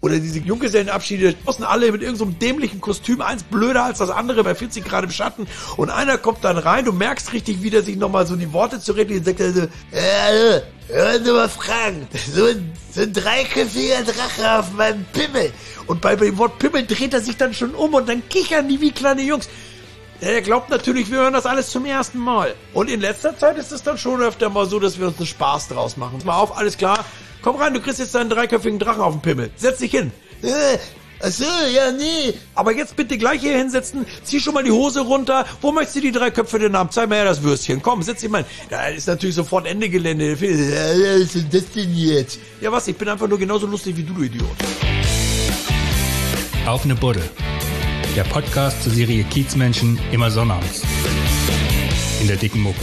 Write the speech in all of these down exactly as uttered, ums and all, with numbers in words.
Oder diese Junggesellenabschiede, draußen alle mit irgendeinem so dämlichen Kostüm, eins blöder als das andere bei vierzig Grad im Schatten. Und einer kommt dann rein, du merkst richtig, wie der sich nochmal so die Worte zurechtlegt und sagt er so, äh, hör nur mal fragen, so ein, so ein dreiköpfiger Drache auf meinem Pimmel. Und bei dem Wort Pimmel dreht er sich dann schon um und dann kichern die wie kleine Jungs. Er glaubt natürlich, wir hören das alles zum ersten Mal. Und in letzter Zeit ist es dann schon öfter mal so, dass wir uns einen Spaß draus machen. Mal auf, alles klar. Komm rein, du kriegst jetzt deinen dreiköpfigen Drachen auf den Pimmel. Setz dich hin. Äh, ach so, ja, nee. Aber jetzt bitte gleich hier hinsetzen. Zieh schon mal die Hose runter. Wo möchtest du die drei Köpfe denn haben? Zeig mal her das Würstchen. Komm, setz dich mal hin. Da ist natürlich sofort Ende Gelände. Ja, was ist denn das denn jetzt? Ja, was? Ich bin einfach nur genauso lustig wie du, du Idiot. Auf eine Buddel. Der Podcast zur Serie Kiezmenschen immer sonnabends. In der dicken Mopo.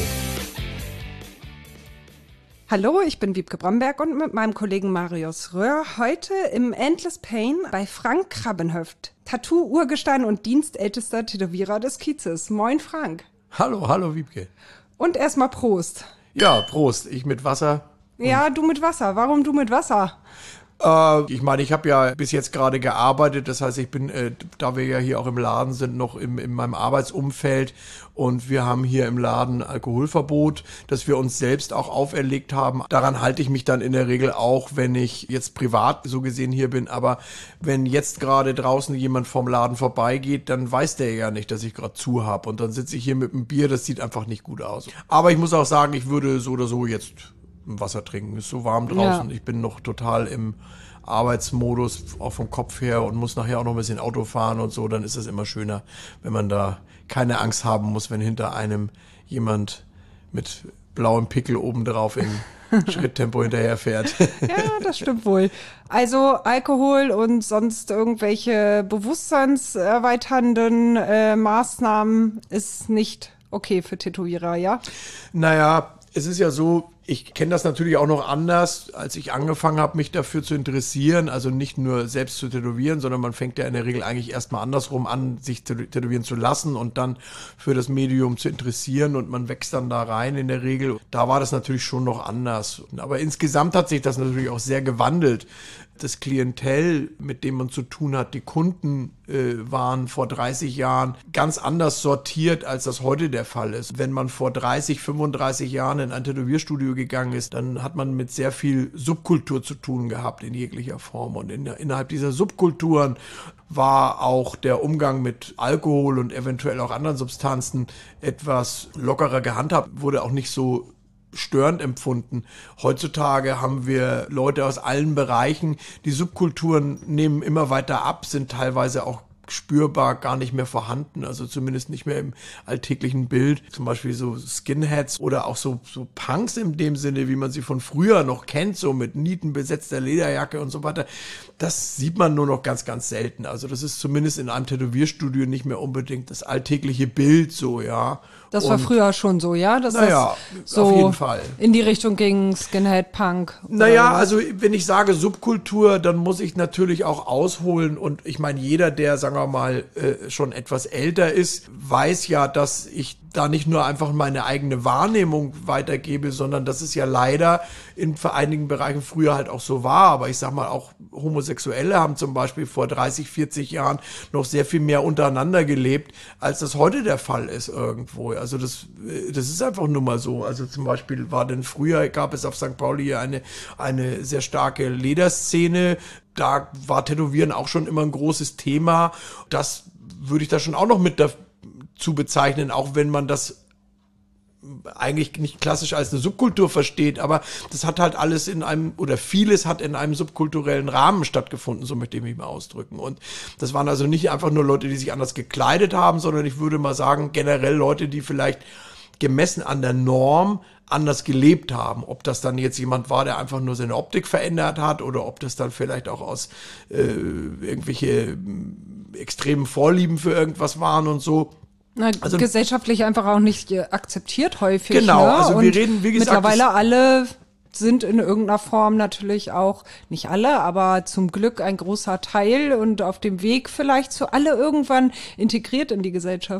Hallo, ich bin Wiebke Bromberg und mit meinem Kollegen Marius Röhr heute im Endless Pain bei Frank Krabbenhöft, Tattoo-Urgestein und dienstältester Tätowierer des Kiezes. Moin Frank. Hallo, hallo Wiebke. Und erstmal Prost. Ja, Prost. Ich mit Wasser. Ja, du mit Wasser. Warum du mit Wasser? Äh, ich meine, ich habe ja bis jetzt gerade gearbeitet, das heißt, ich bin, äh, da wir ja hier auch im Laden sind, noch im, in meinem Arbeitsumfeld und wir haben hier im Laden Alkoholverbot, das wir uns selbst auch auferlegt haben. Daran halte ich mich dann in der Regel auch, wenn ich jetzt privat so gesehen hier bin, aber wenn jetzt gerade draußen jemand vom Laden vorbeigeht, dann weiß der ja nicht, dass ich gerade zu habe und dann sitze ich hier mit einem Bier, das sieht einfach nicht gut aus. Aber ich muss auch sagen, ich würde so oder so jetzt Wasser trinken. Ist so warm draußen. Ja. Ich bin noch total im Arbeitsmodus, auch vom Kopf her und muss nachher auch noch ein bisschen Auto fahren und so. Dann ist es immer schöner, wenn man da keine Angst haben muss, wenn hinter einem jemand mit blauem Pickel obendrauf in Schritttempo hinterherfährt. Ja, das stimmt wohl. Also Alkohol und sonst irgendwelche bewusstseinserweiternden äh, Maßnahmen ist nicht okay für Tätowierer, ja? Naja, es ist ja so, ich kenne das natürlich auch noch anders, als ich angefangen habe, mich dafür zu interessieren, also nicht nur selbst zu tätowieren, sondern man fängt ja in der Regel eigentlich erstmal andersrum an, sich tätowieren zu lassen und dann für das Medium zu interessieren und man wächst dann da rein in der Regel. Da war das natürlich schon noch anders. Aber insgesamt hat sich das natürlich auch sehr gewandelt. Das Klientel, mit dem man zu tun hat, die Kunden äh, waren vor dreißig Jahren ganz anders sortiert, als das heute der Fall ist. Wenn man vor dreißig, fünfunddreißig Jahren in ein Tätowierstudio gegangen ist, dann hat man mit sehr viel Subkultur zu tun gehabt in jeglicher Form. Und in, innerhalb dieser Subkulturen war auch der Umgang mit Alkohol und eventuell auch anderen Substanzen etwas lockerer gehandhabt, wurde auch nicht so störend empfunden. Heutzutage haben wir Leute aus allen Bereichen. Die Subkulturen nehmen immer weiter ab, sind teilweise auch spürbar gar nicht mehr vorhanden, also zumindest nicht mehr im alltäglichen Bild. Zum Beispiel so Skinheads oder auch so, so Punks in dem Sinne, wie man sie von früher noch kennt, so mit nietenbesetzter Lederjacke und so weiter. Das sieht man nur noch ganz, ganz selten. Also das ist zumindest in einem Tätowierstudio nicht mehr unbedingt das alltägliche Bild so, ja. Das war und, früher schon so, ja? Dass naja, das so auf jeden Fall. In die Richtung ging, Skinhead, Punk. Naja, also wenn ich sage Subkultur, dann muss ich natürlich auch ausholen und ich meine, jeder, der, sagen wir mal, äh, schon etwas älter ist, weiß ja, dass ich da nicht nur einfach meine eigene Wahrnehmung weitergebe, sondern dass es ja leider in einigen Bereichen früher halt auch so war. Aber ich sag mal, auch Homosexuelle haben zum Beispiel vor dreißig, vierzig Jahren noch sehr viel mehr untereinander gelebt, als das heute der Fall ist irgendwo. Also das, das ist einfach nur mal so. Also zum Beispiel war denn früher, gab es auf Sankt Pauli eine, eine sehr starke Lederszene. Da war Tätowieren auch schon immer ein großes Thema. Das würde ich da schon auch noch mit dazu bezeichnen, auch wenn man das eigentlich nicht klassisch als eine Subkultur versteht, aber das hat halt alles in einem, oder vieles hat in einem subkulturellen Rahmen stattgefunden, so möchte ich mich mal ausdrücken. Und das waren also nicht einfach nur Leute, die sich anders gekleidet haben, sondern ich würde mal sagen, generell Leute, die vielleicht gemessen an der Norm anders gelebt haben. Ob das dann jetzt jemand war, der einfach nur seine Optik verändert hat oder ob das dann vielleicht auch aus äh, irgendwelche äh, extremen Vorlieben für irgendwas waren und so. Na, also, gesellschaftlich einfach auch nicht akzeptiert häufig. Genau, ne? also wir und reden, wie gesagt, mittlerweile alle sind in irgendeiner Form natürlich auch, nicht alle, aber zum Glück ein großer Teil und auf dem Weg vielleicht zu alle irgendwann integriert in die Gesellschaft.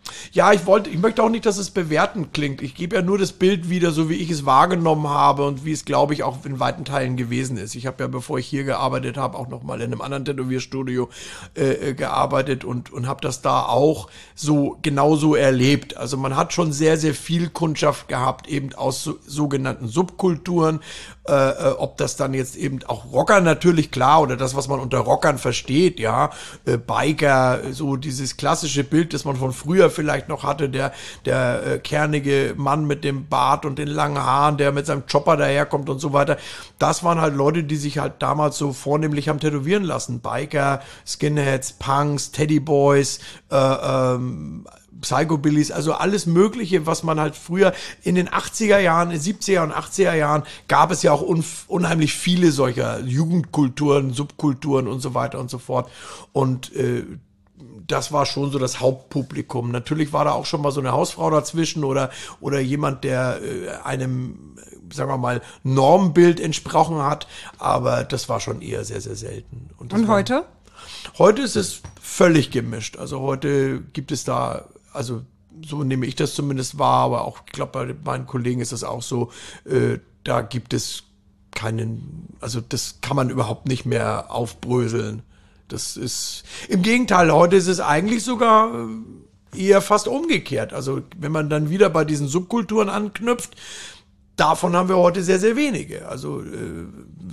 Ja, ich wollte, ich möchte auch nicht, dass es bewertend klingt. Ich gebe ja nur das Bild wieder, so wie ich es wahrgenommen habe und wie es, glaube ich, auch in weiten Teilen gewesen ist. Ich habe ja, bevor ich hier gearbeitet habe, auch noch mal in einem anderen Tätowierstudio äh, gearbeitet und und habe das da auch so genauso erlebt. Also man hat schon sehr, sehr viel Kundschaft gehabt, eben aus so, sogenannten Subkulturen. Äh, ob das dann jetzt eben auch Rocker natürlich, klar, oder das, was man unter Rockern versteht, ja, äh, Biker, so dieses klassische Bild, das man von früher vielleicht noch hatte, der der äh, kernige Mann mit dem Bart und den langen Haaren, der mit seinem Chopper daherkommt und so weiter. Das waren halt Leute, die sich halt damals so vornehmlich haben tätowieren lassen. Biker, Skinheads, Punks, Teddyboys, äh, ähm, Psychobillies, also alles Mögliche, was man halt früher in den achtziger Jahren, in den siebziger und achtziger Jahren gab es ja auch un- unheimlich viele solcher Jugendkulturen, Subkulturen und so weiter und so fort. Und äh, das war schon so das Hauptpublikum. Natürlich war da auch schon mal so eine Hausfrau dazwischen oder oder jemand, der äh, einem, sagen wir mal, Normbild entsprochen hat, aber das war schon eher sehr, sehr selten. Und, und heute? War, heute ist es völlig gemischt. Also heute gibt es da, also so nehme ich das zumindest wahr, aber auch, ich glaube, bei meinen Kollegen ist das auch so, äh, da gibt es keinen, also das kann man überhaupt nicht mehr aufbröseln. Das ist, im Gegenteil, heute ist es eigentlich sogar eher fast umgekehrt. Also wenn man dann wieder bei diesen Subkulturen anknüpft, davon haben wir heute sehr, sehr wenige. Also äh,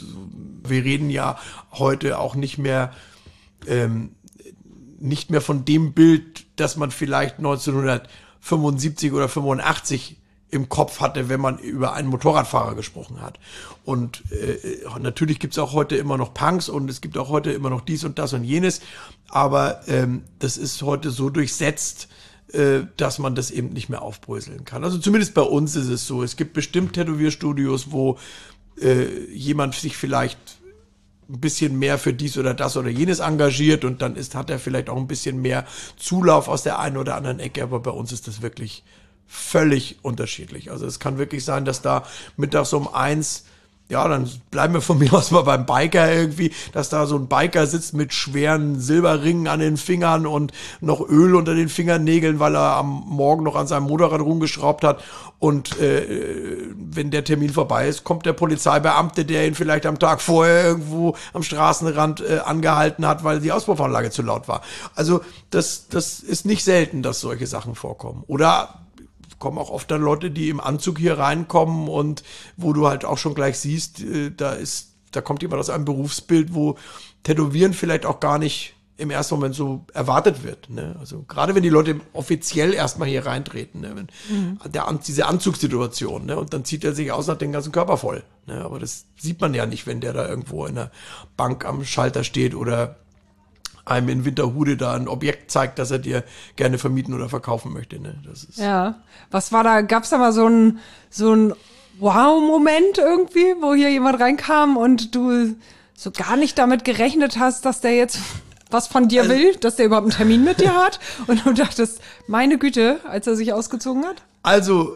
wir reden ja heute auch nicht mehr ähm, nicht mehr von dem Bild, das man vielleicht neunzehnhundertfünfundsiebzig oder fünfundachtzig im Kopf hatte, wenn man über einen Motorradfahrer gesprochen hat. Und äh, natürlich gibt's auch heute immer noch Punks und es gibt auch heute immer noch dies und das und jenes, aber ähm, das ist heute so durchsetzt, äh, dass man das eben nicht mehr aufbröseln kann. Also zumindest bei uns ist es so. Es gibt bestimmt Tätowierstudios, wo äh, jemand sich vielleicht ein bisschen mehr für dies oder das oder jenes engagiert und dann ist, hat er vielleicht auch ein bisschen mehr Zulauf aus der einen oder anderen Ecke, aber bei uns ist das wirklich völlig unterschiedlich. Also es kann wirklich sein, dass da mittags um eins, ja, dann bleiben wir von mir aus mal beim Biker irgendwie, dass da so ein Biker sitzt mit schweren Silberringen an den Fingern und noch Öl unter den Fingernägeln, weil er am Morgen noch an seinem Motorrad rumgeschraubt hat. Und äh, wenn der Termin vorbei ist, kommt der Polizeibeamte, der ihn vielleicht am Tag vorher irgendwo am Straßenrand äh, angehalten hat, weil die Auspuffanlage zu laut war. Also das, das ist nicht selten, dass solche Sachen vorkommen. Oder kommen auch oft dann Leute, die im Anzug hier reinkommen und wo du halt auch schon gleich siehst, äh, da ist, da kommt jemand aus einem Berufsbild, wo Tätowieren vielleicht auch gar nicht im ersten Moment so erwartet wird. Ne? Also gerade wenn die Leute offiziell erstmal hier reintreten, ne? Wenn, mhm. der, diese Anzugssituation, ne? Und dann zieht er sich aus und hat den ganzen Körper voll. Ne? Aber das sieht man ja nicht, wenn der da irgendwo in der Bank am Schalter steht oder einem in Winterhude da ein Objekt zeigt, das er dir gerne vermieten oder verkaufen möchte. Ne? Das ist ja, was war da, gab's da mal so ein so ein Wow-Moment irgendwie, wo hier jemand reinkam und du so gar nicht damit gerechnet hast, dass der jetzt was von dir also, will, dass der überhaupt einen Termin mit dir hat und du dachtest, meine Güte, als er sich ausgezogen hat? Also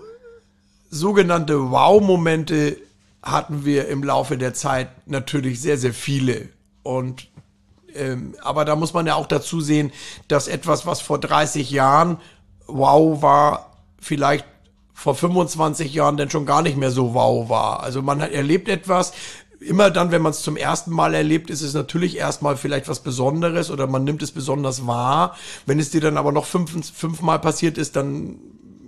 sogenannte Wow-Momente hatten wir im Laufe der Zeit natürlich sehr, sehr viele und Ähm, aber da muss man ja auch dazu sehen, dass etwas, was vor dreißig Jahren wow war, vielleicht vor fünfundzwanzig Jahren dann schon gar nicht mehr so wow war. Also man hat erlebt etwas, immer dann, wenn man es zum ersten Mal erlebt, ist es natürlich erstmal vielleicht was Besonderes oder man nimmt es besonders wahr. Wenn es dir dann aber noch fünf, fünfmal passiert ist, dann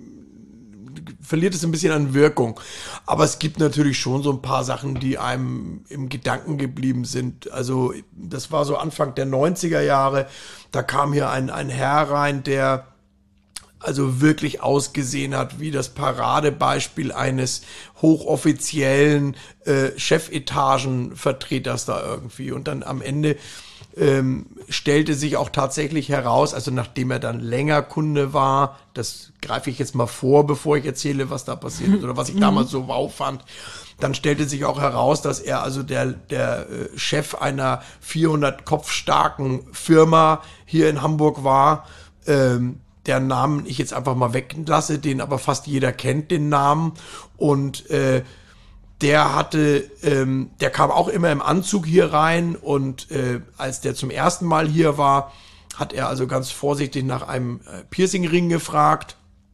verliert es ein bisschen an Wirkung. Aber es gibt natürlich schon so ein paar Sachen, die einem im Gedanken geblieben sind. Also das war so Anfang der neunziger Jahre. Da kam hier ein, ein Herr rein, der also wirklich ausgesehen hat wie das Paradebeispiel eines hochoffiziellen äh, Chefetagenvertreters da irgendwie. Und dann am Ende Ähm, stellte sich auch tatsächlich heraus, also nachdem er dann länger Kunde war, das greife ich jetzt mal vor, bevor ich erzähle, was da passiert ist oder was ich damals so wow fand, dann stellte sich auch heraus, dass er also der, der äh, Chef einer vierhundert Kopf starken Firma hier in Hamburg war, ähm, deren Namen ich jetzt einfach mal weglasse, den aber fast jeder kennt, den Namen, und äh, der hatte, ähm, der kam auch immer im Anzug hier rein und äh, als der zum ersten Mal hier war, hat er also ganz vorsichtig nach einem äh, Piercingring gefragt.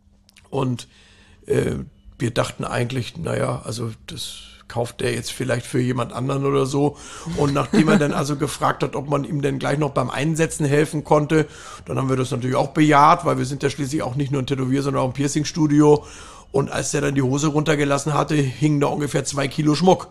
Und äh, wir dachten eigentlich, naja, also das kauft der jetzt vielleicht für jemand anderen oder so. Und nachdem er dann also gefragt hat, ob man ihm denn gleich noch beim Einsetzen helfen konnte, dann haben wir das natürlich auch bejaht, weil wir sind ja schließlich auch nicht nur ein Tätowier, sondern auch ein Piercingstudio. Und als der dann die Hose runtergelassen hatte, hingen da ungefähr zwei Kilo Schmuck.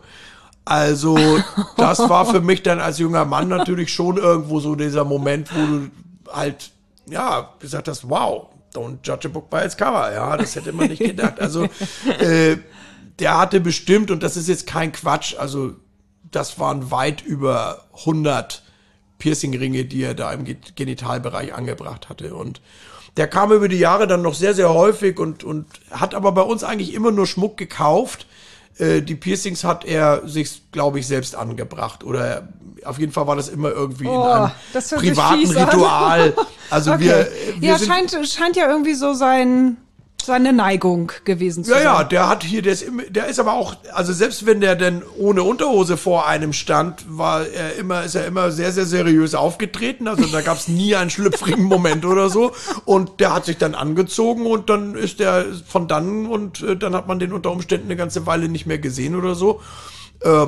Also das war für mich dann als junger Mann natürlich schon irgendwo so dieser Moment, wo du halt, ja, gesagt hast, wow, don't judge a book by its cover. Ja, das hätte man nicht gedacht. Also äh, der hatte bestimmt, und das ist jetzt kein Quatsch, also das waren weit über hundert Piercingringe, die er da im Genitalbereich angebracht hatte. Und der kam über die Jahre dann noch sehr, sehr häufig und, und hat aber bei uns eigentlich immer nur Schmuck gekauft. Äh, die Piercings hat er sich, glaube ich, selbst angebracht. Oder auf jeden Fall war das immer irgendwie oh, in einem privaten Ritual. Also okay. wir, wir ja, sind, scheint, scheint ja irgendwie so sein... seine Neigung gewesen zu ja, sein. Ja, ja, der hat hier, der ist, immer, der ist aber auch, also selbst wenn der denn ohne Unterhose vor einem stand, war er immer, ist er immer sehr, sehr seriös aufgetreten. Also da gab es nie einen schlüpfrigen Moment oder so. Und der hat sich dann angezogen und dann ist der von dann und äh, dann hat man den unter Umständen eine ganze Weile nicht mehr gesehen oder so. Äh,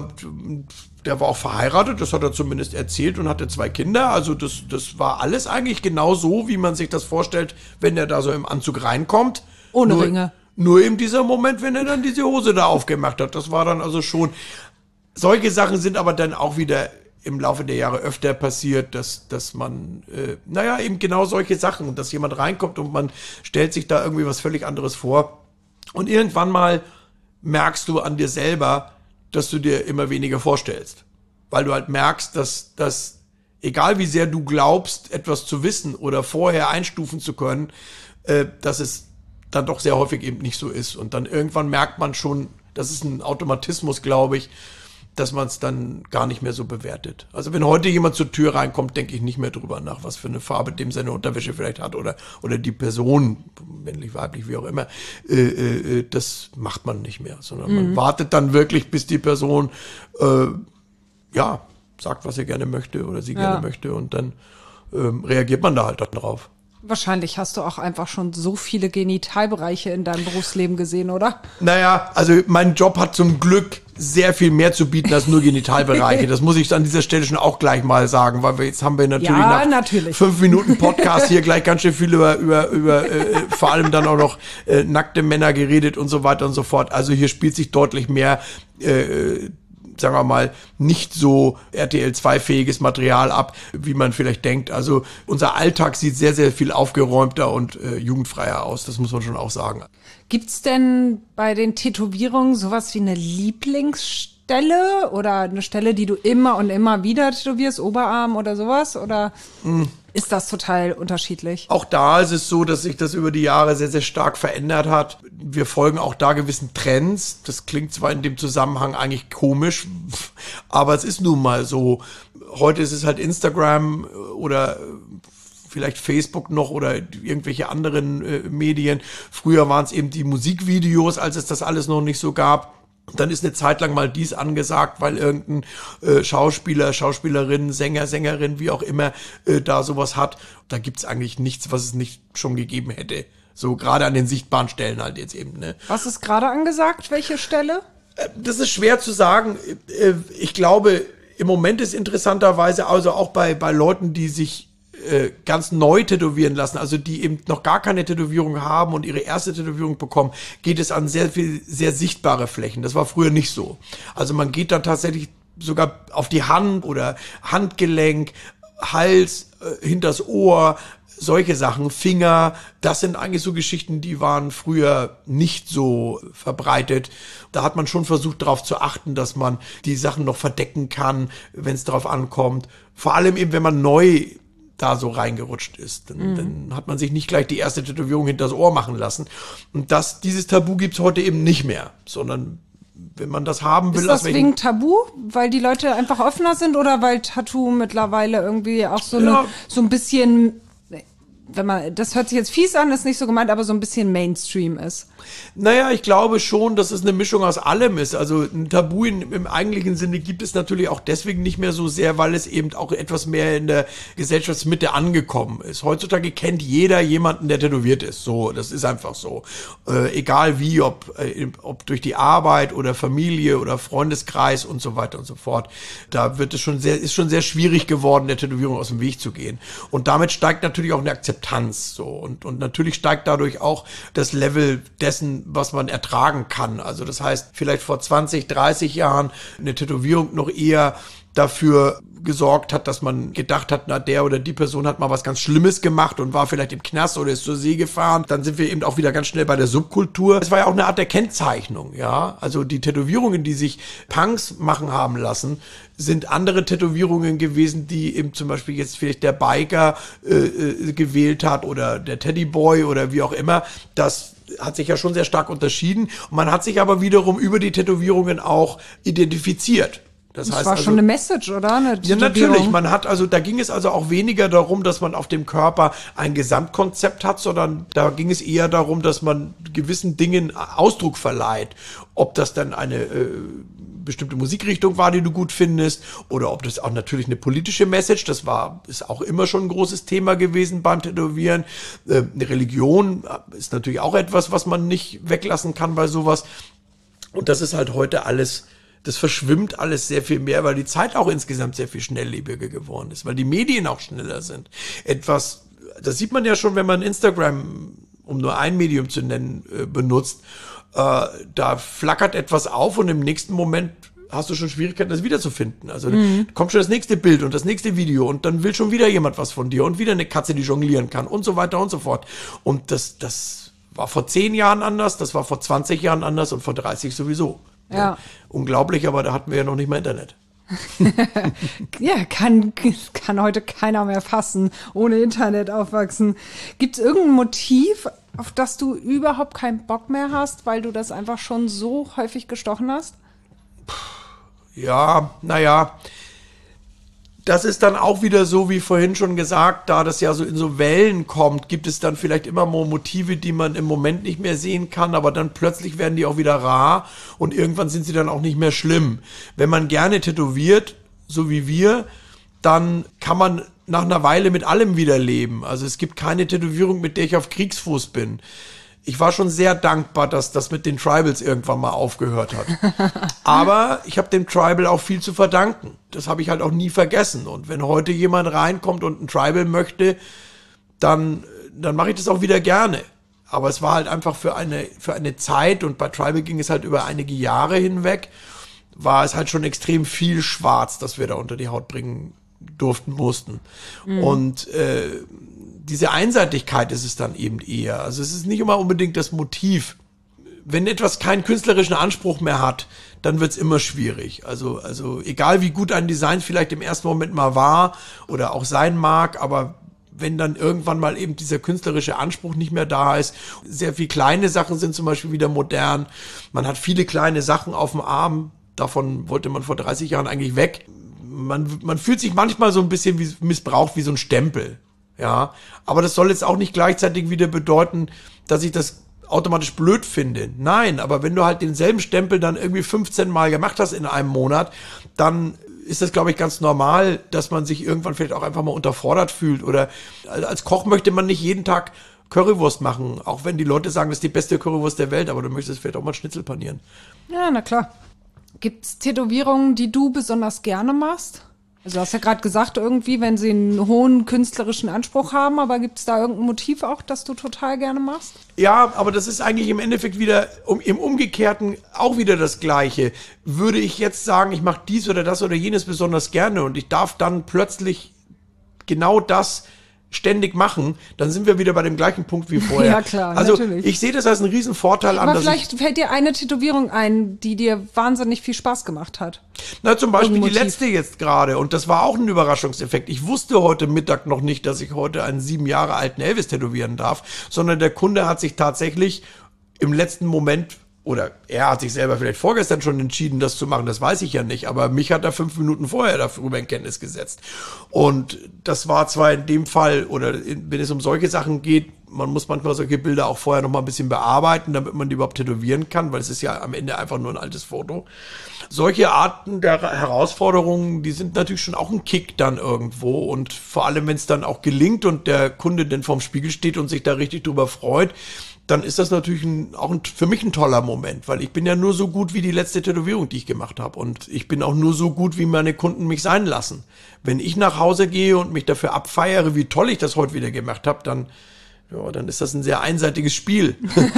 der war auch verheiratet, das hat er zumindest erzählt und hatte zwei Kinder. Also das, das war alles eigentlich genau so, wie man sich das vorstellt, wenn er da so im Anzug reinkommt. Ohne nur, Ringe. Nur eben dieser Moment, wenn er dann diese Hose da aufgemacht hat. Das war dann also schon. Solche Sachen sind aber dann auch wieder im Laufe der Jahre öfter passiert, dass, dass man, äh, naja, eben genau solche Sachen, dass jemand reinkommt und man stellt sich da irgendwie was völlig anderes vor. Und irgendwann mal merkst du an dir selber, dass du dir immer weniger vorstellst. Weil du halt merkst, dass, dass egal wie sehr du glaubst, etwas zu wissen oder vorher einstufen zu können, äh, dass es dann doch sehr häufig eben nicht so ist. Und dann irgendwann merkt man schon, das ist ein Automatismus, glaube ich, dass man es dann gar nicht mehr so bewertet. Also wenn heute jemand zur Tür reinkommt, denke ich nicht mehr drüber nach, was für eine Farbe dem seine Unterwäsche vielleicht hat oder oder die Person, männlich, weiblich, wie auch immer, äh, äh, das macht man nicht mehr, sondern mhm. man wartet dann wirklich, bis die Person äh, ja sagt, was sie gerne möchte oder sie ja. gerne möchte und dann ähm, reagiert man da halt darauf. Wahrscheinlich hast du auch einfach schon so viele Genitalbereiche in deinem Berufsleben gesehen, oder? Naja, also mein Job hat zum Glück sehr viel mehr zu bieten als nur Genitalbereiche. Das muss ich an dieser Stelle schon auch gleich mal sagen, weil wir jetzt haben wir natürlich ja, nach natürlich. fünf Minuten Podcast hier gleich ganz schön viel über, über, über äh, vor allem dann auch noch äh, nackte Männer geredet und so weiter und so fort. Also hier spielt sich deutlich mehr äh, sagen wir mal, nicht so R T L zwei fähiges Material ab, wie man vielleicht denkt. Also unser Alltag sieht sehr, sehr viel aufgeräumter und äh, jugendfreier aus. Das muss man schon auch sagen. Gibt's denn bei den Tätowierungen sowas wie eine Lieblingsstelle oder eine Stelle, die du immer und immer wieder tätowierst, Oberarm oder sowas? Oder mm. ist das total unterschiedlich? Auch da ist es so, dass sich das über die Jahre sehr, sehr stark verändert hat. Wir folgen auch da gewissen Trends. Das klingt zwar in dem Zusammenhang eigentlich komisch, aber es ist nun mal so. Heute ist es halt Instagram oder vielleicht Facebook noch oder irgendwelche anderen äh, Medien. Früher waren es eben die Musikvideos, als es das alles noch nicht so gab. Dann ist eine Zeit lang mal dies angesagt, weil irgendein äh, Schauspieler, Schauspielerin, Sänger, Sängerin, wie auch immer, äh, da sowas hat. Da gibt's eigentlich nichts, was es nicht schon gegeben hätte. So gerade an den sichtbaren Stellen halt jetzt eben. Ne? Was ist gerade angesagt? Welche Stelle? Äh, das ist schwer zu sagen. Äh, ich glaube, im Moment ist interessanterweise, also auch bei, bei Leuten, die sich äh, ganz neu tätowieren lassen, also die eben noch gar keine Tätowierung haben und ihre erste Tätowierung bekommen, geht es an sehr viel, sehr sichtbare Flächen. Das war früher nicht so. Also man geht dann tatsächlich sogar auf die Hand oder Handgelenk, Hals, äh, hinters Ohr, solche Sachen, Finger, das sind eigentlich so Geschichten, die waren früher nicht so verbreitet. Da hat man schon versucht, darauf zu achten, dass man die Sachen noch verdecken kann, wenn es darauf ankommt. Vor allem eben, wenn man neu da so reingerutscht ist. Dann, mhm. dann hat man sich nicht gleich die erste Tätowierung hinter das Ohr machen lassen. Und das, dieses Tabu gibt's heute eben nicht mehr, sondern wenn man das haben will. Ist das wegen Tabu? Weil die Leute einfach offener sind oder weil Tattoo mittlerweile irgendwie auch so, ja. eine, so ein bisschen wenn man, das hört sich jetzt fies an, ist nicht so gemeint, aber so ein bisschen Mainstream ist. Naja, ich glaube schon, dass es eine Mischung aus allem ist. Also ein Tabu in, im eigentlichen Sinne gibt es natürlich auch deswegen nicht mehr so sehr, weil es eben auch etwas mehr in der Gesellschaftsmitte angekommen ist. Heutzutage kennt jeder jemanden, der tätowiert ist. So, das ist einfach so. Äh, egal wie, ob, äh, ob durch die Arbeit oder Familie oder Freundeskreis und so weiter und so fort. Da wird es schon sehr, ist schon sehr schwierig geworden, der Tätowierung aus dem Weg zu gehen. Und damit steigt natürlich auch eine Akzeptanz. So. Und, und natürlich steigt dadurch auch das Level dessen, was man ertragen kann. Also das heißt, vielleicht vor zwanzig, dreißig Jahren eine Tätowierung noch eher dafür gesorgt hat, dass man gedacht hat, na, der oder die Person hat mal was ganz Schlimmes gemacht und war vielleicht im Knast oder ist zur See gefahren. Dann sind wir eben auch wieder ganz schnell bei der Subkultur. Es war ja auch eine Art der Kennzeichnung, ja. Also die Tätowierungen, die sich Punks machen haben lassen, sind andere Tätowierungen gewesen, die eben zum Beispiel jetzt vielleicht der Biker äh, gewählt hat oder der Teddyboy oder wie auch immer. Das hat sich ja schon sehr stark unterschieden. Und man hat sich aber wiederum über die Tätowierungen auch identifiziert. Das, das heißt war also, schon eine Message, oder? Eine ja, natürlich. Man hat also, da ging es also auch weniger darum, dass man auf dem Körper ein Gesamtkonzept hat, sondern da ging es eher darum, dass man gewissen Dingen Ausdruck verleiht. Ob das dann eine äh, bestimmte Musikrichtung war, die du gut findest, oder ob das auch natürlich eine politische Message, das war, ist auch immer schon ein großes Thema gewesen beim Tätowieren. Äh, eine Religion ist natürlich auch etwas, was man nicht weglassen kann bei sowas. Und das ist halt heute alles, das verschwimmt alles sehr viel mehr, weil die Zeit auch insgesamt sehr viel schnelllebiger geworden ist, weil die Medien auch schneller sind. Etwas, das sieht man ja schon, wenn man Instagram, um nur ein Medium zu nennen, benutzt, äh, da flackert etwas auf und im nächsten Moment hast du schon Schwierigkeiten, das wiederzufinden. Also mhm. kommt schon das nächste Bild und das nächste Video und dann will schon wieder jemand was von dir und wieder eine Katze, die jonglieren kann und so weiter und so fort. Und das, das war vor zehn Jahren anders, das war vor zwanzig Jahren anders und vor dreißig sowieso. Ja. Ja. Unglaublich, aber da hatten wir ja noch nicht mal Internet. Ja, kann, kann heute keiner mehr fassen, ohne Internet aufwachsen. Gibt es irgendein Motiv, auf das du überhaupt keinen Bock mehr hast, weil du das einfach schon so häufig gestochen hast? Ja, naja, das ist dann auch wieder so, wie vorhin schon gesagt, da das ja so in so Wellen kommt, gibt es dann vielleicht immer more Motive, die man im Moment nicht mehr sehen kann, aber dann plötzlich werden die auch wieder rar und irgendwann sind sie dann auch nicht mehr schlimm. Wenn man gerne tätowiert, so wie wir, dann kann man nach einer Weile mit allem wieder leben. Also es gibt keine Tätowierung, mit der ich auf Kriegsfuß bin. Ich war schon sehr dankbar, dass das mit den Tribals irgendwann mal aufgehört hat. Aber ich habe dem Tribal auch viel zu verdanken. Das habe ich halt auch nie vergessen. Und wenn heute jemand reinkommt und ein Tribal möchte, dann, dann mache ich das auch wieder gerne. Aber es war halt einfach für eine, für eine Zeit, und bei Tribal ging es halt über einige Jahre hinweg, war es halt schon extrem viel Schwarz, das wir da unter die Haut bringen durften, mussten. Mhm. Und äh, diese Einseitigkeit ist es dann eben eher. Also es ist nicht immer unbedingt das Motiv. Wenn etwas keinen künstlerischen Anspruch mehr hat, dann wird's immer schwierig. Also, also egal wie gut ein Design vielleicht im ersten Moment mal war oder auch sein mag, aber wenn dann irgendwann mal eben dieser künstlerische Anspruch nicht mehr da ist, sehr viel kleine Sachen sind zum Beispiel wieder modern. Man hat viele kleine Sachen auf dem Arm. Davon wollte man vor dreißig Jahren eigentlich weg. Man, man fühlt sich manchmal so ein bisschen wie missbraucht, wie so ein Stempel. Ja, aber das soll jetzt auch nicht gleichzeitig wieder bedeuten, dass ich das automatisch blöd finde. Nein, aber wenn du halt denselben Stempel dann irgendwie fünfzehn Mal gemacht hast in einem Monat, dann ist das, glaube ich, ganz normal, dass man sich irgendwann vielleicht auch einfach mal unterfordert fühlt. Oder als Koch möchte man nicht jeden Tag Currywurst machen, auch wenn die Leute sagen, das ist die beste Currywurst der Welt, aber du möchtest vielleicht auch mal Schnitzel panieren. Ja, na klar. Gibt's Tätowierungen, die du besonders gerne machst? Also du hast ja gerade gesagt, irgendwie, wenn sie einen hohen künstlerischen Anspruch haben, aber gibt es da irgendein Motiv auch, das du total gerne machst? Ja, aber das ist eigentlich im Endeffekt wieder, um, im Umgekehrten auch wieder das Gleiche. Würde ich jetzt sagen, ich mache dies oder das oder jenes besonders gerne und ich darf dann plötzlich genau das ständig machen, dann sind wir wieder bei dem gleichen Punkt wie vorher. Ja, klar, also natürlich. Ich sehe das als einen riesen Vorteil an. Aber vielleicht fällt dir eine Tätowierung ein, die dir wahnsinnig viel Spaß gemacht hat. Na, zum Beispiel die Motiv. letzte jetzt gerade. Und das war auch ein Überraschungseffekt. Ich wusste heute Mittag noch nicht, dass ich heute einen sieben Jahre alten Elvis tätowieren darf, sondern der Kunde hat sich tatsächlich im letzten Moment oder er hat sich selber vielleicht vorgestern schon entschieden, das zu machen, das weiß ich ja nicht, aber mich hat er fünf Minuten vorher darüber in Kenntnis gesetzt. Und das war zwar in dem Fall, oder wenn es um solche Sachen geht, man muss manchmal solche Bilder auch vorher noch mal ein bisschen bearbeiten, damit man die überhaupt tätowieren kann, weil es ist ja am Ende einfach nur ein altes Foto. Solche Arten der Herausforderungen, die sind natürlich schon auch ein Kick dann irgendwo, und vor allem, wenn es dann auch gelingt und der Kunde dann vorm Spiegel steht und sich da richtig drüber freut, dann ist das natürlich ein, auch ein, für mich ein toller Moment, weil ich bin ja nur so gut wie die letzte Tätowierung, die ich gemacht habe, und ich bin auch nur so gut, wie meine Kunden mich sein lassen. Wenn ich nach Hause gehe und mich dafür abfeiere, wie toll ich das heute wieder gemacht habe, dann ja, dann ist das ein sehr einseitiges Spiel.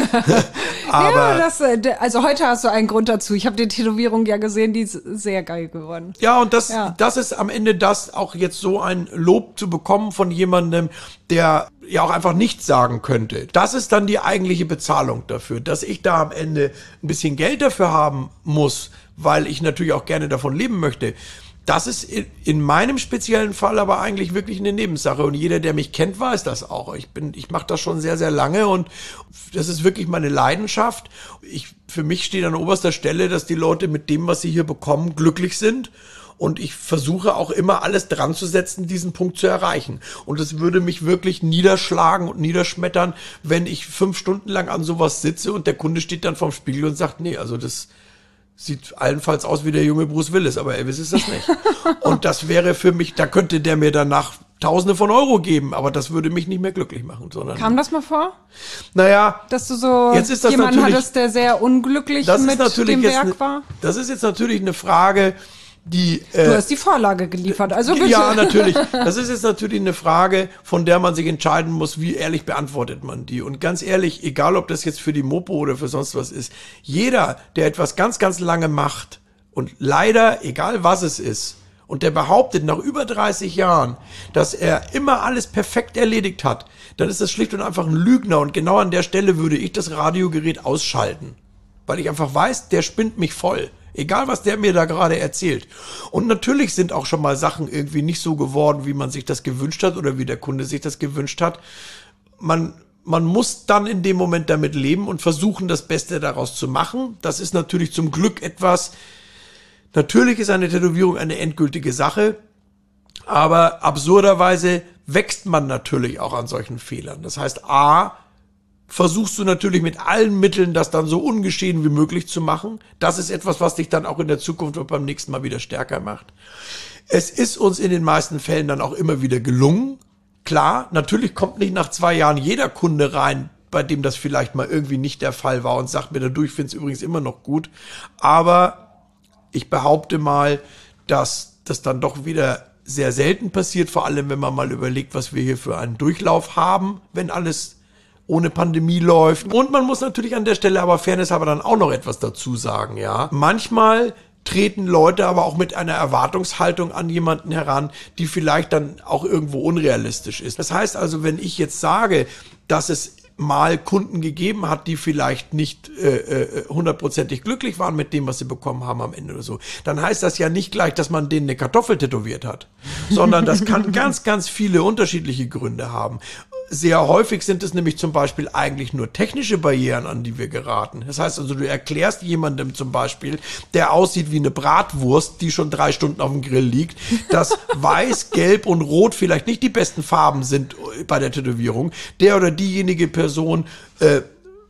Aber ja, das, also heute hast du einen Grund dazu. Ich habe die Tätowierung ja gesehen, die ist sehr geil geworden. Ja, und das, ja. das ist am Ende das, auch jetzt so ein Lob zu bekommen von jemandem, der ja auch einfach nichts sagen könnte. Das ist dann die eigentliche Bezahlung dafür, dass ich da am Ende ein bisschen Geld dafür haben muss, weil ich natürlich auch gerne davon leben möchte. Das ist in meinem speziellen Fall aber eigentlich wirklich eine Nebensache, und jeder, der mich kennt, weiß das auch. Ich bin, ich mache das schon sehr, sehr lange, und das ist wirklich meine Leidenschaft. Ich, für mich steht an oberster Stelle, dass die Leute mit dem, was sie hier bekommen, glücklich sind, und ich versuche auch immer alles dran zu setzen, diesen Punkt zu erreichen. Und es würde mich wirklich niederschlagen und niederschmettern, wenn ich fünf Stunden lang an sowas sitze und der Kunde steht dann vorm Spiegel und sagt, nee, also das sieht allenfalls aus wie der junge Bruce Willis, aber Elvis ist das nicht. Und das wäre für mich, da könnte der mir danach Tausende von Euro geben, aber das würde mich nicht mehr glücklich machen. Sondern Kam das mal vor? Naja, dass du so jetzt ist das jemanden hattest, der sehr unglücklich mit dem Werk ne, war? Das ist jetzt natürlich eine Frage, die... Äh, du hast die Vorlage geliefert, also bitte. Ja, natürlich. Das ist jetzt natürlich eine Frage, von der man sich entscheiden muss, wie ehrlich beantwortet man die. Und ganz ehrlich, egal ob das jetzt für die Mopo oder für sonst was ist, jeder, der etwas ganz, ganz lange macht und leider, egal was es ist, und der behauptet nach über dreißig Jahren, dass er immer alles perfekt erledigt hat, dann ist das schlicht und einfach ein Lügner. Und genau an der Stelle würde ich das Radiogerät ausschalten. Weil ich einfach weiß, der spinnt mich voll. Egal, was der mir da gerade erzählt. Und natürlich sind auch schon mal Sachen irgendwie nicht so geworden, wie man sich das gewünscht hat oder wie der Kunde sich das gewünscht hat. Man, man muss dann in dem Moment damit leben und versuchen, das Beste daraus zu machen. Das ist natürlich zum Glück etwas, natürlich ist eine Tätowierung eine endgültige Sache, aber absurderweise wächst man natürlich auch an solchen Fehlern. Das heißt, A, versuchst du natürlich mit allen Mitteln, das dann so ungeschehen wie möglich zu machen. Das ist etwas, was dich dann auch in der Zukunft und beim nächsten Mal wieder stärker macht. Es ist uns in den meisten Fällen dann auch immer wieder gelungen. Klar, natürlich kommt nicht nach zwei Jahren jeder Kunde rein, bei dem das vielleicht mal irgendwie nicht der Fall war und sagt mir dann, du, ich finde es übrigens immer noch gut. Aber ich behaupte mal, dass das dann doch wieder sehr selten passiert, vor allem wenn man mal überlegt, was wir hier für einen Durchlauf haben, wenn alles ohne Pandemie läuft. Und man muss natürlich an der Stelle aber Fairness aber dann auch noch etwas dazu sagen, ja. Manchmal treten Leute aber auch mit einer Erwartungshaltung an jemanden heran, die vielleicht dann auch irgendwo unrealistisch ist. Das heißt also, wenn ich jetzt sage, dass es mal Kunden gegeben hat, die vielleicht nicht äh, hundertprozentig glücklich waren mit dem, was sie bekommen haben am Ende oder so, dann heißt das ja nicht gleich, dass man denen eine Kartoffel tätowiert hat, sondern das kann ganz, ganz viele unterschiedliche Gründe haben. Sehr häufig sind es nämlich zum Beispiel eigentlich nur technische Barrieren, an die wir geraten. Das heißt also, du erklärst jemandem zum Beispiel, der aussieht wie eine Bratwurst, die schon drei Stunden auf dem Grill liegt, dass Weiß, Gelb und Rot vielleicht nicht die besten Farben sind bei der Tätowierung. Der oder diejenige Person äh,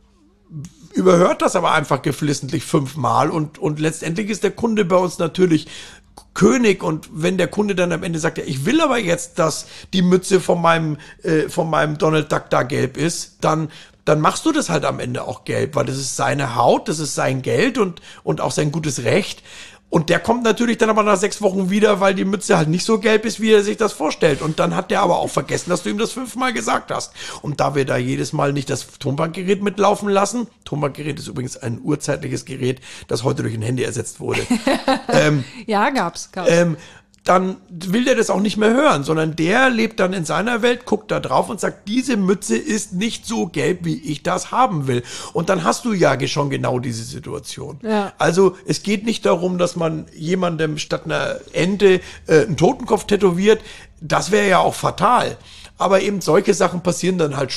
überhört das aber einfach geflissentlich fünfmal und, und letztendlich ist der Kunde bei uns natürlich König, und wenn der Kunde dann am Ende sagt, ja, ich will aber jetzt, dass die Mütze von meinem, äh, von meinem Donald Duck da gelb ist, dann, dann machst du das halt am Ende auch gelb, weil das ist seine Haut, das ist sein Geld und, und auch sein gutes Recht. Und der kommt natürlich dann aber nach sechs Wochen wieder, weil die Mütze halt nicht so gelb ist, wie er sich das vorstellt. Und dann hat der aber auch vergessen, dass du ihm das fünfmal gesagt hast. Und da wir da jedes Mal nicht das Tonbandgerät mitlaufen lassen, Tonbandgerät ist übrigens ein urzeitliches Gerät, das heute durch ein Handy ersetzt wurde. ähm, ja, gab's. gab's. Ähm, dann will der das auch nicht mehr hören, sondern der lebt dann in seiner Welt, guckt da drauf und sagt, diese Mütze ist nicht so gelb, wie ich das haben will. Und dann hast du ja schon genau diese Situation. Ja. Also es geht nicht darum, dass man jemandem statt einer Ente äh, einen Totenkopf tätowiert. Das wäre ja auch fatal. Aber eben solche Sachen passieren dann halt schon.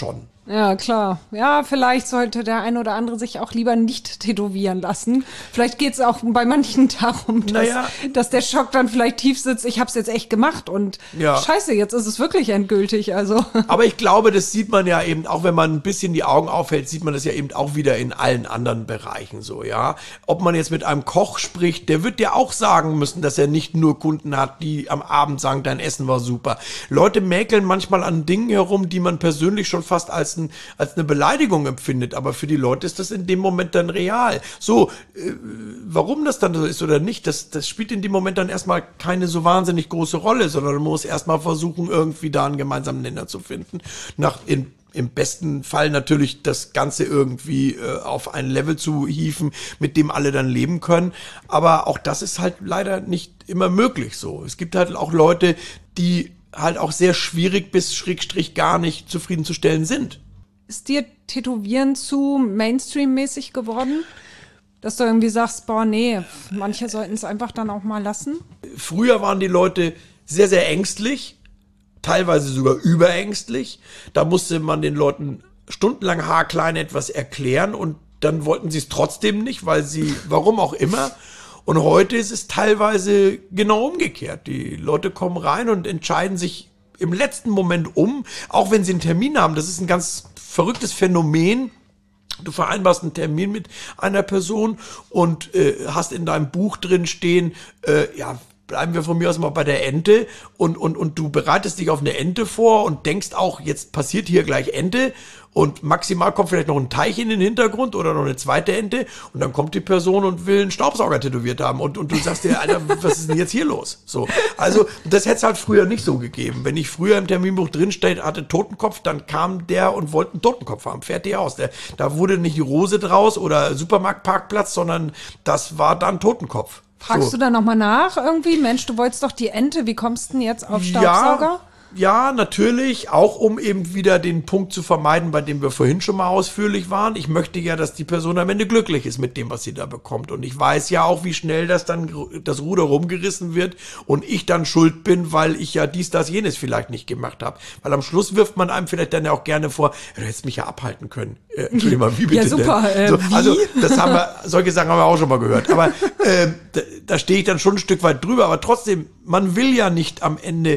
Ja, klar. Ja, vielleicht sollte der ein oder andere sich auch lieber nicht tätowieren lassen. Vielleicht geht es auch bei manchen darum, dass, naja. dass der Schock dann vielleicht tief sitzt. Ich habe es jetzt echt gemacht und ja. Scheiße, jetzt ist es wirklich endgültig. Also. Aber ich glaube, das sieht man ja eben, auch wenn man ein bisschen die Augen aufhält, sieht man das ja eben auch wieder in allen anderen Bereichen so, ja. Ob man jetzt mit einem Koch spricht, der wird dir auch sagen müssen, dass er nicht nur Kunden hat, die am Abend sagen, dein Essen war super. Leute mäkeln manchmal an Dingen herum, die man persönlich schon fast als als eine Beleidigung empfindet, aber für die Leute ist das in dem Moment dann real. So, äh, warum das dann so ist oder nicht, das, das spielt in dem Moment dann erstmal keine so wahnsinnig große Rolle, sondern man muss erstmal versuchen, irgendwie da einen gemeinsamen Nenner zu finden. Nach, in, im besten Fall natürlich das Ganze irgendwie äh, auf ein Level zu hieven, mit dem alle dann leben können, aber auch das ist halt leider nicht immer möglich so. Es gibt halt auch Leute, die halt auch sehr schwierig bis schrägstrich gar nicht zufriedenzustellen sind. Ist dir Tätowieren zu Mainstream-mäßig geworden? Dass du irgendwie sagst, boah, nee, manche sollten es einfach dann auch mal lassen? Früher waren die Leute sehr, sehr ängstlich, teilweise sogar überängstlich. Da musste man den Leuten stundenlang haarklein etwas erklären und dann wollten sie es trotzdem nicht, weil sie, warum auch immer. Und heute ist es teilweise genau umgekehrt. Die Leute kommen rein und entscheiden sich im letzten Moment um, auch wenn sie einen Termin haben. Das ist ein ganz verrücktes Phänomen. Du vereinbarst einen Termin mit einer Person und äh, hast in deinem Buch drin stehen, äh, ja, bleiben wir von mir aus mal bei der Ente und, und, und du bereitest dich auf eine Ente vor und denkst auch, jetzt passiert hier gleich Ente und maximal kommt vielleicht noch ein Teich in den Hintergrund oder noch eine zweite Ente und dann kommt die Person und will einen Staubsauger tätowiert haben und, und du sagst dir, Alter, was ist denn jetzt hier los? So, also das hätte es halt früher nicht so gegeben. Wenn ich früher im Terminbuch drinsteht, hatte Totenkopf, dann kam der und wollte einen Totenkopf haben, fertig aus. Der, da wurde nicht die Rose draus oder Supermarktparkplatz, sondern das war dann Totenkopf. Fragst so. Du da nochmal nach irgendwie? Mensch, du wolltest doch die Ente, wie kommst du denn jetzt auf Staubsauger? Ja, ja, natürlich, auch um eben wieder den Punkt zu vermeiden, bei dem wir vorhin schon mal ausführlich waren. Ich möchte ja, dass die Person am Ende glücklich ist mit dem, was sie da bekommt. Und ich weiß ja auch, wie schnell das dann das Ruder rumgerissen wird und ich dann schuld bin, weil ich ja dies, das, jenes vielleicht nicht gemacht habe. Weil am Schluss wirft man einem vielleicht dann ja auch gerne vor, du hättest mich ja abhalten können. Äh, Entschuldigung mal, wie bitte ja, super. Denn? So, äh, also, das haben wir, solche Sachen haben wir auch schon mal gehört. Aber äh, da, da stehe ich dann schon ein Stück weit drüber. Aber trotzdem, man will ja nicht am Ende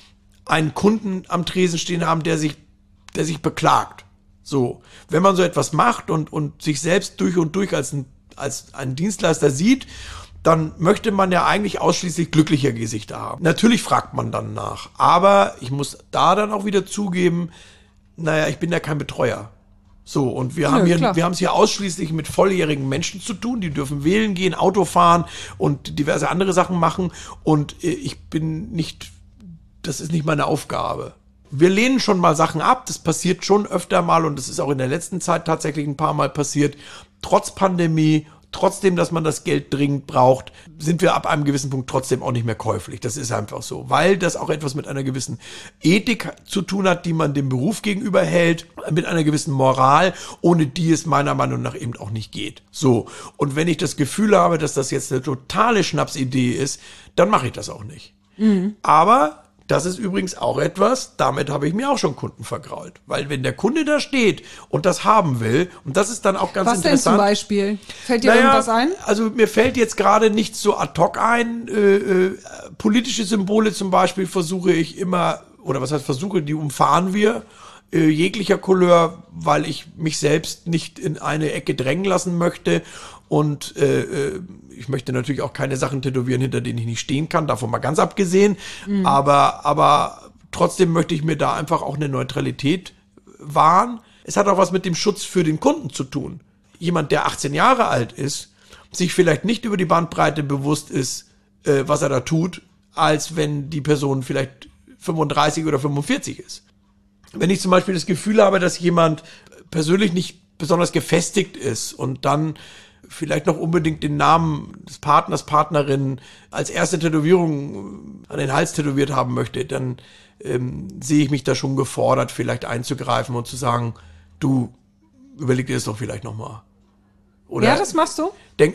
einen Kunden am Tresen stehen haben, der sich, der sich beklagt. So. Wenn man so etwas macht und, und sich selbst durch und durch als ein, als ein Dienstleister sieht, dann möchte man ja eigentlich ausschließlich glückliche Gesichter haben. Natürlich fragt man dann nach. Aber ich muss da dann auch wieder zugeben, naja, ich bin ja kein Betreuer. So, und wir ja, haben hier, klar. wir haben es hier ausschließlich mit volljährigen Menschen zu tun, die dürfen wählen gehen, Auto fahren und diverse andere Sachen machen. Und ich bin nicht, das ist nicht meine Aufgabe. Wir lehnen schon mal Sachen ab, das passiert schon öfter mal und das ist auch in der letzten Zeit tatsächlich ein paar Mal passiert. Trotz Pandemie, trotzdem, dass man das Geld dringend braucht, sind wir ab einem gewissen Punkt trotzdem auch nicht mehr käuflich. Das ist einfach so, weil das auch etwas mit einer gewissen Ethik zu tun hat, die man dem Beruf gegenüber hält, mit einer gewissen Moral, ohne die es meiner Meinung nach eben auch nicht geht. So, und wenn ich das Gefühl habe, dass das jetzt eine totale Schnapsidee ist, dann mache ich das auch nicht. Mhm. Aber das ist übrigens auch etwas, damit habe ich mir auch schon Kunden vergrault. Weil wenn der Kunde da steht und das haben will, und das ist dann auch ganz Was interessant. Was denn zum Beispiel? Fällt dir naja, irgendwas ein? Also mir fällt jetzt gerade nichts so ad hoc ein. Äh, äh, politische Symbole zum Beispiel versuche ich immer, oder was heißt versuche, die umfahren wir, äh, jeglicher Couleur, weil ich mich selbst nicht in eine Ecke drängen lassen möchte. Und äh, ich möchte natürlich auch keine Sachen tätowieren, hinter denen ich nicht stehen kann, davon mal ganz abgesehen. Mhm. Aber, aber trotzdem möchte ich mir da einfach auch eine Neutralität wahren. Es hat auch was mit dem Schutz für den Kunden zu tun. Jemand, der achtzehn Jahre alt ist, sich vielleicht nicht über die Bandbreite bewusst ist, äh, was er da tut, als wenn die Person vielleicht fünfunddreißig oder fünfundvierzig ist. Wenn ich zum Beispiel das Gefühl habe, dass jemand persönlich nicht besonders gefestigt ist und dann vielleicht noch unbedingt den Namen des Partners, Partnerin als erste Tätowierung an den Hals tätowiert haben möchte, dann ähm, sehe ich mich da schon gefordert, vielleicht einzugreifen und zu sagen, du, überleg dir das doch vielleicht nochmal. Ja, das machst du? Denk, ja,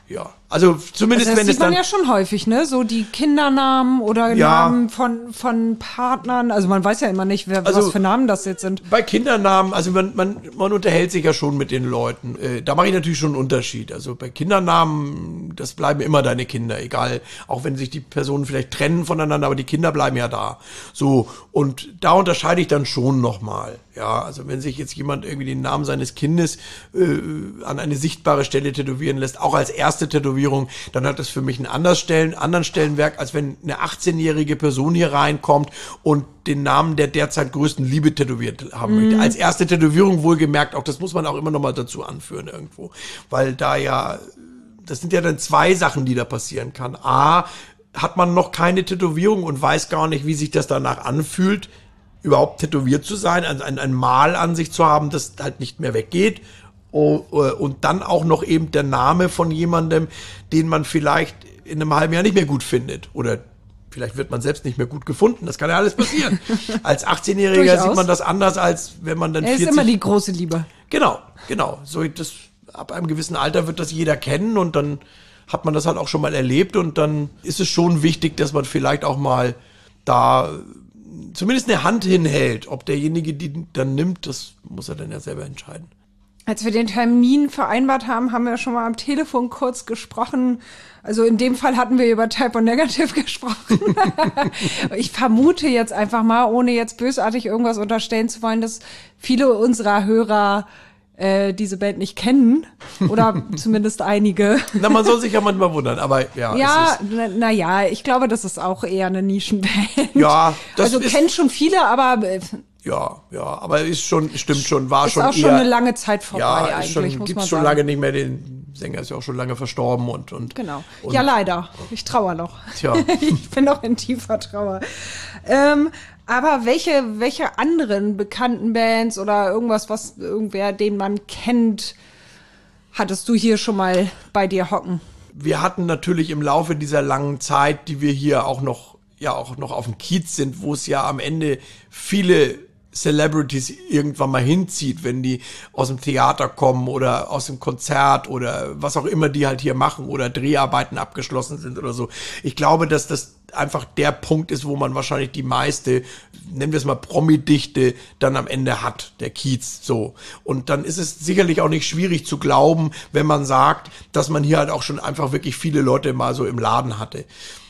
ja. Also zumindest also das wenn sieht es dann... man ja schon häufig, ne? So die Kindernamen oder Ja. Namen von, von Partnern. Also man weiß ja immer nicht, wer, Also- was für Namen das jetzt sind. Bei Kindernamen, also man, man, man unterhält sich ja schon mit den Leuten. Äh, da mache ich natürlich schon einen Unterschied. Also bei Kindernamen, das bleiben immer deine Kinder, egal. Auch wenn sich die Personen vielleicht trennen voneinander, aber die Kinder bleiben ja da. So, und da unterscheide ich dann schon nochmal. Ja, also wenn sich jetzt jemand irgendwie den Namen seines Kindes äh, an eine sichtbare Stelle tätowieren lässt, auch als erste Tätowierung, dann hat das für mich einen anders Stellen, anderen Stellenwert, als wenn eine achtzehnjährige Person hier reinkommt und den Namen der derzeit größten Liebe tätowiert haben Mhm. möchte. Als erste Tätowierung wohlgemerkt, auch das muss man auch immer noch mal dazu anführen irgendwo. Weil da ja, das sind ja dann zwei Sachen, die da passieren kann. A, hat man noch keine Tätowierung und weiß gar nicht, wie sich das danach anfühlt, überhaupt tätowiert zu sein, ein, ein, ein Mal an sich zu haben, das halt nicht mehr weggeht. Oh, und dann auch noch eben der Name von jemandem, den man vielleicht in einem halben Jahr nicht mehr gut findet. Oder vielleicht wird man selbst nicht mehr gut gefunden. Das kann ja alles passieren. Als achtzehnjähriger Durchaus. sieht man das anders, als wenn man dann Er ist vierzig... immer die große Liebe. Genau, genau. So, das, ab einem gewissen Alter wird das jeder kennen und dann hat man das halt auch schon mal erlebt und dann ist es schon wichtig, dass man vielleicht auch mal da zumindest eine Hand hinhält. Ob derjenige die dann nimmt, das muss er dann ja selber entscheiden. Als wir den Termin vereinbart haben, haben wir schon mal am Telefon kurz gesprochen. Also in dem Fall hatten wir über Type O Negative gesprochen. Ich vermute jetzt einfach mal, ohne jetzt bösartig irgendwas unterstellen zu wollen, dass viele unserer Hörer äh, diese Band nicht kennen. Oder zumindest einige. Na, man soll sich ja manchmal wundern, aber ja. Ja, es ist, na, na ja, ich glaube, das ist auch eher eine Nischenband. Ja, das also ist- kennt schon viele, aber äh, ja, ja, aber ist schon, stimmt schon, war ist schon auch schon eher, eine lange Zeit vorbei ja, ist eigentlich, schon, muss gibt's man schon sagen. lange nicht mehr, den Sänger ist ja auch schon lange verstorben und, und. Genau. Und, Ja, leider. Ich trauere noch. Tja. Ich bin noch in tiefer Trauer. Ähm, aber welche, welche anderen bekannten Bands oder irgendwas, was irgendwer, den man kennt, hattest du hier schon mal bei dir hocken? Wir hatten natürlich im Laufe dieser langen Zeit, die wir hier auch noch, ja, auch noch auf dem Kiez sind, wo es ja am Ende viele Celebrities irgendwann mal hinzieht, wenn die aus dem Theater kommen oder aus dem Konzert oder was auch immer die halt hier machen oder Dreharbeiten abgeschlossen sind oder so. Ich glaube, dass das einfach der Punkt ist, wo man wahrscheinlich die meiste, nennen wir es mal Promi-Dichte, dann am Ende hat, der Kiez, so. Und dann ist es sicherlich auch nicht schwierig zu glauben, wenn man sagt, dass man hier halt auch schon einfach wirklich viele Leute mal so im Laden hatte.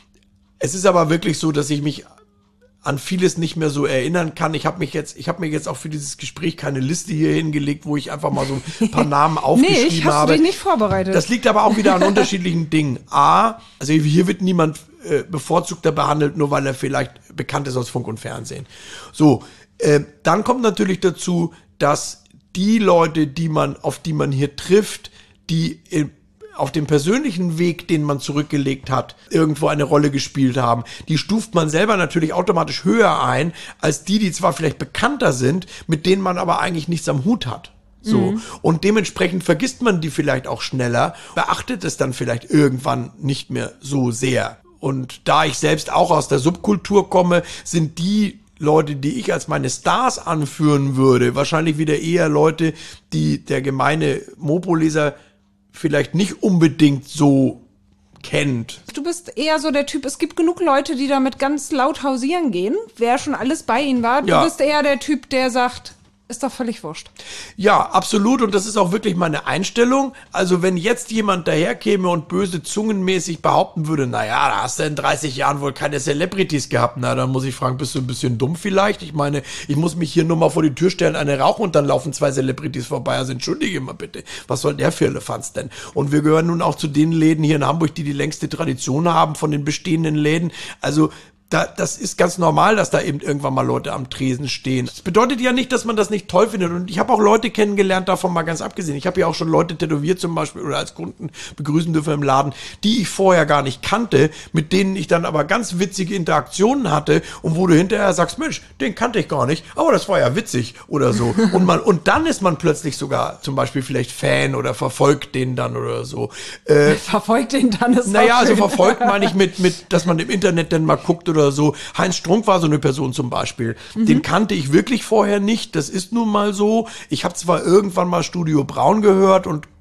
Es ist aber wirklich so, dass ich mich an vieles nicht mehr so erinnern kann. Ich habe mich jetzt, ich habe mir jetzt auch für dieses Gespräch keine Liste hier hingelegt, wo ich einfach mal so ein paar Namen aufgeschrieben Nee, ich hast habe. du dich nicht vorbereitet. Das liegt aber auch wieder an unterschiedlichen Dingen. A, also hier wird niemand äh, bevorzugter behandelt, nur weil er vielleicht bekannt ist aus Funk und Fernsehen. So, äh, dann kommt natürlich dazu, dass die Leute, die man, auf die man hier trifft, die äh, auf dem persönlichen Weg, den man zurückgelegt hat, irgendwo eine Rolle gespielt haben. Die stuft man selber natürlich automatisch höher ein, als die, die zwar vielleicht bekannter sind, mit denen man aber eigentlich nichts am Hut hat. So. Mhm. Und dementsprechend vergisst man die vielleicht auch schneller, beachtet es dann vielleicht irgendwann nicht mehr so sehr. Und da ich selbst auch aus der Subkultur komme, sind die Leute, die ich als meine Stars anführen würde, wahrscheinlich wieder eher Leute, die der gemeine Mopo-Leser vielleicht nicht unbedingt so kennt. Du bist eher so der Typ, es gibt genug Leute, die damit ganz laut hausieren gehen, wer schon alles bei ihnen war. Du Ja. bist eher der Typ, der sagt, ist doch völlig wurscht. Ja, absolut. Und das ist auch wirklich meine Einstellung. Also wenn jetzt jemand daherkäme und böse zungenmäßig behaupten würde, naja, da hast du in dreißig Jahren wohl keine Celebrities gehabt. Na, dann muss ich fragen, bist du ein bisschen dumm vielleicht? Ich meine, ich muss mich hier nur mal vor die Tür stellen, eine rauchen und dann laufen zwei Celebrities vorbei. Also entschuldige mal bitte. Was soll der für Elefanz denn? Und wir gehören nun auch zu den Läden hier in Hamburg, die die längste Tradition haben von den bestehenden Läden. Also Da, das ist ganz normal, dass da eben irgendwann mal Leute am Tresen stehen. Das bedeutet ja nicht, dass man das nicht toll findet. Und ich habe auch Leute kennengelernt, davon mal ganz abgesehen. Ich habe ja auch schon Leute tätowiert zum Beispiel oder als Kunden begrüßen dürfen im Laden, die ich vorher gar nicht kannte, mit denen ich dann aber ganz witzige Interaktionen hatte und wo du hinterher sagst, Mensch, den kannte ich gar nicht, aber das war ja witzig oder so. Und man, und dann ist man plötzlich sogar zum Beispiel vielleicht Fan oder verfolgt den dann oder so. Äh, Verfolgt den dann ist Naja, auch also schön. verfolgt meine ich mit, mit, dass man im Internet dann mal guckt oder so. Heinz Strunk war so eine Person zum Beispiel. Mhm. Den kannte ich wirklich vorher nicht. Das ist nun mal so. Ich habe zwar irgendwann mal Studio Braun gehört und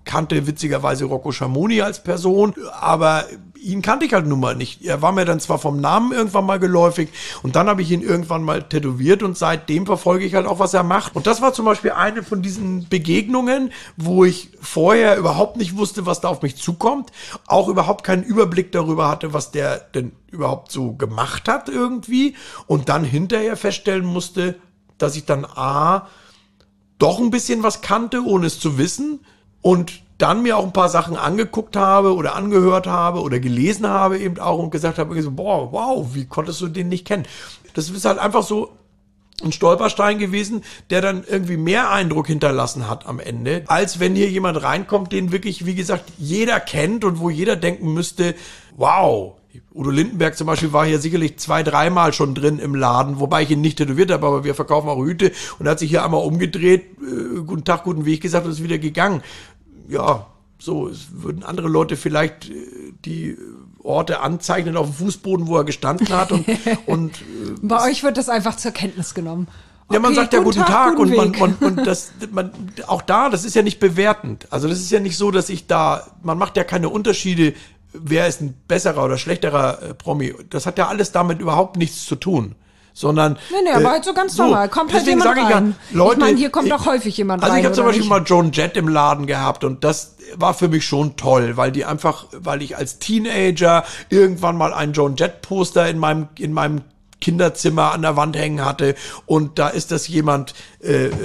kannte witzigerweise Rocco Schamoni als Person, aber ihn kannte ich halt nun mal nicht. Er war mir dann zwar vom Namen irgendwann mal geläufig und dann habe ich ihn irgendwann mal tätowiert und seitdem verfolge ich halt auch, was er macht. Und das war zum Beispiel eine von diesen Begegnungen, wo ich vorher überhaupt nicht wusste, was da auf mich zukommt, auch überhaupt keinen Überblick darüber hatte, was der denn überhaupt so gemacht hat irgendwie und dann hinterher feststellen musste, dass ich dann A, doch ein bisschen was kannte, ohne es zu wissen und dann mir auch ein paar Sachen angeguckt habe oder angehört habe oder gelesen habe eben auch und gesagt habe, so, boah, wow, wie konntest du den nicht kennen? Das ist halt einfach so ein Stolperstein gewesen, der dann irgendwie mehr Eindruck hinterlassen hat am Ende, als wenn hier jemand reinkommt, den wirklich, wie gesagt, jeder kennt und wo jeder denken müsste, wow, Udo Lindenberg zum Beispiel war hier sicherlich zwei, dreimal schon drin im Laden, wobei ich ihn nicht tätowiert habe, aber wir verkaufen auch Hüte und er hat sich hier einmal umgedreht, äh, guten Tag, guten Weg gesagt und ist wieder gegangen. Ja, so, es würden andere Leute vielleicht äh, die Orte anzeichnen auf dem Fußboden, wo er gestanden hat und, und äh, bei euch wird das einfach zur Kenntnis genommen. Okay, ja, man sagt ja guten Tag, Tag guten und man, man und das man auch da, das ist ja nicht bewertend. Also das ist ja nicht so, dass ich da, man macht ja keine Unterschiede, wer ist ein besserer oder schlechterer äh, Promi. Das hat ja alles damit überhaupt nichts zu tun. Sondern, nee, nee, aber äh, halt so ganz normal. So, kommt halt deswegen jemand sage ich rein. Ja, Leute, ich meine, hier kommt doch häufig jemand also rein. Also ich habe zum Beispiel nicht? mal Joan Jett im Laden gehabt und das war für mich schon toll, weil die einfach, weil ich als Teenager irgendwann mal ein Joan Jett Poster in meinem, in meinem Kinderzimmer an der Wand hängen hatte und da ist das jemand, äh, äh,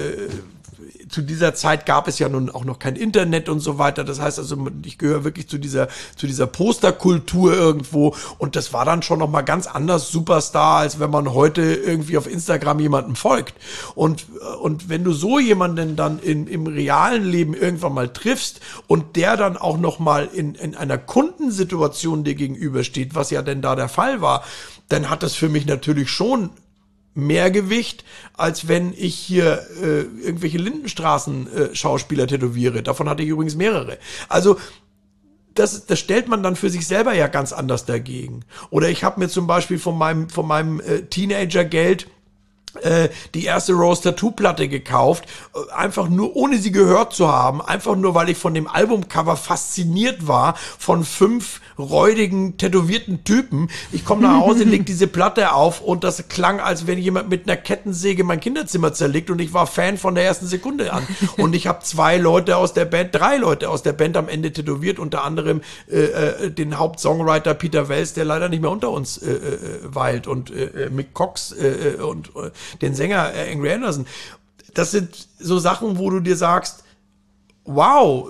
zu dieser Zeit gab es ja nun auch noch kein Internet und so weiter. Das heißt also, ich gehöre wirklich zu dieser, zu dieser Posterkultur irgendwo. Und das war dann schon noch mal ganz anders Superstar, als wenn man heute irgendwie auf Instagram jemandem folgt. Und, und wenn du so jemanden dann in, im realen Leben irgendwann mal triffst und der dann auch noch mal in, in einer Kundensituation dir gegenübersteht, was ja denn da der Fall war, dann hat das für mich natürlich schon mehr Gewicht, als wenn ich hier äh, irgendwelche Lindenstraßen-Schauspieler äh, tätowiere. Davon hatte ich übrigens mehrere. Also das, das stellt man dann für sich selber ja ganz anders dagegen. Oder ich habe mir zum Beispiel von meinem, von meinem äh, Teenager-Geld äh, die erste Rose-Tattoo-Platte gekauft, äh, einfach nur, ohne sie gehört zu haben, einfach nur, weil ich von dem Albumcover fasziniert war, von fünf räudigen, tätowierten Typen. Ich komme nach Hause, leg diese Platte auf und das klang, als wenn jemand mit einer Kettensäge mein Kinderzimmer zerlegt und ich war Fan von der ersten Sekunde an. Und ich habe zwei Leute aus der Band, drei Leute aus der Band am Ende tätowiert, unter anderem äh, äh, den Hauptsongwriter Peter Wells, der leider nicht mehr unter uns äh, äh, weilt und äh, Mick Cox äh, und äh, den Sänger äh, Angry Anderson. Das sind so Sachen, wo du dir sagst, wow,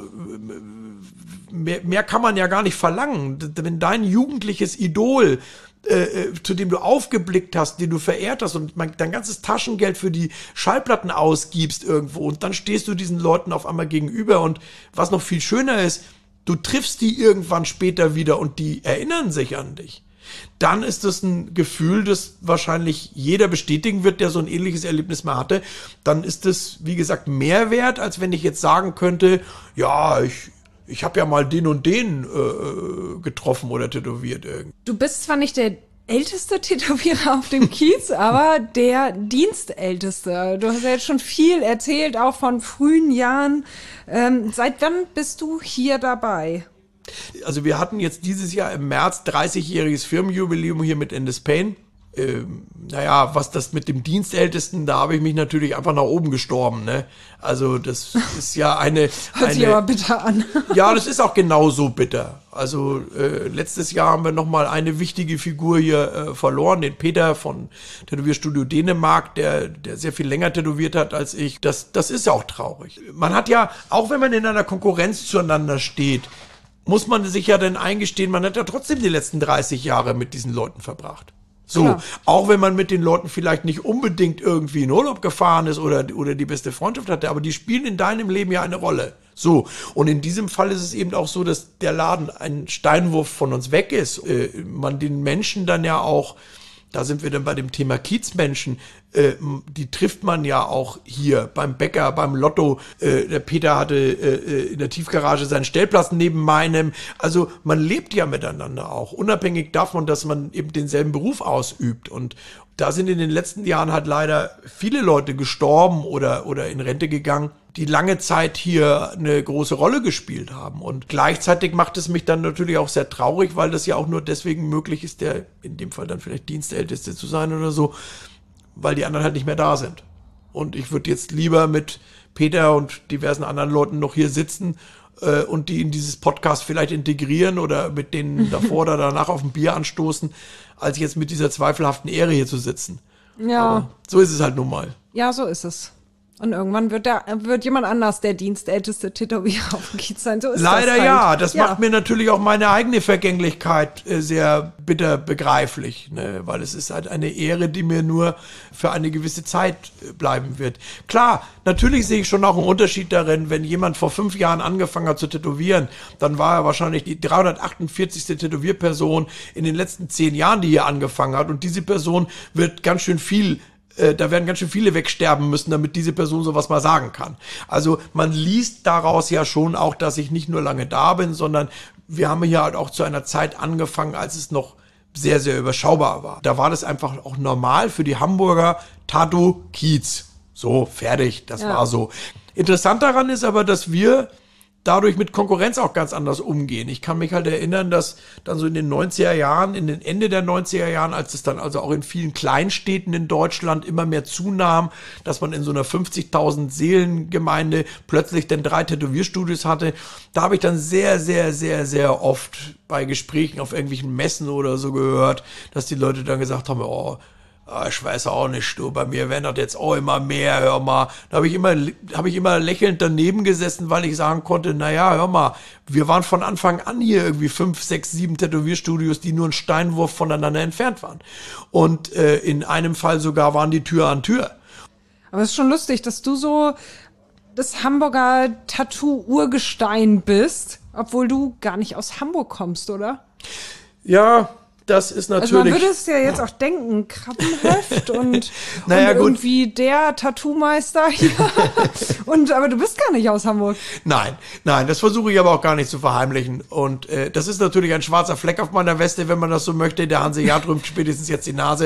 Mehr, mehr kann man ja gar nicht verlangen. Wenn dein jugendliches Idol, äh, zu dem du aufgeblickt hast, den du verehrt hast und man, dein ganzes Taschengeld für die Schallplatten ausgibst irgendwo und dann stehst du diesen Leuten auf einmal gegenüber und was noch viel schöner ist, du triffst die irgendwann später wieder und die erinnern sich an dich. Dann ist das ein Gefühl, das wahrscheinlich jeder bestätigen wird, der so ein ähnliches Erlebnis mal hatte. Dann ist das, wie gesagt, mehr wert, als wenn ich jetzt sagen könnte, ja, ich Ich habe ja mal den und den äh, getroffen oder tätowiert. Irgendwie. Du bist zwar nicht der älteste Tätowierer auf dem Kiez, aber der Dienstälteste. Du hast ja jetzt schon viel erzählt, auch von frühen Jahren. Ähm, seit wann bist du hier dabei? Also wir hatten jetzt dieses Jahr im März dreißigjähriges Firmenjubiläum hier mit Endless Pain. Ähm, naja, was das mit dem Dienstältesten, da habe ich mich natürlich einfach nach oben gestorben, ne? Also das ist ja eine... Hört eine, sich aber bitter an. Ja, das ist auch genauso bitter. Also äh, letztes Jahr haben wir noch mal eine wichtige Figur hier äh, verloren, den Peter von Tätowierstudio Dänemark, der der sehr viel länger tätowiert hat als ich. Das, das ist ja auch traurig. Man hat ja, auch wenn man in einer Konkurrenz zueinander steht, muss man sich ja dann eingestehen, man hat ja trotzdem die letzten dreißig Jahre mit diesen Leuten verbracht. So, klar. Auch wenn man mit den Leuten vielleicht nicht unbedingt irgendwie in Urlaub gefahren ist oder, oder die beste Freundschaft hatte, aber die spielen in deinem Leben ja eine Rolle. So, und in diesem Fall ist es eben auch so, dass der Laden ein Steinwurf von uns weg ist. Äh, man den Menschen dann ja auch, da sind wir dann bei dem Thema Kiezmenschen, äh, die trifft man ja auch hier beim Bäcker, beim Lotto. Äh, der Peter hatte äh, in der Tiefgarage seinen Stellplatz neben meinem. Also man lebt ja miteinander auch, unabhängig davon, dass man eben denselben Beruf ausübt. Und da sind in den letzten Jahren halt leider viele Leute gestorben oder, oder in Rente gegangen, die lange Zeit hier eine große Rolle gespielt haben. Und gleichzeitig macht es mich dann natürlich auch sehr traurig, weil das ja auch nur deswegen möglich ist, der in dem Fall dann vielleicht Dienstälteste zu sein oder so, weil die anderen halt nicht mehr da sind. Und ich würde jetzt lieber mit Peter und diversen anderen Leuten noch hier sitzen äh, und die in dieses Podcast vielleicht integrieren oder mit denen davor oder danach auf ein Bier anstoßen, als jetzt mit dieser zweifelhaften Ehre hier zu sitzen. Ja. Aber so ist es halt nun mal. Ja, so ist es. Und irgendwann wird der, wird jemand anders der dienstälteste Tätowierer auf dem Kiez sein. So ist Leider das halt. ja. Das ja. macht mir natürlich auch meine eigene Vergänglichkeit äh, sehr bitter begreiflich, ne? Weil es ist halt eine Ehre, die mir nur für eine gewisse Zeit äh, bleiben wird. Klar, natürlich sehe ich schon auch einen Unterschied darin, wenn jemand vor fünf Jahren angefangen hat zu tätowieren, dann war er wahrscheinlich die dreihundertachtundvierzigste Tätowierperson in den letzten zehn Jahren, die hier angefangen hat. Und diese Person wird ganz schön viel da werden ganz schön viele wegsterben müssen, damit diese Person sowas mal sagen kann. Also man liest daraus ja schon auch, dass ich nicht nur lange da bin, sondern wir haben hier halt auch zu einer Zeit angefangen, als es noch sehr, sehr überschaubar war. Da war das einfach auch normal für die Hamburger Tattoo Kiez. So, fertig, das ja. war so. Interessant daran ist aber, dass wir dadurch mit Konkurrenz auch ganz anders umgehen. Ich kann mich halt erinnern, dass dann so in den neunziger Jahren, in den Ende der neunziger Jahren, als es dann also auch in vielen Kleinstädten in Deutschland immer mehr zunahm, dass man in so einer fünfzigtausend Seelengemeinde plötzlich dann drei Tätowierstudios hatte, da habe ich dann sehr, sehr, sehr, sehr oft bei Gesprächen auf irgendwelchen Messen oder so gehört, dass die Leute dann gesagt haben, oh, ich weiß auch nicht, du, bei mir werden das jetzt auch immer mehr, hör mal. Da habe ich immer, habe ich immer lächelnd daneben gesessen, weil ich sagen konnte, naja, hör mal, wir waren von Anfang an hier irgendwie fünf, sechs, sieben Tätowierstudios, die nur einen Steinwurf voneinander entfernt waren. Und äh, in einem Fall sogar waren die Tür an Tür. Aber es ist schon lustig, dass du so das Hamburger Tattoo-Urgestein bist, obwohl du gar nicht aus Hamburg kommst, oder? Ja, das ist natürlich... Also man würde es ja jetzt auch denken, Krabbenheft und, naja, und gut. irgendwie der Tattoo-Meister hier. und, aber du bist gar nicht aus Hamburg. Nein, nein, das versuche ich aber auch gar nicht zu verheimlichen. Und äh, das ist natürlich ein schwarzer Fleck auf meiner Weste, wenn man das so möchte. Der Hanseat rümpft spätestens jetzt die Nase.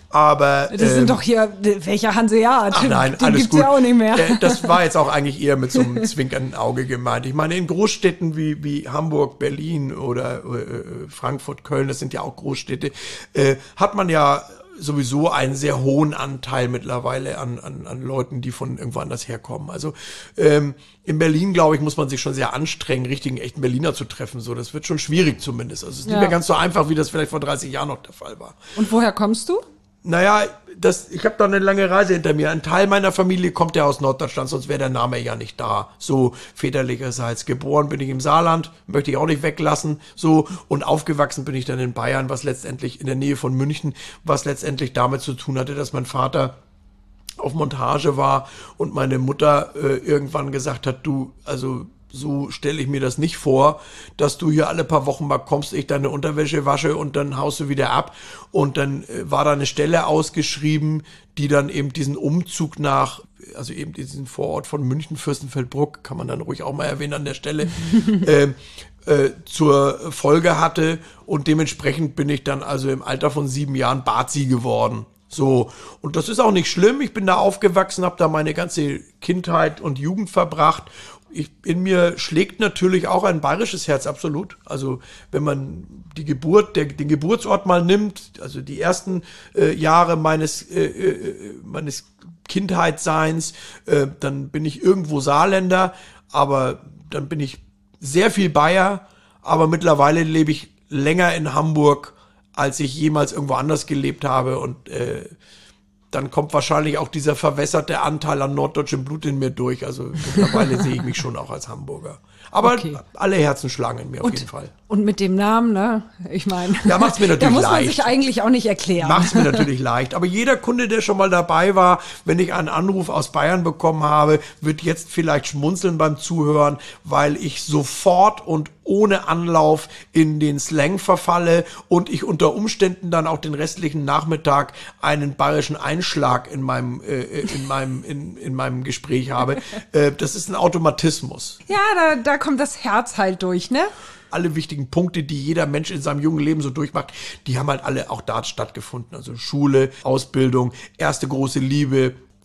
Aber das ähm, sind doch hier, welcher Hanseat? Ach nein, den alles gibt's gut. Ja auch nicht mehr. Äh, das war jetzt auch eigentlich eher mit so einem zwinkernden Auge gemeint. Ich meine, in Großstädten wie, wie Hamburg, Berlin oder äh, Frankfurt, Köln, das sind ja auch Großstädte, äh, hat man ja sowieso einen sehr hohen Anteil mittlerweile an, an, an Leuten, die von irgendwo anders herkommen. Also ähm, in Berlin, glaube ich, muss man sich schon sehr anstrengen, richtigen, echten Berliner zu treffen. So, das wird schon schwierig zumindest. Also es ist nicht Ja. mehr ganz so einfach, wie das vielleicht vor dreißig Jahren noch der Fall war. Und woher kommst du? Naja, das, ich habe da eine lange Reise hinter mir. Ein Teil meiner Familie kommt ja aus Norddeutschland, sonst wäre der Name ja nicht da. So väterlicherseits. Geboren bin ich im Saarland, möchte ich auch nicht weglassen. So, und aufgewachsen bin ich dann in Bayern, was letztendlich in der Nähe von München, was letztendlich damit zu tun hatte, dass mein Vater auf Montage war und meine Mutter äh, irgendwann gesagt hat, du, also so stelle ich mir das nicht vor, dass du hier alle paar Wochen mal kommst, ich deine Unterwäsche wasche und dann haust du wieder ab. Und dann äh, war da eine Stelle ausgeschrieben, die dann eben diesen Umzug nach, also eben diesen Vorort von München, Fürstenfeldbruck, kann man dann ruhig auch mal erwähnen an der Stelle, äh, äh, zur Folge hatte. Und dementsprechend bin ich dann also im Alter von sieben Jahren Bazi geworden. So, und das ist auch nicht schlimm. Ich bin da aufgewachsen, habe da meine ganze Kindheit und Jugend verbracht. Ich, in mir schlägt natürlich auch ein bayerisches Herz, absolut. Also wenn man die Geburt, der, den Geburtsort mal nimmt, also die ersten äh, Jahre meines, äh, äh, meines Kindheitsseins, äh, dann bin ich irgendwo Saarländer, aber dann bin ich sehr viel Bayer, aber mittlerweile lebe ich länger in Hamburg, als ich jemals irgendwo anders gelebt habe und äh, dann kommt wahrscheinlich auch dieser verwässerte Anteil an norddeutschem Blut in mir durch. Also mittlerweile sehe ich mich schon auch als Hamburger. Aber okay. Alle Herzen schlagen in mir und, auf jeden Fall. Und mit dem Namen, ne? Ich meine, ja, macht's mir natürlich da muss man leicht. sich eigentlich auch nicht erklären. Macht's mir natürlich leicht. Aber jeder Kunde, der schon mal dabei war, wenn ich einen Anruf aus Bayern bekommen habe, wird jetzt vielleicht schmunzeln beim Zuhören, weil ich sofort und ohne Anlauf in den Slang verfalle und ich unter Umständen dann auch den restlichen Nachmittag einen bayerischen Einschlag in meinem äh, in meinem in, in meinem Gespräch habe. Äh, das ist ein Automatismus. Ja, da, da kommt das Herz halt durch, ne? Alle wichtigen Punkte, die jeder Mensch in seinem jungen Leben so durchmacht, die haben halt alle auch da stattgefunden. Also Schule, Ausbildung, erste große Liebe,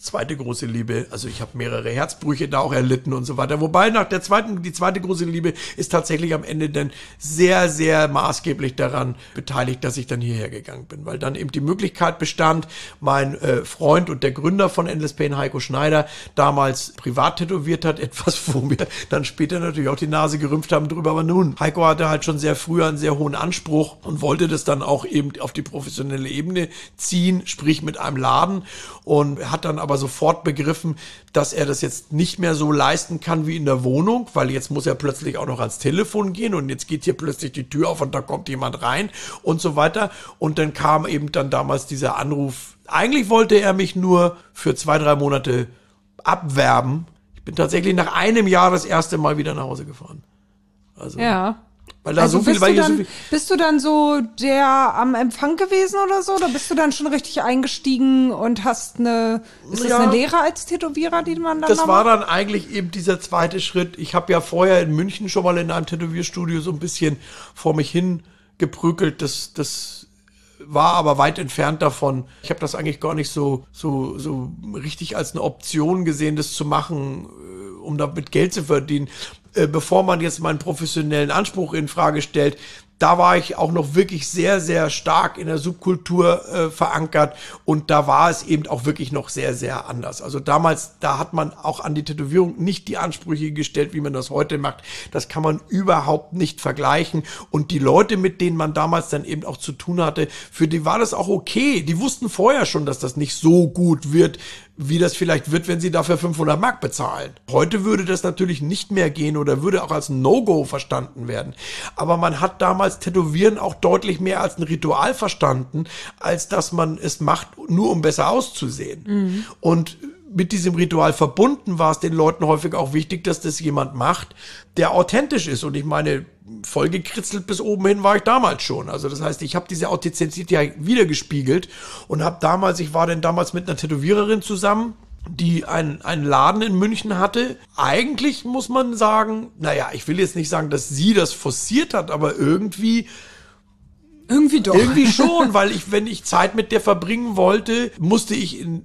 zweite große Liebe. Also ich habe mehrere Herzbrüche da auch erlitten und so weiter. Wobei nach der zweiten, die zweite große Liebe ist tatsächlich am Ende dann sehr, sehr maßgeblich daran beteiligt, dass ich dann hierher gegangen bin. Weil dann eben die Möglichkeit bestand, mein äh, Freund und der Gründer von Endless Pain, Heiko Schneider, damals privat tätowiert hat. Etwas, wo wir dann später natürlich auch die Nase gerümpft haben drüber. Aber nun, Heiko hatte halt schon sehr früh einen sehr hohen Anspruch und wollte das dann auch eben auf die professionelle Ebene ziehen, sprich mit einem Laden, und hat dann aber sofort begriffen, dass er das jetzt nicht mehr so leisten kann wie in der Wohnung, weil jetzt muss er plötzlich auch noch ans Telefon gehen und jetzt geht hier plötzlich die Tür auf und da kommt jemand rein und so weiter. Und dann kam eben dann damals dieser Anruf. Eigentlich wollte er mich nur für zwei, drei Monate abwerben. Ich bin tatsächlich nach einem Jahr das erste Mal wieder nach Hause gefahren. Also, ja. Weil da also so viel, bist, weil du hier dann, so viel. bist du dann so der am Empfang gewesen oder so? Oder bist du dann schon richtig eingestiegen und hast eine, ist Ja. das eine Lehre als Tätowierer, die man dann Das noch war macht? dann eigentlich eben dieser zweite Schritt. Ich habe ja vorher in München schon mal in einem Tätowierstudio so ein bisschen vor mich hin geprügelt. Das, das war aber weit entfernt davon. Ich habe das eigentlich gar nicht so, so, so richtig als eine Option gesehen, das zu machen, um damit Geld zu verdienen. Bevor man jetzt meinen professionellen Anspruch in Frage stellt, da war ich auch noch wirklich sehr, sehr stark in der Subkultur äh, verankert und da war es eben auch wirklich noch sehr, sehr anders. Also damals, da hat man auch an die Tätowierung nicht die Ansprüche gestellt, wie man das heute macht. Das kann man überhaupt nicht vergleichen und die Leute, mit denen man damals dann eben auch zu tun hatte, für die war das auch okay. Die wussten vorher schon, dass das nicht so gut wird, wie das vielleicht wird, wenn sie dafür fünfhundert Mark bezahlen. Heute würde das natürlich nicht mehr gehen oder würde auch als No-Go verstanden werden. Aber man hat damals Tätowieren auch deutlich mehr als ein Ritual verstanden, als dass man es macht, nur um besser auszusehen. Mhm. Und mit diesem Ritual verbunden war es den Leuten häufig auch wichtig, dass das jemand macht, der authentisch ist. Und ich meine, vollgekritzelt bis oben hin war ich damals schon. Also das heißt, ich habe diese Authentizität ja wiedergespiegelt und habe damals, ich war denn damals mit einer Tätowiererin zusammen, die einen, einen Laden in München hatte. Eigentlich muss man sagen, naja, ich will jetzt nicht sagen, dass sie das forciert hat, aber irgendwie Irgendwie doch. Irgendwie schon, weil ich, wenn ich Zeit mit der verbringen wollte, musste ich in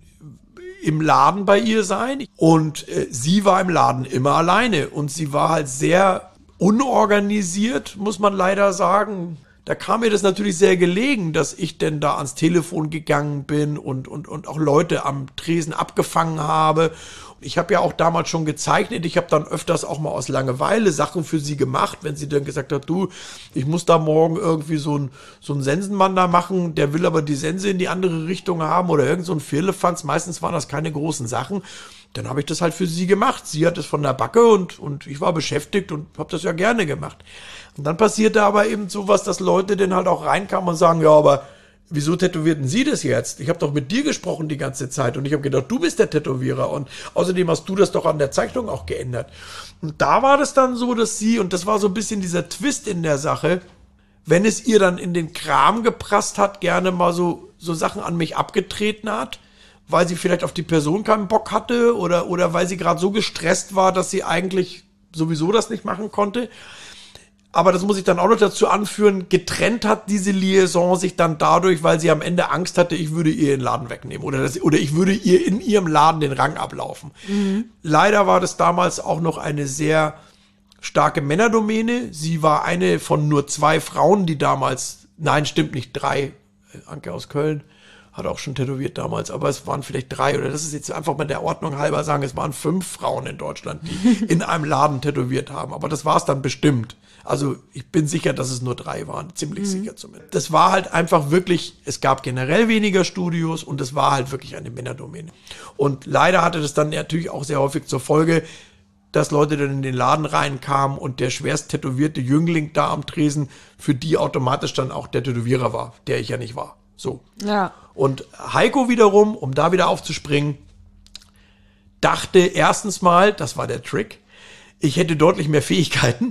im Laden bei ihr sein und äh, sie war im Laden immer alleine und sie war halt sehr unorganisiert, muss man leider sagen. Da kam mir das natürlich sehr gelegen, dass ich denn da ans Telefon gegangen bin und, und, und auch Leute am Tresen abgefangen habe. Ich habe ja auch damals schon gezeichnet. Ich habe dann öfters auch mal aus Langeweile Sachen für sie gemacht, wenn sie dann gesagt hat, du, ich muss da morgen irgendwie so ein so ein Sensenmann da machen, der will aber die Sense in die andere Richtung haben oder irgend so ein Firlefanz. Meistens waren das keine großen Sachen. Dann habe ich das halt für sie gemacht. Sie hat es von der Backe und, und ich war beschäftigt und habe das ja gerne gemacht. Und dann passierte aber eben sowas, dass Leute dann halt auch reinkamen und sagen, ja, aber wieso tätowierten Sie das jetzt? Ich habe doch mit dir gesprochen die ganze Zeit und ich habe gedacht, du bist der Tätowierer und außerdem hast du das doch an der Zeichnung auch geändert. Und da war das dann so, dass sie, und das war so ein bisschen dieser Twist in der Sache, wenn es ihr dann in den Kram geprasst hat, gerne mal so, so Sachen an mich abgetreten hat, weil sie vielleicht auf die Person keinen Bock hatte oder, oder weil sie gerade so gestresst war, dass sie eigentlich sowieso das nicht machen konnte. Aber das muss ich dann auch noch dazu anführen, getrennt hat diese Liaison sich dann dadurch, weil sie am Ende Angst hatte, ich würde ihr den Laden wegnehmen oder, das, oder ich würde ihr in ihrem Laden den Rang ablaufen. Mhm. Leider war das damals auch noch eine sehr starke Männerdomäne. Sie war eine von nur zwei Frauen, die damals, nein, stimmt nicht, drei, Anke aus Köln, hat auch schon tätowiert damals, aber es waren vielleicht drei oder das ist jetzt einfach mal der Ordnung halber sagen, es waren fünf Frauen in Deutschland, die in einem Laden tätowiert haben, aber das war es dann bestimmt. Also ich bin sicher, dass es nur drei waren, ziemlich mhm. sicher zumindest. Das war halt einfach wirklich, es gab generell weniger Studios und es war halt wirklich eine Männerdomäne. Und leider hatte das dann natürlich auch sehr häufig zur Folge, dass Leute dann in den Laden reinkamen und der schwerst tätowierte Jüngling da am Tresen für die automatisch dann auch der Tätowierer war, der ich ja nicht war. So. Ja. Und Heiko wiederum, um da wieder aufzuspringen, dachte erstens mal, das war der Trick, ich hätte deutlich mehr Fähigkeiten.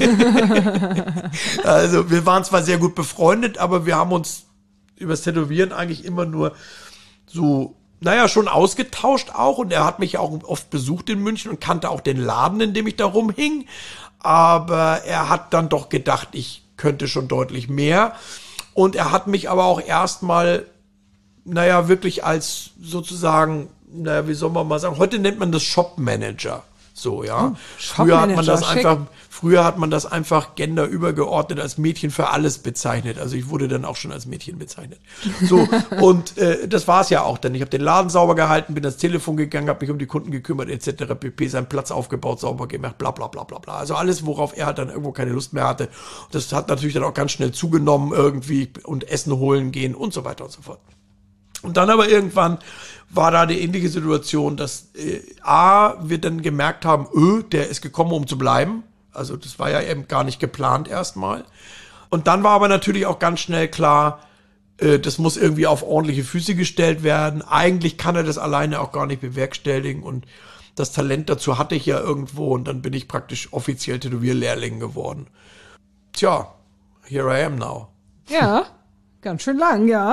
Also wir waren zwar sehr gut befreundet, aber wir haben uns übers Tätowieren eigentlich immer nur so, naja, schon ausgetauscht auch. Und er hat mich auch oft besucht in München und kannte auch den Laden, in dem ich da rumhing. Aber er hat dann doch gedacht, ich könnte schon deutlich mehr. Und er hat mich aber auch erstmal, naja, wirklich als sozusagen naja, wie soll man mal sagen, heute nennt man das Shopmanager. So, ja. Oh, früher hat man das Shopmanager, einfach, früher hat man das einfach genderübergeordnet als Mädchen für alles bezeichnet. Also ich wurde dann auch schon als Mädchen bezeichnet. So, und äh, das war es ja auch dann. Ich habe den Laden sauber gehalten, bin ans Telefon gegangen, habe mich um die Kunden gekümmert, et cetera pp, seinen Platz aufgebaut, sauber gemacht, bla bla bla bla bla. Also alles, worauf er halt dann irgendwo keine Lust mehr hatte. Das hat natürlich dann auch ganz schnell zugenommen irgendwie und Essen holen gehen und so weiter und so fort. Und dann aber irgendwann war da eine ähnliche Situation, dass äh, A, wir dann gemerkt haben, öh, der ist gekommen, um zu bleiben. Also das war ja eben gar nicht geplant erstmal. Und dann war aber natürlich auch ganz schnell klar, äh, das muss irgendwie auf ordentliche Füße gestellt werden. Eigentlich kann er das alleine auch gar nicht bewerkstelligen. Und das Talent dazu hatte ich ja irgendwo. Und dann bin ich praktisch offiziell Tätowierlehrling geworden. Tja, here I am now. Ja. Ganz schön lang, ja.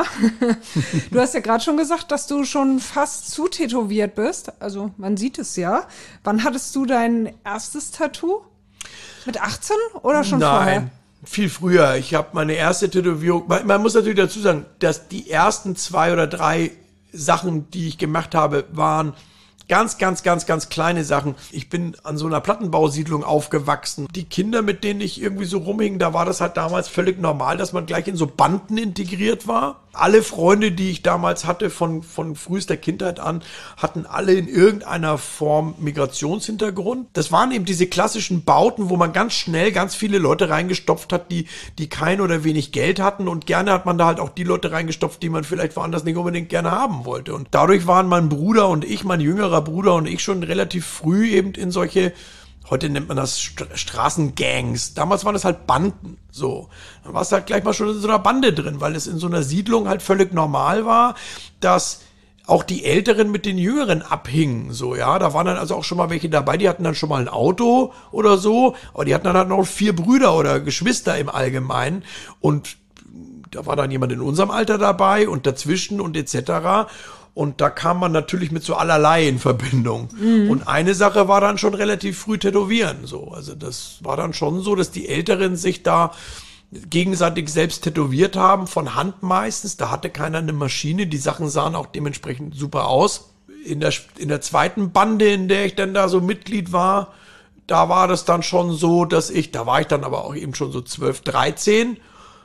Du hast ja gerade schon gesagt, dass du schon fast zu tätowiert bist. Also man sieht es ja. Wann hattest du dein erstes Tattoo? Mit achtzehn oder schon Nein, vorher? Nein, viel früher. Ich habe meine erste Tätowierung, man, man muss natürlich dazu sagen, dass die ersten zwei oder drei Sachen, die ich gemacht habe, waren ganz, ganz, ganz, ganz kleine Sachen. Ich bin an so einer Plattenbausiedlung aufgewachsen. Die Kinder, mit denen ich irgendwie so rumhing, da war das halt damals völlig normal, dass man gleich in so Banden integriert war. Alle Freunde, die ich damals hatte, von, von frühester Kindheit an, hatten alle in irgendeiner Form Migrationshintergrund. Das waren eben diese klassischen Bauten, wo man ganz schnell ganz viele Leute reingestopft hat, die, die kein oder wenig Geld hatten. Und gerne hat man da halt auch die Leute reingestopft, die man vielleicht woanders nicht unbedingt gerne haben wollte. Und dadurch waren mein Bruder und ich, mein jüngerer Bruder und ich schon relativ früh eben in solche, heute nennt man das St- Straßengangs. Damals waren das halt Banden. So. Dann warst du halt gleich mal schon in so einer Bande drin, weil es in so einer Siedlung halt völlig normal war, dass auch die Älteren mit den Jüngeren abhingen. So, ja. Da waren dann also auch schon mal welche dabei, die hatten dann schon mal ein Auto oder so, aber die hatten dann halt noch vier Brüder oder Geschwister im Allgemeinen. Und da war dann jemand in unserem Alter dabei und dazwischen und et cetera. Und da kam man natürlich mit so allerlei in Verbindung. Mhm. Und eine Sache war dann schon relativ früh tätowieren. So. Also das war dann schon so, dass die Älteren sich da gegenseitig selbst tätowiert haben, von Hand meistens. Da hatte keiner eine Maschine. Die Sachen sahen auch dementsprechend super aus. In der, in der zweiten Bande, in der ich dann da so Mitglied war, da war das dann schon so, dass ich, da war ich dann aber auch eben schon so zwölf, dreizehn.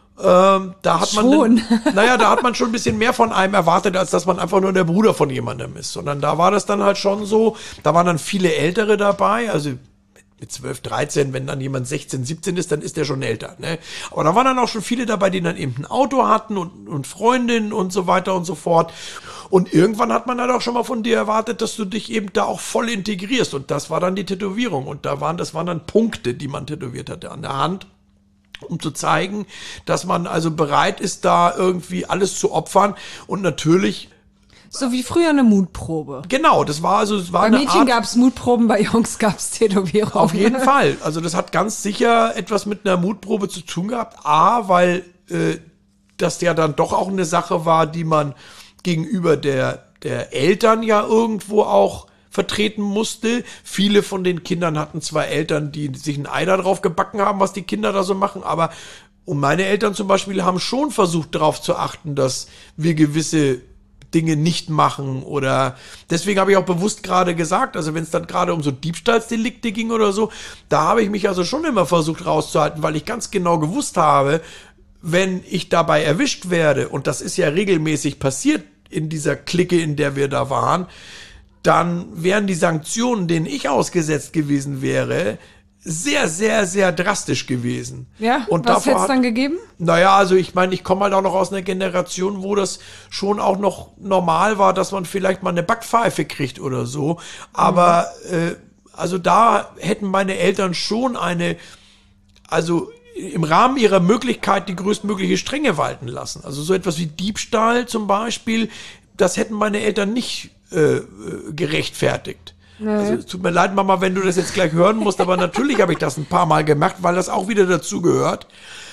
Ähm, da hat man, schon. Dann, naja, da hat man schon ein bisschen mehr von einem erwartet, als dass man einfach nur der Bruder von jemandem ist. Sondern da war das dann halt schon so, da waren dann viele Ältere dabei, also mit zwölf, dreizehn, wenn dann jemand sechzehn, siebzehn ist, dann ist der schon älter, ne? Aber da waren dann auch schon viele dabei, die dann eben ein Auto hatten und, und Freundinnen und so weiter und so fort. Und irgendwann hat man dann auch schon mal von dir erwartet, dass du dich eben da auch voll integrierst. Und das war dann die Tätowierung. Und da waren, das waren dann Punkte, die man tätowiert hatte an der Hand, um zu zeigen, dass man also bereit ist, da irgendwie alles zu opfern. Und natürlich... So wie früher eine Mutprobe. Genau, das war also... Es war bei eine Mädchen Art, gab's Mutproben, bei Jungs gab's Tätowierungen. Auf jeden Fall. Also das hat ganz sicher etwas mit einer Mutprobe zu tun gehabt. A, weil äh, das ja dann doch auch eine Sache war, die man gegenüber der, der Eltern ja irgendwo auch vertreten musste. Viele von den Kindern hatten zwar Eltern, die sich ein Ei da drauf gebacken haben, was die Kinder da so machen, aber und meine Eltern zum Beispiel haben schon versucht, darauf zu achten, dass wir gewisse Dinge nicht machen oder deswegen habe ich auch bewusst gerade gesagt, also wenn es dann gerade um so Diebstahlsdelikte ging oder so, da habe ich mich also schon immer versucht rauszuhalten, weil ich ganz genau gewusst habe, wenn ich dabei erwischt werde, und das ist ja regelmäßig passiert in dieser Clique, in der wir da waren, dann wären die Sanktionen, denen ich ausgesetzt gewesen wäre, sehr, sehr, sehr drastisch gewesen. Ja, und was hätte es hat, dann gegeben? Naja, also ich meine, ich komme halt auch noch aus einer Generation, wo das schon auch noch normal war, dass man vielleicht mal eine Backpfeife kriegt oder so. Aber mhm. äh, also da hätten meine Eltern schon eine, also im Rahmen ihrer Möglichkeit die größtmögliche Strenge walten lassen. Also so etwas wie Diebstahl zum Beispiel, das hätten meine Eltern nicht äh, gerechtfertigt. Nee. Also es tut mir leid, Mama, wenn du das jetzt gleich hören musst, aber natürlich habe ich das ein paar Mal gemacht, weil das auch wieder dazu gehört.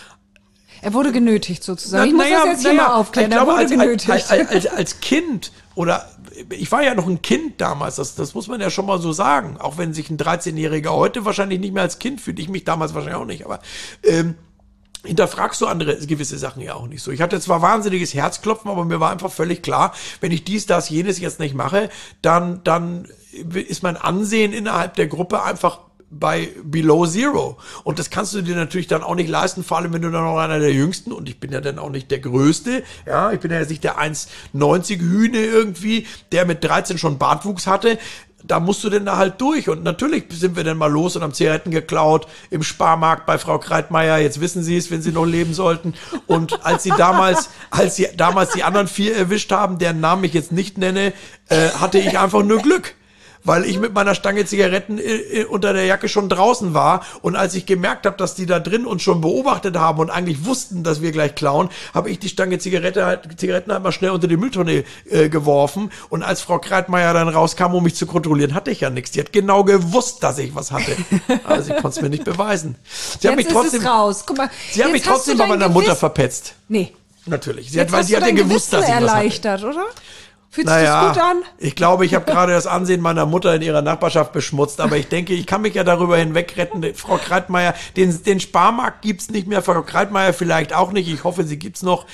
Er wurde genötigt sozusagen. Na, ich muss naja, das jetzt naja, hier mal aufklären. Ich glaube, er wurde als, genötigt. Als, als, als, als Kind oder ich war ja noch ein Kind damals, das, das muss man ja schon mal so sagen, auch wenn sich ein dreizehnjähriger heute wahrscheinlich nicht mehr als Kind fühlt, ich mich damals wahrscheinlich auch nicht, aber ähm, hinterfragst du andere gewisse Sachen ja auch nicht so. Ich hatte zwar wahnsinniges Herzklopfen, aber mir war einfach völlig klar, wenn ich dies, das, jenes jetzt nicht mache, dann, dann ist mein Ansehen innerhalb der Gruppe einfach bei below zero. Und das kannst du dir natürlich dann auch nicht leisten, vor allem wenn du dann noch einer der Jüngsten, und ich bin ja dann auch nicht der Größte, ja, ich bin ja jetzt nicht der eins neunzig Hühne irgendwie, der mit dreizehn schon Bartwuchs hatte. Da musst du denn da halt durch. Und natürlich sind wir dann mal los und haben Zigaretten geklaut im Sparmarkt bei Frau Kreitmeier. Jetzt wissen sie es, wenn sie noch leben sollten. Und als sie damals, als sie damals die anderen vier erwischt haben, deren Namen ich jetzt nicht nenne, äh, hatte ich einfach nur Glück. Weil ich mit meiner Stange Zigaretten äh, unter der Jacke schon draußen war. Und als ich gemerkt habe, dass die da drin uns schon beobachtet haben und eigentlich wussten, dass wir gleich klauen, habe ich die Stange Zigarette halt, Zigaretten halt mal schnell unter die Mülltonne äh, geworfen. Und als Frau Kreitmeier dann rauskam, um mich zu kontrollieren, hatte ich ja nichts. Die hat genau gewusst, dass ich was hatte. Also ich konnte es mir nicht beweisen. Sie hat mich trotzdem, ist es raus. Guck mal, sie hat mich trotzdem bei meiner Mutter verpetzt. Nee. Natürlich. Sie hat, weil sie hat ja gewusst, dass ich was hatte. Erleichtert, oder? Fühlt sich naja, das gut an? Ich glaube, ich habe gerade das Ansehen meiner Mutter in ihrer Nachbarschaft beschmutzt, aber ich denke, ich kann mich ja darüber hinwegretten. Frau Kreitmeier, den, den Sparmarkt gibt's nicht mehr, Frau Kreitmeier vielleicht auch nicht, ich hoffe, sie gibt's noch.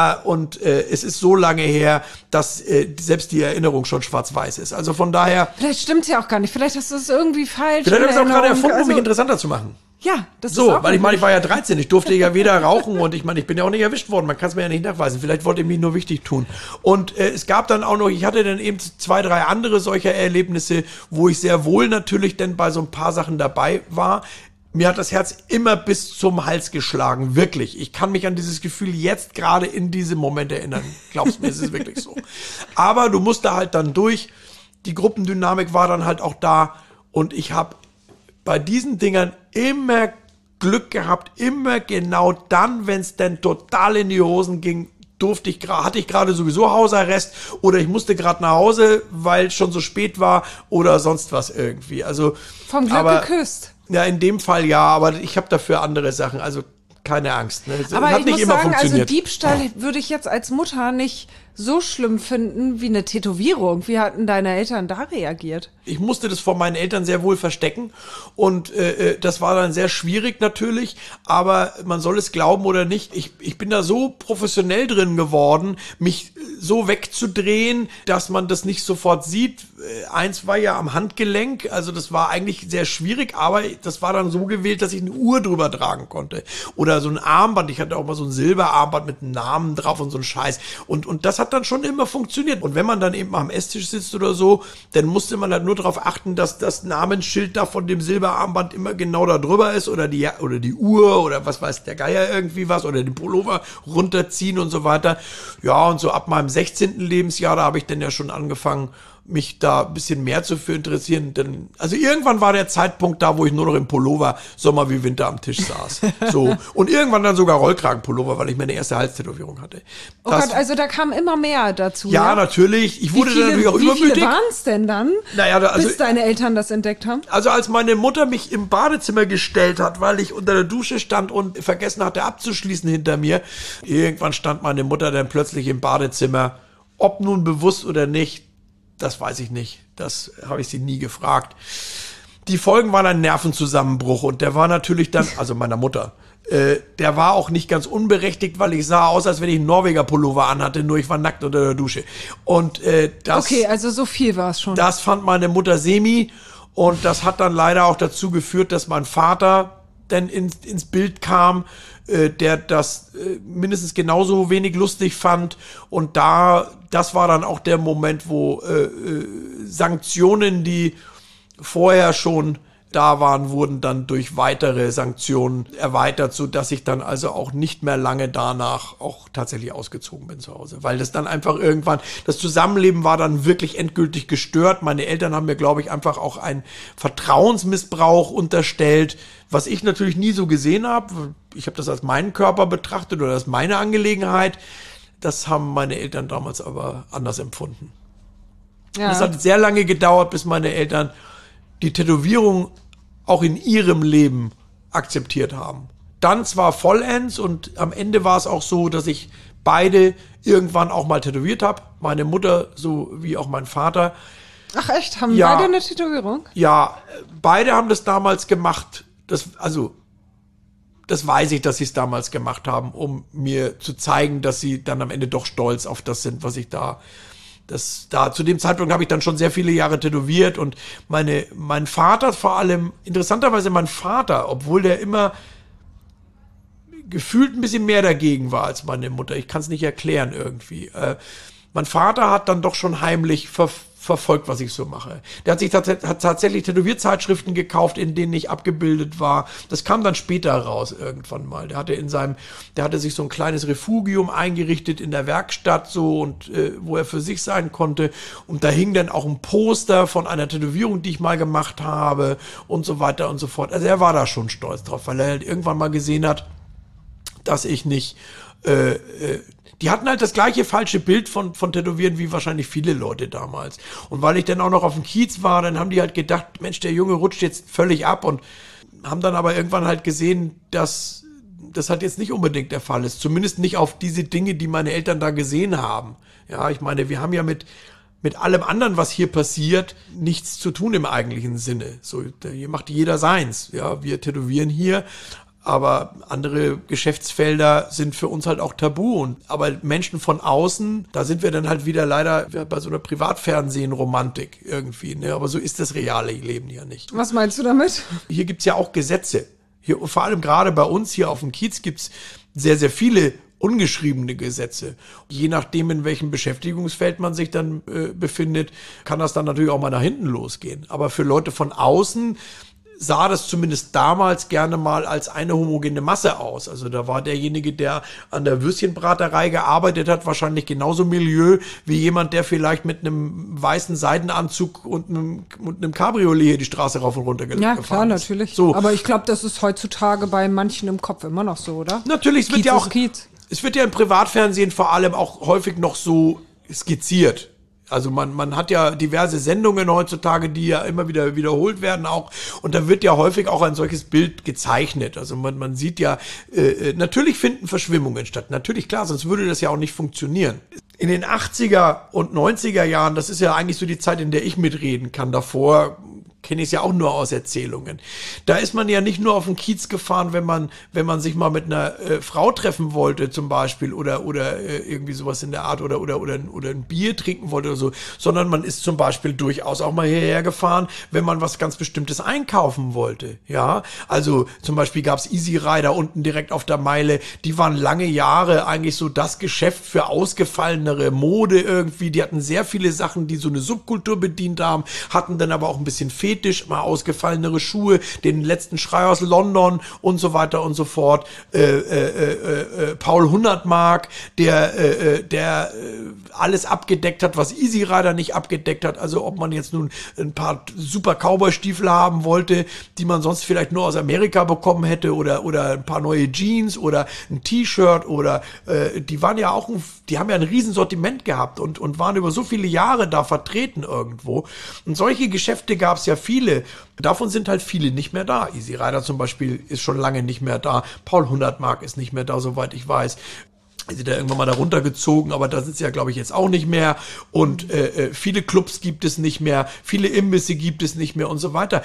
Und äh, es ist so lange her, dass äh, selbst die Erinnerung schon schwarz-weiß ist. Also von daher... Vielleicht stimmt's ja auch gar nicht, vielleicht hast du es irgendwie falsch. Vielleicht habe ich es auch gerade erfunden, also, um mich interessanter zu machen. Ja, das so, ist auch weil ich meine, ich war ja dreizehn, ich durfte ja weder rauchen und ich meine, ich bin ja auch nicht erwischt worden, man kann es mir ja nicht nachweisen, vielleicht wollte ich mich nur wichtig tun. Und äh, es gab dann auch noch, ich hatte dann eben zwei, drei andere solcher Erlebnisse, wo ich sehr wohl natürlich dann bei so ein paar Sachen dabei war. Mir hat das Herz immer bis zum Hals geschlagen, wirklich. Ich kann mich an dieses Gefühl jetzt gerade in diesem Moment erinnern. Glaubst mir, es ist wirklich so. Aber du musst da halt dann durch, die Gruppendynamik war dann halt auch da und ich habe bei diesen Dingern immer Glück gehabt, immer genau dann, wenn es denn total in die Hosen ging, durfte ich gerade, hatte ich gerade sowieso Hausarrest oder ich musste gerade nach Hause, weil es schon so spät war oder sonst was irgendwie. Also vom Glück aber, geküsst. Ja, in dem Fall ja, aber ich habe dafür andere Sachen. Also keine Angst. Ne? Aber hat ich nicht muss immer sagen, also funktioniert. Diebstahl würde ich jetzt als Mutter nicht so schlimm finden wie eine Tätowierung. Wie hatten deine Eltern da reagiert? Ich musste das vor meinen Eltern sehr wohl verstecken und äh, das war dann sehr schwierig natürlich, aber man soll es glauben oder nicht, ich, ich bin da so professionell drin geworden, mich so wegzudrehen, dass man das nicht sofort sieht. Eins war ja am Handgelenk, also das war eigentlich sehr schwierig, aber das war dann so gewählt, dass ich eine Uhr drüber tragen konnte. Oder so ein Armband, ich hatte auch mal so ein Silberarmband mit einem Namen drauf und so ein Scheiß. Und, und das hat dann schon immer funktioniert. Und wenn man dann eben am Esstisch sitzt oder so, dann musste man halt nur darauf achten, dass das Namensschild da von dem Silberarmband immer genau da drüber ist oder die, oder die Uhr oder was weiß der Geier irgendwie was oder den Pullover runterziehen und so weiter. Ja, und so ab meinem sechzehnten Lebensjahr, da habe ich dann ja schon angefangen, mich da ein bisschen mehr zu für interessieren. Denn, also irgendwann war der Zeitpunkt da, wo ich nur noch im Pullover Sommer wie Winter am Tisch saß. So. Und irgendwann dann sogar Rollkragenpullover, weil ich meine erste Halstätowierung hatte. Oh Gott, also da kam immer mehr dazu. Ja, ja? natürlich. Ich wurde viele, dann natürlich auch wie übermütig. Wie viele waren es denn dann, naja, da, also, bis deine Eltern das entdeckt haben? Also als meine Mutter mich im Badezimmer gestellt hat, weil ich unter der Dusche stand und vergessen hatte abzuschließen hinter mir, irgendwann stand meine Mutter dann plötzlich im Badezimmer, ob nun bewusst oder nicht, das weiß ich nicht. Das habe ich sie nie gefragt. Die Folgen waren ein Nervenzusammenbruch und der war natürlich dann, also meiner Mutter, äh, der war auch nicht ganz unberechtigt, weil ich sah aus, als wenn ich einen Norweger-Pullover anhatte, nur ich war nackt unter der Dusche. Und äh, das, okay, also so viel war es schon. Das fand meine Mutter semi und das hat dann leider auch dazu geführt, dass mein Vater dann ins, ins Bild kam, äh, der das äh, mindestens genauso wenig lustig fand und da, das war dann auch der Moment, wo äh, äh, Sanktionen, die vorher schon da waren, wurden dann durch weitere Sanktionen erweitert, so dass ich dann also auch nicht mehr lange danach auch tatsächlich ausgezogen bin zu Hause, weil das dann einfach irgendwann, das Zusammenleben war dann wirklich endgültig gestört. Meine Eltern haben mir, glaube ich, einfach auch einen Vertrauensmissbrauch unterstellt, was ich natürlich nie so gesehen habe. Ich habe das als meinen Körper betrachtet oder als meine Angelegenheit. Das haben meine Eltern damals aber anders empfunden. Ja. Es hat sehr lange gedauert, bis meine Eltern die Tätowierung auch in ihrem Leben akzeptiert haben. Dann zwar vollends und am Ende war es auch so, dass ich beide irgendwann auch mal tätowiert habe. Meine Mutter so wie auch mein Vater. Ach echt? Haben ja, beide eine Tätowierung? Ja, beide haben das damals gemacht. Das, also das weiß ich, dass sie es damals gemacht haben, um mir zu zeigen, dass sie dann am Ende doch stolz auf das sind, was ich da, das da, zu dem Zeitpunkt habe ich dann schon sehr viele Jahre tätowiert und meine, mein Vater vor allem, interessanterweise mein Vater, obwohl der immer gefühlt ein bisschen mehr dagegen war als meine Mutter, ich kann es nicht erklären irgendwie, äh, mein Vater hat dann doch schon heimlich ver- verfolgt, was ich so mache. Der hat sich tats- hat tatsächlich Tätowierzeitschriften gekauft, in denen ich abgebildet war. Das kam dann später raus irgendwann mal. Der hatte in seinem, der hatte sich so ein kleines Refugium eingerichtet in der Werkstatt so und äh, wo er für sich sein konnte. Und da hing dann auch ein Poster von einer Tätowierung, die ich mal gemacht habe und so weiter und so fort. Also er war da schon stolz drauf, weil er halt irgendwann mal gesehen hat, dass ich nicht äh, äh, die hatten halt das gleiche falsche Bild von, von Tätowieren wie wahrscheinlich viele Leute damals. Und weil ich dann auch noch auf dem Kiez war, dann haben die halt gedacht, Mensch, der Junge rutscht jetzt völlig ab und haben dann aber irgendwann halt gesehen, dass das halt jetzt nicht unbedingt der Fall ist. Zumindest nicht auf diese Dinge, die meine Eltern da gesehen haben. Ja, ich meine, wir haben ja mit, mit allem anderen, was hier passiert, nichts zu tun im eigentlichen Sinne. So, hier macht jeder seins. Ja, wir tätowieren hier. Aber andere Geschäftsfelder sind für uns halt auch tabu. Und, aber Menschen von außen, da sind wir dann halt wieder leider bei so einer Privatfernsehen-Romantik irgendwie. Ne? Aber so ist das reale Leben ja nicht. Was meinst du damit? Hier gibt's ja auch Gesetze. Hier, vor allem gerade bei uns hier auf dem Kiez gibt's sehr, sehr viele ungeschriebene Gesetze. Je nachdem, in welchem Beschäftigungsfeld man sich dann äh, befindet, kann das dann natürlich auch mal nach hinten losgehen. Aber für Leute von außen sah das zumindest damals gerne mal als eine homogene Masse aus. Also da war derjenige, der an der Würstchenbraterei gearbeitet hat, wahrscheinlich genauso Milieu wie jemand, der vielleicht mit einem weißen Seidenanzug und einem, und einem Cabriolet die Straße rauf und runter gefahren ist. Ja, klar, natürlich. So. Aber ich glaube, das ist heutzutage bei manchen im Kopf immer noch so, oder? Natürlich, es wird Kiez ja auch, ist Kiez. es wird ja im Privatfernsehen vor allem auch häufig noch so skizziert. Also man, man hat ja diverse Sendungen heutzutage, die ja immer wieder wiederholt werden auch. Und da wird ja häufig auch ein solches Bild gezeichnet. Also man, man sieht ja, äh, natürlich finden Verschwimmungen statt. Natürlich, klar, sonst würde das ja auch nicht funktionieren. In den achtziger und neunziger Jahren, das ist ja eigentlich so die Zeit, in der ich mitreden kann. Davor kenne ich es ja auch nur aus Erzählungen. Da ist man ja nicht nur auf den Kiez gefahren, wenn man, wenn man sich mal mit einer äh, Frau treffen wollte zum Beispiel oder, oder äh, irgendwie sowas in der Art oder, oder, oder, oder ein Bier trinken wollte oder so, sondern man ist zum Beispiel durchaus auch mal hierher gefahren, wenn man was ganz Bestimmtes einkaufen wollte. Ja, also zum Beispiel gab's Easy Rider unten direkt auf der Meile. Die waren lange Jahre eigentlich so das Geschäft für ausgefallenere Mode irgendwie. Die hatten sehr viele Sachen, die so eine Subkultur bedient haben, hatten dann aber auch ein bisschen Fetisch, mal ausgefallenere Schuhe, den letzten Schrei aus London und so weiter und so fort. Äh, äh, äh, äh, Paul Hundertmark, der, äh, der äh, alles abgedeckt hat, was Easy Rider nicht abgedeckt hat. Also ob man jetzt nun ein paar super Cowboy-Stiefel haben wollte, die man sonst vielleicht nur aus Amerika bekommen hätte oder, oder ein paar neue Jeans oder ein T-Shirt oder äh, die waren ja auch, ein, die haben ja ein Riesensortiment gehabt und, und waren über so viele Jahre da vertreten irgendwo. Und solche Geschäfte gab es ja viele. Davon sind halt viele nicht mehr da. Easy Rider zum Beispiel ist schon lange nicht mehr da. Paul Hundertmark ist nicht mehr da, soweit ich weiß. Sie da irgendwann mal da runtergezogen, aber da sind sie ja, glaube ich, jetzt auch nicht mehr. Und äh, viele Clubs gibt es nicht mehr, viele Imbisse gibt es nicht mehr und so weiter.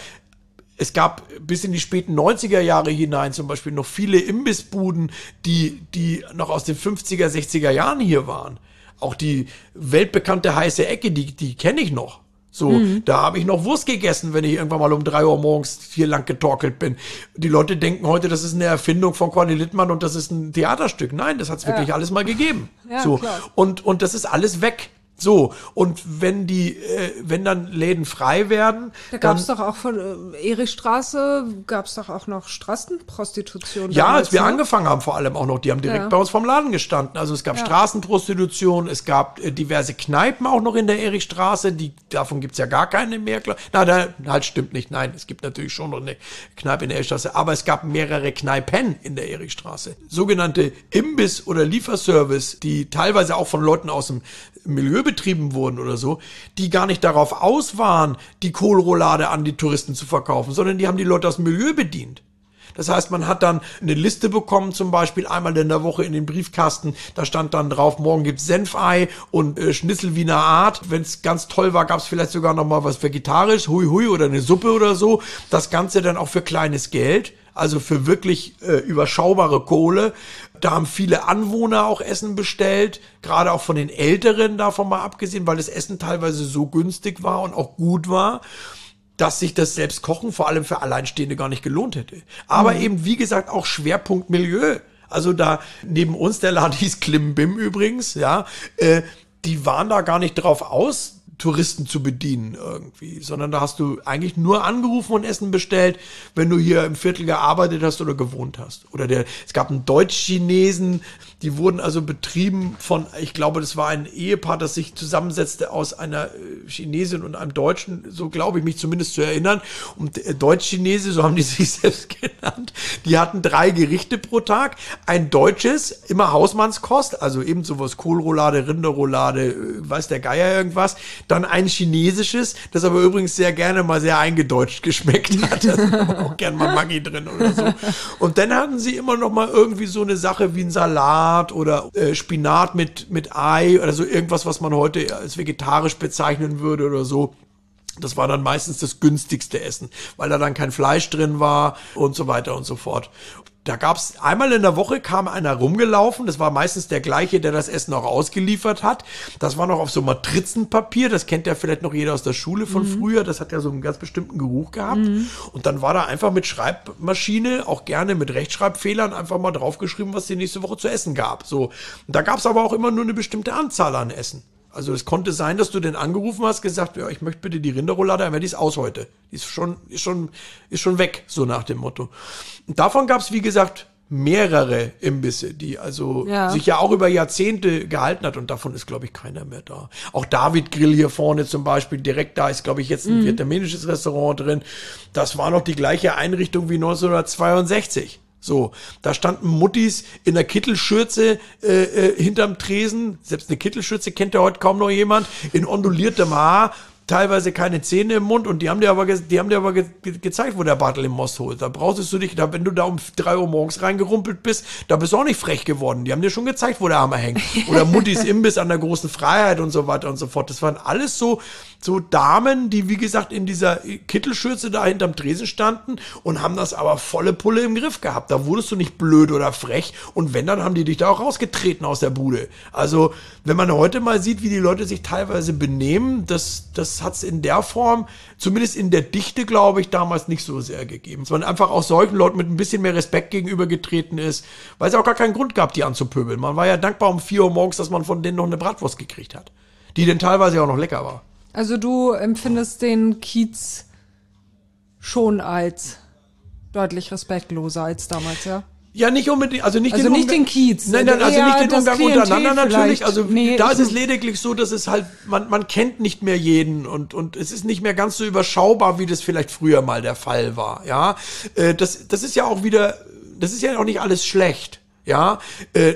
Es gab bis in die späten neunziger Jahre hinein zum Beispiel noch viele Imbissbuden, die, die noch aus den fünfziger, sechziger Jahren hier waren. Auch die weltbekannte heiße Ecke, die, die kenne ich noch. So, mhm. Da habe ich noch Wurst gegessen, wenn ich irgendwann mal um drei Uhr morgens hier lang getorkelt bin. Die Leute denken heute, das ist eine Erfindung von Corny Littmann und das ist ein Theaterstück. Nein, das hat es wirklich ja. alles mal gegeben. Ja, so klar. Und und das ist alles weg. So, und wenn die, äh, wenn dann Läden frei werden. Da gab es doch auch von äh, Erichstraße, gab es doch auch noch Straßenprostitution. Ja, als wir ne? angefangen haben, vor allem auch noch, die haben direkt ja. bei uns vom Laden gestanden. Also es gab ja. Straßenprostitution, es gab äh, diverse Kneipen auch noch in der Erichstraße, die, davon gibt's ja gar keine mehr. Na, da, halt stimmt nicht, nein, es gibt natürlich schon noch eine Kneipe in der Erichstraße, aber es gab mehrere Kneipen in der Erichstraße. Sogenannte Imbiss- oder Lieferservice, die teilweise auch von Leuten aus dem Milieu betrieben wurden oder so, die gar nicht darauf aus waren, die Kohlroulade an die Touristen zu verkaufen, sondern die haben die Leute aus dem Milieu bedient. Das heißt, man hat dann eine Liste bekommen, zum Beispiel einmal in der Woche in den Briefkasten. Da stand dann drauf, morgen gibt's Senfei und äh, Schnitzel Wiener Art. Wenn es ganz toll war, gab's vielleicht sogar noch mal was Vegetarisches, hui hui oder eine Suppe oder so. Das Ganze dann auch für kleines Geld, also für wirklich äh, überschaubare Kohle. Da haben viele Anwohner auch Essen bestellt, gerade auch von den Älteren, davon mal abgesehen, weil das Essen teilweise so günstig war und auch gut war, dass sich das Selbstkochen vor allem für Alleinstehende gar nicht gelohnt hätte. Aber mhm. eben, wie gesagt, auch Schwerpunkt Milieu. Also da neben uns, der Laden hieß Klimbim übrigens, ja, äh, die waren da gar nicht drauf aus, Touristen zu bedienen irgendwie, sondern da hast du eigentlich nur angerufen und Essen bestellt, wenn du hier im Viertel gearbeitet hast oder gewohnt hast. Oder der, es gab einen Deutsch-Chinesen, die wurden also betrieben von, ich glaube, das war ein Ehepaar, das sich zusammensetzte aus einer Chinesin und einem Deutschen, so glaube ich mich zumindest zu erinnern. Und Deutsch-Chinese, so haben die sich selbst genannt, die hatten drei Gerichte pro Tag. Ein deutsches, immer Hausmannskost, also eben sowas Kohlroulade, Rinderroulade, weiß der Geier irgendwas. Dann ein chinesisches, das aber übrigens sehr gerne mal sehr eingedeutscht geschmeckt hat. Da ist aber auch gern mal Maggi drin oder so. Und dann hatten sie immer noch mal irgendwie so eine Sache wie ein Salat oder äh, Spinat mit, mit Ei oder so irgendwas, was man heute als vegetarisch bezeichnen würde oder so. Das war dann meistens das günstigste Essen, weil da dann kein Fleisch drin war und so weiter und so fort. Da gab's einmal in der Woche kam einer rumgelaufen, das war meistens der gleiche, der das Essen auch ausgeliefert hat. Das war noch auf so Matrizenpapier, das kennt ja vielleicht noch jeder aus der Schule von mhm. früher, das hat ja so einen ganz bestimmten Geruch gehabt. Mhm. Und dann war da einfach mit Schreibmaschine, auch gerne mit Rechtschreibfehlern, einfach mal draufgeschrieben, was die nächste Woche zu essen gab. So. Und da gab's aber auch immer nur eine bestimmte Anzahl an Essen. Also es konnte sein, dass du den angerufen hast, gesagt, ja, ich möchte bitte die Rinderroulade, aber die ist aus heute. Die ist schon, ist schon, ist schon weg, so nach dem Motto. Und davon gab es, wie gesagt, mehrere Imbisse, die also ja. sich ja auch über Jahrzehnte gehalten hat und davon ist, glaube ich, keiner mehr da. Auch David Grill hier vorne zum Beispiel, direkt da ist, glaube ich, jetzt ein mhm. vietnamesisches Restaurant drin. Das war noch die gleiche Einrichtung wie neunzehnhundertzweiundsechzig. So, da standen Muttis in der Kittelschürze äh, äh, hinterm Tresen. Selbst eine Kittelschürze kennt ja heute kaum noch jemand. In onduliertem Haar, teilweise keine Zähne im Mund. Und die haben dir aber, ge- die haben dir aber ge- ge- gezeigt, wo der Bartel im Most holt. Da brauchst du dich, da, wenn du da um drei Uhr morgens reingerumpelt bist, da bist du auch nicht frech geworden. Die haben dir schon gezeigt, wo der Hammer hängt. Oder Muttis Imbiss an der großen Freiheit und so weiter und so fort. Das waren alles so, so Damen, die, wie gesagt, in dieser Kittelschürze da hinterm Tresen standen und haben das aber volle Pulle im Griff gehabt. Da wurdest du nicht blöd oder frech. Und wenn, dann haben die dich da auch rausgetreten aus der Bude. Also, wenn man heute mal sieht, wie die Leute sich teilweise benehmen, das, das hat's in der Form, zumindest in der Dichte, glaube ich, damals nicht so sehr gegeben. Dass man einfach auch solchen Leuten mit ein bisschen mehr Respekt gegenübergetreten ist, weil es auch gar keinen Grund gab, die anzupöbeln. Man war ja dankbar um vier Uhr morgens, dass man von denen noch eine Bratwurst gekriegt hat. Die denn teilweise auch noch lecker war. Also du empfindest den Kiez schon als deutlich respektloser als damals, ja? Ja, nicht unbedingt, also nicht, also den, nicht den Kiez. Nein, nein, also nicht den Umgang untereinander natürlich. Also nee, da ist es lediglich so, dass es halt, man, man kennt nicht mehr jeden und, und es ist nicht mehr ganz so überschaubar, wie das vielleicht früher mal der Fall war, ja. Äh, das, das ist ja auch wieder, das ist ja auch nicht alles schlecht. Ja, äh,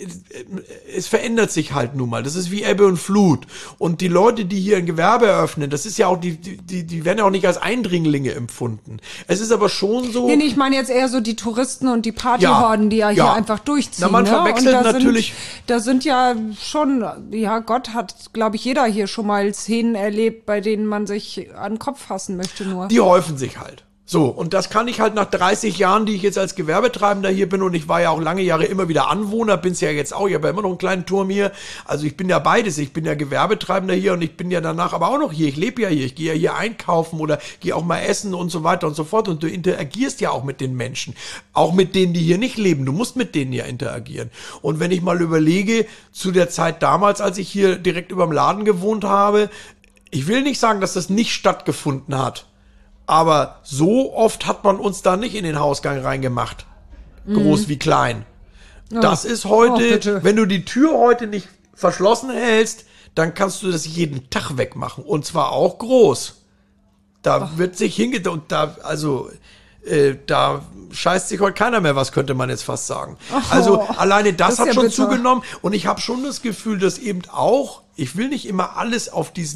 es verändert sich halt nun mal. Das ist wie Ebbe und Flut. Und die Leute, die hier ein Gewerbe eröffnen, das ist ja auch, die, die, die werden ja auch nicht als Eindringlinge empfunden. Es ist aber schon so. Nee, nee, ich meine jetzt eher so die Touristen und die Partyhorden, ja, die ja, ja hier einfach durchziehen. Na, man ne? verwechselt und da natürlich. Sind, da sind ja schon, ja, Gott hat, glaube ich, jeder hier schon mal Szenen erlebt, bei denen man sich an den Kopf fassen möchte nur. Die häufen sich halt. So, und das kann ich halt nach dreißig Jahren, die ich jetzt als Gewerbetreibender hier bin, und ich war ja auch lange Jahre immer wieder Anwohner, bin's ja jetzt auch, ich habe ja immer noch einen kleinen Turm hier, also ich bin ja beides, ich bin ja Gewerbetreibender hier und ich bin ja danach aber auch noch hier, ich lebe ja hier, ich gehe ja hier einkaufen oder gehe auch mal essen und so weiter und so fort und du interagierst ja auch mit den Menschen, auch mit denen, die hier nicht leben, du musst mit denen ja interagieren. Und wenn ich mal überlege, zu der Zeit damals, als ich hier direkt überm Laden gewohnt habe, ich will nicht sagen, dass das nicht stattgefunden hat, aber so oft hat man uns da nicht in den Hausgang reingemacht. Groß mhm. wie klein. Oh. Das ist heute, oh, wenn du die Tür heute nicht verschlossen hältst, dann kannst du das jeden Tag wegmachen. Und zwar auch groß. Da oh. wird sich hingeht und da, also, äh, da scheißt sich heute keiner mehr was, könnte man jetzt fast sagen. Oh. Also, alleine das, das hat ja schon bitter. zugenommen. Und ich habe schon das Gefühl, dass eben auch, ich will nicht immer alles auf diesen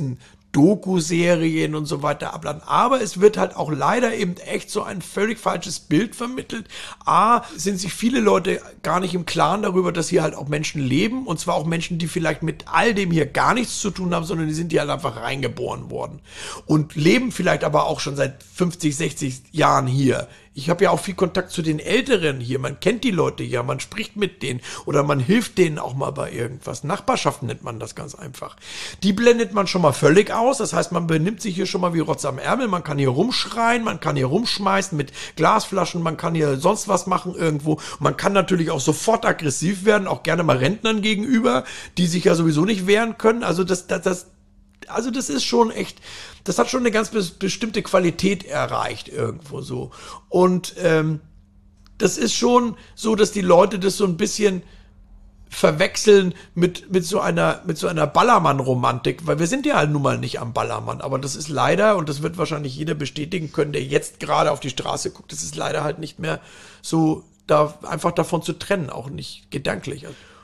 Doku-Serien und so weiter abladen. Aber es wird halt auch leider eben echt so ein völlig falsches Bild vermittelt. A, sind sich viele Leute gar nicht im Klaren darüber, dass hier halt auch Menschen leben. Und zwar auch Menschen, die vielleicht mit all dem hier gar nichts zu tun haben, sondern die sind hier halt einfach reingeboren worden. Und leben vielleicht aber auch schon seit fünfzig, sechzig Jahren hier. Ich habe ja auch viel Kontakt zu den Älteren hier. Man kennt die Leute ja, man spricht mit denen oder man hilft denen auch mal bei irgendwas. Nachbarschaft nennt man das ganz einfach. Die blendet man schon mal völlig aus. Das heißt, man benimmt sich hier schon mal wie Rotz am Ärmel. Man kann hier rumschreien, man kann hier rumschmeißen mit Glasflaschen, man kann hier sonst was machen irgendwo. Man kann natürlich auch sofort aggressiv werden, auch gerne mal Rentnern gegenüber, die sich ja sowieso nicht wehren können. Also das, das, das Also das ist schon echt, das hat schon eine ganz be- bestimmte Qualität erreicht irgendwo so. Und ähm, das ist schon so, dass die Leute das so ein bisschen verwechseln mit mit so einer mit so einer Ballermann-Romantik, weil wir sind ja halt nun mal nicht am Ballermann, aber das ist leider, und das wird wahrscheinlich jeder bestätigen können, der jetzt gerade auf die Straße guckt, das ist leider halt nicht mehr so da einfach davon zu trennen, auch nicht gedanklich.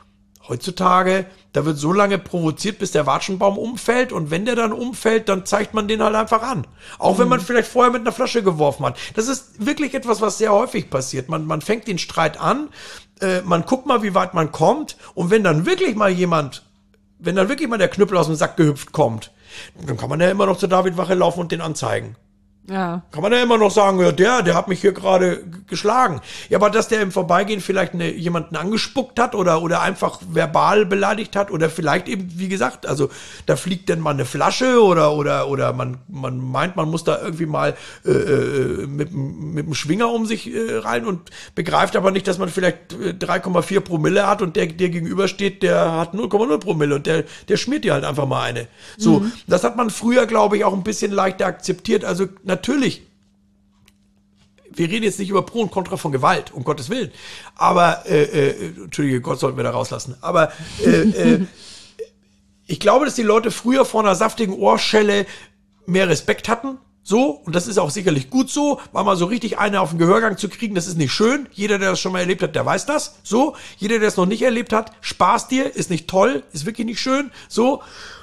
Heutzutage, da wird so lange provoziert, bis der Watschenbaum umfällt, und wenn der dann umfällt, dann zeigt man den halt einfach an. Auch mhm. wenn man vielleicht vorher mit einer Flasche geworfen hat. Das ist wirklich etwas, was sehr häufig passiert. Man, man fängt den Streit an, äh, man guckt mal, wie weit man kommt, und wenn dann wirklich mal jemand, wenn dann wirklich mal der Knüppel aus dem Sack gehüpft kommt, dann kann man ja immer noch zur Davidwache laufen und den anzeigen. Ja. Kann man ja immer noch sagen, ja, der, der hat mich hier gerade g- geschlagen. Ja, aber dass der im Vorbeigehen vielleicht eine, jemanden angespuckt hat oder, oder einfach verbal beleidigt hat oder vielleicht eben, wie gesagt, also da fliegt dann mal eine Flasche oder, oder, oder man, man meint, man muss da irgendwie mal äh, mit, mit dem Schwinger um sich äh, rein und begreift aber nicht, dass man vielleicht äh, drei Komma vier Promille hat und der, der gegenüber steht, der hat null Komma null Promille und der, der schmiert dir halt einfach mal eine. So, mhm. Das hat man früher, glaube ich, auch ein bisschen leichter akzeptiert. Also natürlich, wir reden jetzt nicht über Pro und Contra von Gewalt, um Gottes Willen. Aber, äh, äh, Entschuldige, Gott sollten wir da rauslassen. Aber äh, äh, ich glaube, dass die Leute früher vor einer saftigen Ohrschelle mehr Respekt hatten. So, und das ist auch sicherlich gut so, weil mal so richtig eine auf den Gehörgang zu kriegen, das ist nicht schön. Jeder, der das schon mal erlebt hat, der weiß das. So, jeder, der es noch nicht erlebt hat, Spaß dir, ist nicht toll, ist wirklich nicht schön. So,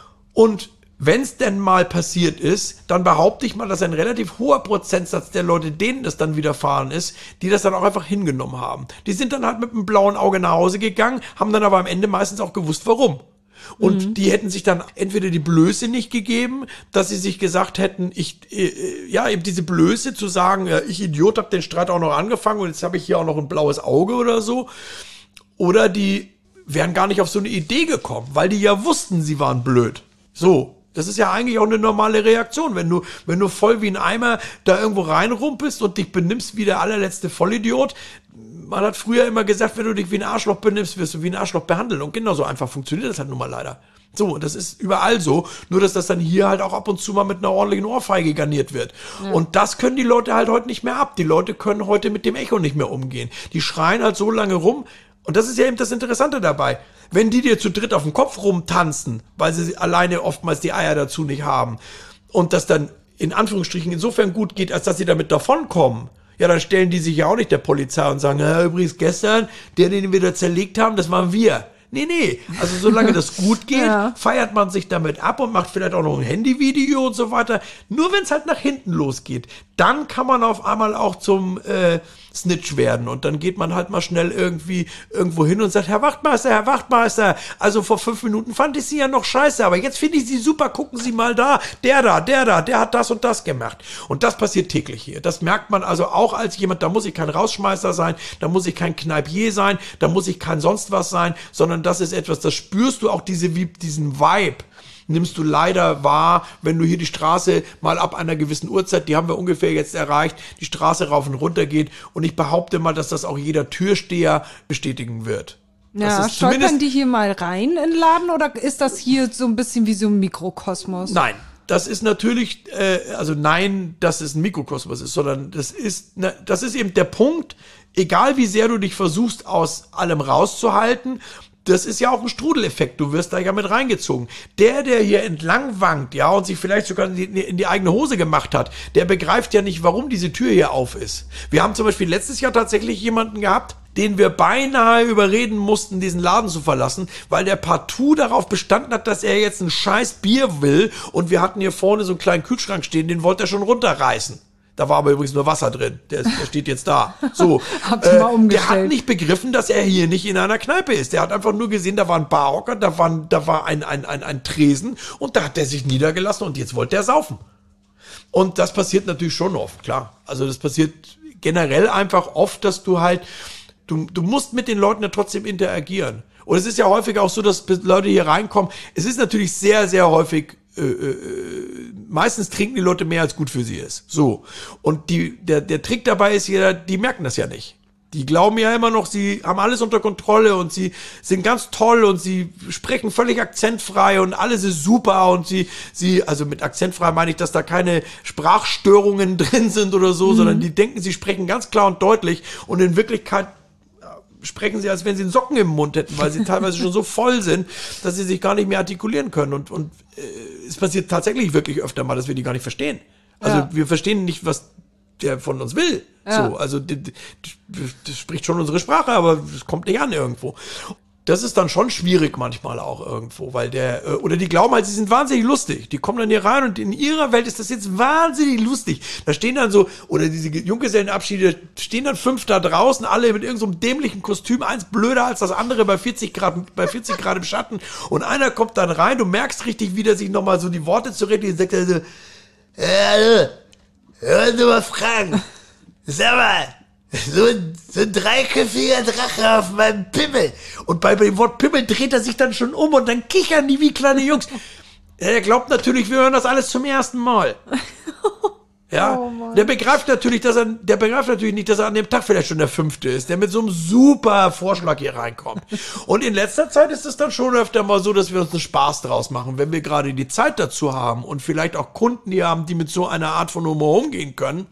und wenn es denn mal passiert ist, dann behaupte ich mal, dass ein relativ hoher Prozentsatz der Leute, denen das dann widerfahren ist, die das dann auch einfach hingenommen haben. Die sind dann halt mit einem blauen Auge nach Hause gegangen, haben dann aber am Ende meistens auch gewusst, warum. Und mhm. die hätten sich dann entweder die Blöße nicht gegeben, dass sie sich gesagt hätten, ich, äh, ja, eben diese Blöße zu sagen, ja, ich Idiot, hab den Streit auch noch angefangen und jetzt habe ich hier auch noch ein blaues Auge oder so. Oder die wären gar nicht auf so eine Idee gekommen, weil die ja wussten, sie waren blöd. So. Das ist ja eigentlich auch eine normale Reaktion, wenn du, wenn du voll wie ein Eimer da irgendwo reinrumpelst und dich benimmst wie der allerletzte Vollidiot. Man hat früher immer gesagt, wenn du dich wie ein Arschloch benimmst, wirst du wie ein Arschloch behandelt. Und genauso einfach funktioniert das halt nun mal leider. So, das ist überall so, nur dass das dann hier halt auch ab und zu mal mit einer ordentlichen Ohrfeige garniert wird. Ja. Und das können die Leute halt heute nicht mehr ab. Die Leute können heute mit dem Echo nicht mehr umgehen. Die schreien halt so lange rum. Und das ist ja eben das Interessante dabei. Wenn die dir zu dritt auf dem Kopf rumtanzen, weil sie alleine oftmals die Eier dazu nicht haben und das dann in Anführungsstrichen insofern gut geht, als dass sie damit davonkommen, ja, dann stellen die sich ja auch nicht der Polizei und sagen, ja, übrigens gestern, der, den wir da zerlegt haben, das waren wir. Nee, nee, also solange das gut geht, ja. feiert man sich damit ab und macht vielleicht auch noch ein Handyvideo und so weiter. Nur wenn es halt nach hinten losgeht, dann kann man auf einmal auch zum äh, Snitch werden und dann geht man halt mal schnell irgendwie irgendwo hin und sagt, Herr Wachtmeister, Herr Wachtmeister, also vor fünf Minuten fand ich Sie ja noch scheiße, aber jetzt finde ich Sie super, gucken Sie mal da, der da, der da, der hat das und das gemacht. Und das passiert täglich hier. Das merkt man also auch als jemand, da muss ich kein Rausschmeißer sein, da muss ich kein Kneipier sein, da muss ich kein sonst was sein, sondern das ist etwas, das spürst du auch diese, diesen Vibe. Nimmst du leider wahr, wenn du hier die Straße mal ab einer gewissen Uhrzeit, die haben wir ungefähr jetzt erreicht, die Straße rauf und runter geht. Und ich behaupte mal, dass das auch jeder Türsteher bestätigen wird. Ja, stolpern die hier mal rein in den Laden oder ist das hier so ein bisschen wie so ein Mikrokosmos? Nein. Das ist natürlich, äh, also nein, dass es ein Mikrokosmos ist, sondern das ist, ne, das ist eben der Punkt, egal wie sehr du dich versuchst, aus allem rauszuhalten, das ist ja auch ein Strudeleffekt. Du wirst da ja mit reingezogen. Der, der hier entlang wankt, ja, und sich vielleicht sogar in die, in die eigene Hose gemacht hat, der begreift ja nicht, warum diese Tür hier auf ist. Wir haben zum Beispiel letztes Jahr tatsächlich jemanden gehabt, den wir beinahe überreden mussten, diesen Laden zu verlassen, weil der partout darauf bestanden hat, dass er jetzt ein scheiß Bier will. Und wir hatten hier vorne so einen kleinen Kühlschrank stehen, den wollte er schon runterreißen. Da war aber übrigens nur Wasser drin. Der, ist, der steht jetzt da. So, Habt ihr mal umgestellt? Der hat nicht begriffen, dass er hier nicht in einer Kneipe ist. Der hat einfach nur gesehen, da war ein Barhocker, da war, ein, da war ein, ein, ein, ein Tresen und da hat er sich niedergelassen und jetzt wollte er saufen. Und das passiert natürlich schon oft, klar. Also das passiert generell einfach oft, dass du halt Du, du musst mit den Leuten ja trotzdem interagieren. Und es ist ja häufig auch so, dass Leute hier reinkommen. Es ist natürlich sehr, sehr häufig, äh, äh, meistens trinken die Leute mehr, als gut für sie ist. So. Und die, der, der Trick dabei ist ja, die merken das ja nicht. Die glauben ja immer noch, sie haben alles unter Kontrolle und sie sind ganz toll und sie sprechen völlig akzentfrei und alles ist super und sie, sie, also mit akzentfrei meine ich, dass da keine Sprachstörungen drin sind oder so, mhm. sondern die denken, sie sprechen ganz klar und deutlich und in Wirklichkeit sprechen sie, als wenn sie einen Socken im Mund hätten, weil sie teilweise schon so voll sind, dass sie sich gar nicht mehr artikulieren können. Und, und äh, es passiert tatsächlich wirklich öfter mal, dass wir die gar nicht verstehen. Also ja. wir verstehen nicht, was der von uns will. Ja. So, also das, das spricht schon unsere Sprache, aber es kommt nicht an irgendwo. Das ist dann schon schwierig manchmal auch irgendwo, weil der, oder die glauben halt, sie sind wahnsinnig lustig. Die kommen dann hier rein und in ihrer Welt ist das jetzt wahnsinnig lustig. Da stehen dann so, oder diese Junggesellenabschiede, stehen dann fünf da draußen, alle mit irgendeinem so dämlichen Kostüm, eins blöder als das andere bei vierzig Grad, bei vierzig Grad im Schatten. Und einer kommt dann rein, du merkst richtig, wie der sich nochmal so die Worte zurechtlegt und sagt er so, äh, hör du mal fragen, sag mal, So ein, so ein dreiköpfiger Drache auf meinem Pimmel. Und bei dem Wort Pimmel dreht er sich dann schon um und dann kichern die wie kleine Jungs. Er glaubt natürlich, wir hören das alles zum ersten Mal. Ja, oh der begreift natürlich, dass er, der begreift natürlich nicht, dass er an dem Tag vielleicht schon der Fünfte ist, der mit so einem super Vorschlag hier reinkommt. Und in letzter Zeit ist es dann schon öfter mal so, dass wir uns einen Spaß draus machen, wenn wir gerade die Zeit dazu haben und vielleicht auch Kunden hier haben, die mit so einer Art von Humor umgehen können.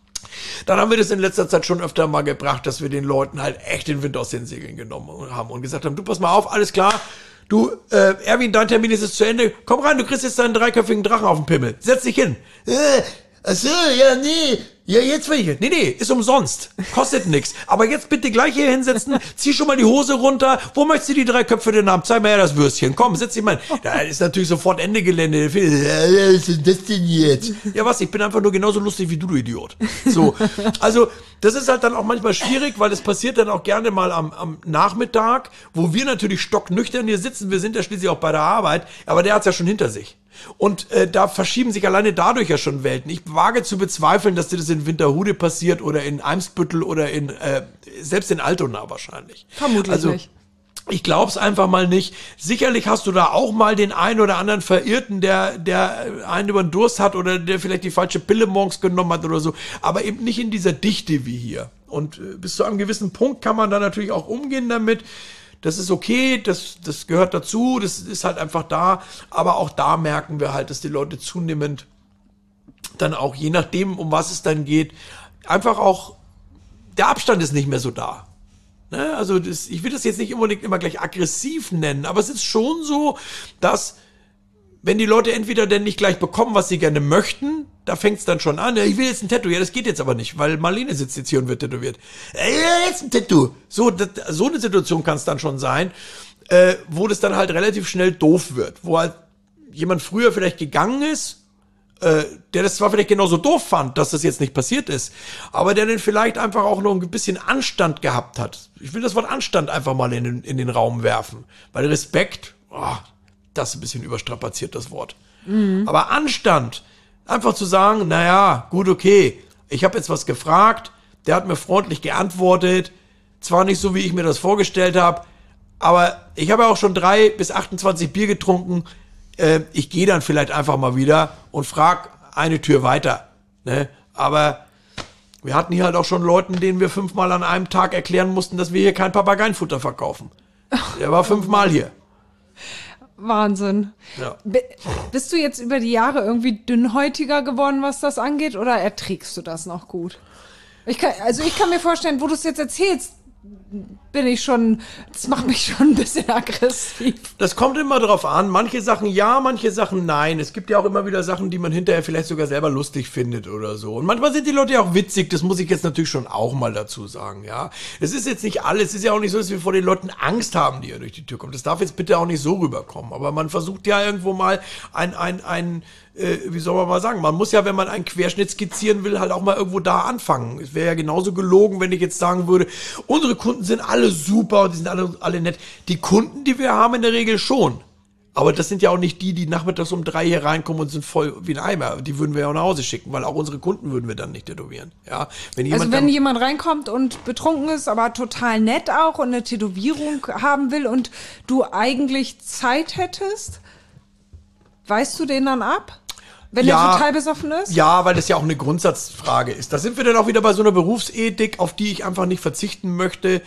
Dann haben wir das in letzter Zeit schon öfter mal gebracht, dass wir den Leuten halt echt den Wind aus den Segeln genommen haben und gesagt haben, du pass mal auf, alles klar, du, äh, Erwin, dein Termin ist jetzt zu Ende, komm rein, du kriegst jetzt deinen dreiköpfigen Drachen auf den Pimmel, setz dich hin. Äh, ach so, ja, nee, ja, jetzt will ich hin. Nee, nee, ist umsonst, kostet nix, aber jetzt bitte gleich hier hinsetzen, zieh schon mal die Hose runter, wo möchtest du die drei Köpfe denn haben? Zeig mir her das Würstchen, komm, setz dich mal hin. Da ist natürlich sofort Ende Gelände. Was ist das denn jetzt? Ja, was, ich bin einfach nur genauso lustig wie du, du Idiot. So, also, das ist halt dann auch manchmal schwierig, weil es passiert dann auch gerne mal am, am Nachmittag, wo wir natürlich stocknüchtern hier sitzen, wir sind ja schließlich auch bei der Arbeit, aber der hat's ja schon hinter sich. Und äh, da verschieben sich alleine dadurch ja schon Welten. Ich wage zu bezweifeln, dass dir das in Winterhude passiert oder in Eimsbüttel oder in äh, selbst in Altona wahrscheinlich. Vermutlich also, nicht. Ich glaub's einfach mal nicht. Sicherlich hast du da auch mal den einen oder anderen Verirrten, der der einen über den Durst hat oder der vielleicht die falsche Pille morgens genommen hat oder so. Aber eben nicht in dieser Dichte wie hier. Und äh, bis zu einem gewissen Punkt kann man da natürlich auch umgehen damit. Das ist okay, das, das gehört dazu, das ist halt einfach da. Aber auch da merken wir halt, dass die Leute zunehmend dann auch, je nachdem, um was es dann geht, einfach auch, der Abstand ist nicht mehr so da. Ne? Also das, ich will das jetzt nicht unbedingt immer gleich aggressiv nennen, aber es ist schon so, dass wenn die Leute entweder denn nicht gleich bekommen, was sie gerne möchten, da fängt es dann schon an, ja, ich will jetzt ein Tattoo, ja, das geht jetzt aber nicht, weil Marlene sitzt jetzt hier und wird tätowiert. Ja, jetzt ein Tattoo. So, das, so eine Situation kann es dann schon sein, äh, wo das dann halt relativ schnell doof wird, wo halt jemand früher vielleicht gegangen ist, äh, der das zwar vielleicht genauso doof fand, dass das jetzt nicht passiert ist, aber der dann vielleicht einfach auch noch ein bisschen Anstand gehabt hat. Ich will das Wort Anstand einfach mal in den, in den Raum werfen, weil Respekt, oh, das ist ein bisschen überstrapaziert, das Wort. Mhm. Aber Anstand, einfach zu sagen, naja, gut, okay, ich habe jetzt was gefragt, der hat mir freundlich geantwortet, zwar nicht so, wie ich mir das vorgestellt habe, aber ich habe ja auch schon drei bis achtundzwanzig Bier getrunken, äh, ich gehe dann vielleicht einfach mal wieder und frag eine Tür weiter, ne? Aber wir hatten hier halt auch schon Leuten, denen wir fünfmal an einem Tag erklären mussten, dass wir hier kein Papageienfutter verkaufen. Der war fünfmal hier. Wahnsinn. Ja. B- bist du jetzt über die Jahre irgendwie dünnhäutiger geworden, was das angeht, oder erträgst du das noch gut? Ich kann, also ich kann mir vorstellen, wo du es jetzt erzählst, bin ich schon, das macht mich schon ein bisschen aggressiv. Das kommt immer drauf an. Manche Sachen ja, manche Sachen nein. Es gibt ja auch immer wieder Sachen, die man hinterher vielleicht sogar selber lustig findet oder so. Und manchmal sind die Leute ja auch witzig. Das muss ich jetzt natürlich schon auch mal dazu sagen, ja. Es ist jetzt nicht alles. Es ist ja auch nicht so, dass wir vor den Leuten Angst haben, die ja durch die Tür kommen. Das darf jetzt bitte auch nicht so rüberkommen. Aber man versucht ja irgendwo mal ein, ein, ein, äh, wie soll man mal sagen, man muss ja, wenn man einen Querschnitt skizzieren will, halt auch mal irgendwo da anfangen. Es wäre ja genauso gelogen, wenn ich jetzt sagen würde, unsere Kunden sind alle super und die sind alle, alle nett. Die Kunden, die wir haben, in der Regel schon. Aber das sind ja auch nicht die, die nachmittags um drei hier reinkommen und sind voll wie ein Eimer. Die würden wir ja auch nach Hause schicken, weil auch unsere Kunden würden wir dann nicht tätowieren. Ja, wenn jemand also wenn dann, jemand reinkommt und betrunken ist, aber total nett auch und eine Tätowierung haben will und du eigentlich Zeit hättest, weist du den dann ab? Wenn ja, er total besoffen ist? Ja, weil das ja auch eine Grundsatzfrage ist. Da sind wir dann auch wieder bei so einer Berufsethik, auf die ich einfach nicht verzichten möchte.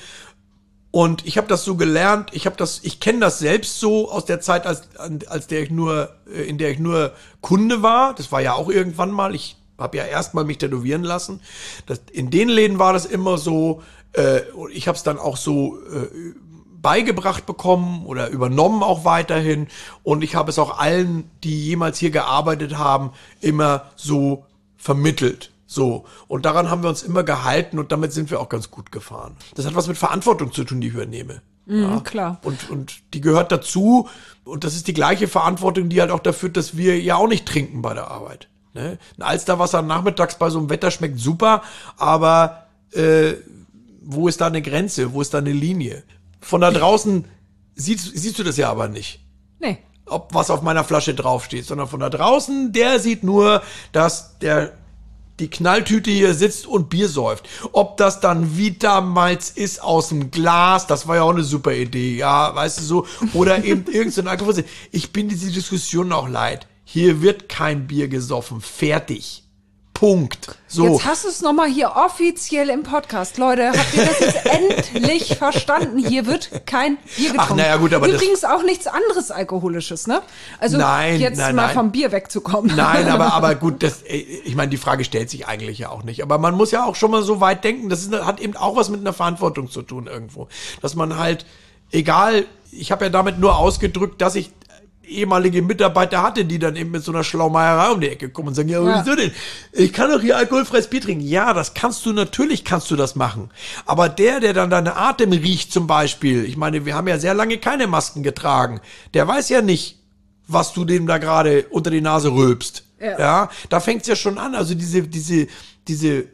Und ich habe das so gelernt, ich habe das, ich kenne das selbst so aus der Zeit, als, als der ich nur, in der ich nur Kunde war. Das war ja auch irgendwann mal. Ich habe ja erst mal mich tätowieren lassen. Das, in den Läden war das immer so. Äh, ich habe es dann auch so äh, beigebracht bekommen oder übernommen auch weiterhin. Und ich habe es auch allen, die jemals hier gearbeitet haben, immer so vermittelt. So, und daran haben wir uns immer gehalten und damit sind wir auch ganz gut gefahren. Das hat was mit Verantwortung zu tun, die ich übernehme. Mm, ja, klar. Und, und die gehört dazu und das ist die gleiche Verantwortung, die halt auch dafür, dass wir ja auch nicht trinken bei der Arbeit. Ne? Ein Alsterwasser nachmittags bei so einem Wetter schmeckt super, aber äh, wo ist da eine Grenze, wo ist da eine Linie? Von da draußen siehst, siehst du das ja aber nicht. Nee. Ob was auf meiner Flasche draufsteht, sondern von da draußen, der sieht nur, dass der die Knalltüte hier sitzt und Bier säuft. Ob das dann Vitamalz ist aus dem Glas, das war ja auch eine super Idee, ja, weißt du so, oder eben irgendein Alkohol. Ich bin diese Diskussion auch leid. Hier wird kein Bier gesoffen, fertig. Punkt. So. Jetzt hast du es nochmal hier offiziell im Podcast. Leute, habt ihr das jetzt endlich verstanden? Hier wird kein Bier getrunken. Ach, naja, gut, aber übrigens das auch nichts anderes Alkoholisches, ne? Also nein, jetzt nein, mal nein. vom Bier wegzukommen. Nein, aber, aber gut, das, ich meine, die Frage stellt sich eigentlich ja auch nicht. Aber man muss ja auch schon mal so weit denken, das ist, hat eben auch was mit einer Verantwortung zu tun irgendwo. Dass man halt, egal, ich habe ja damit nur ausgedrückt, dass ich ehemalige Mitarbeiter hatte, die dann eben mit so einer Schlaumeierei um die Ecke kommen und sagen, ja, Ja. wieso denn? Ich kann doch hier alkoholfreies Bier trinken. Ja, das kannst du, natürlich kannst du das machen. Aber der, der dann deine Atem riecht zum Beispiel, ich meine, wir haben ja sehr lange keine Masken getragen, der weiß ja nicht, was du dem da gerade unter die Nase rülpst. Ja. Ja, da fängt's ja schon an. Also diese, diese, diese,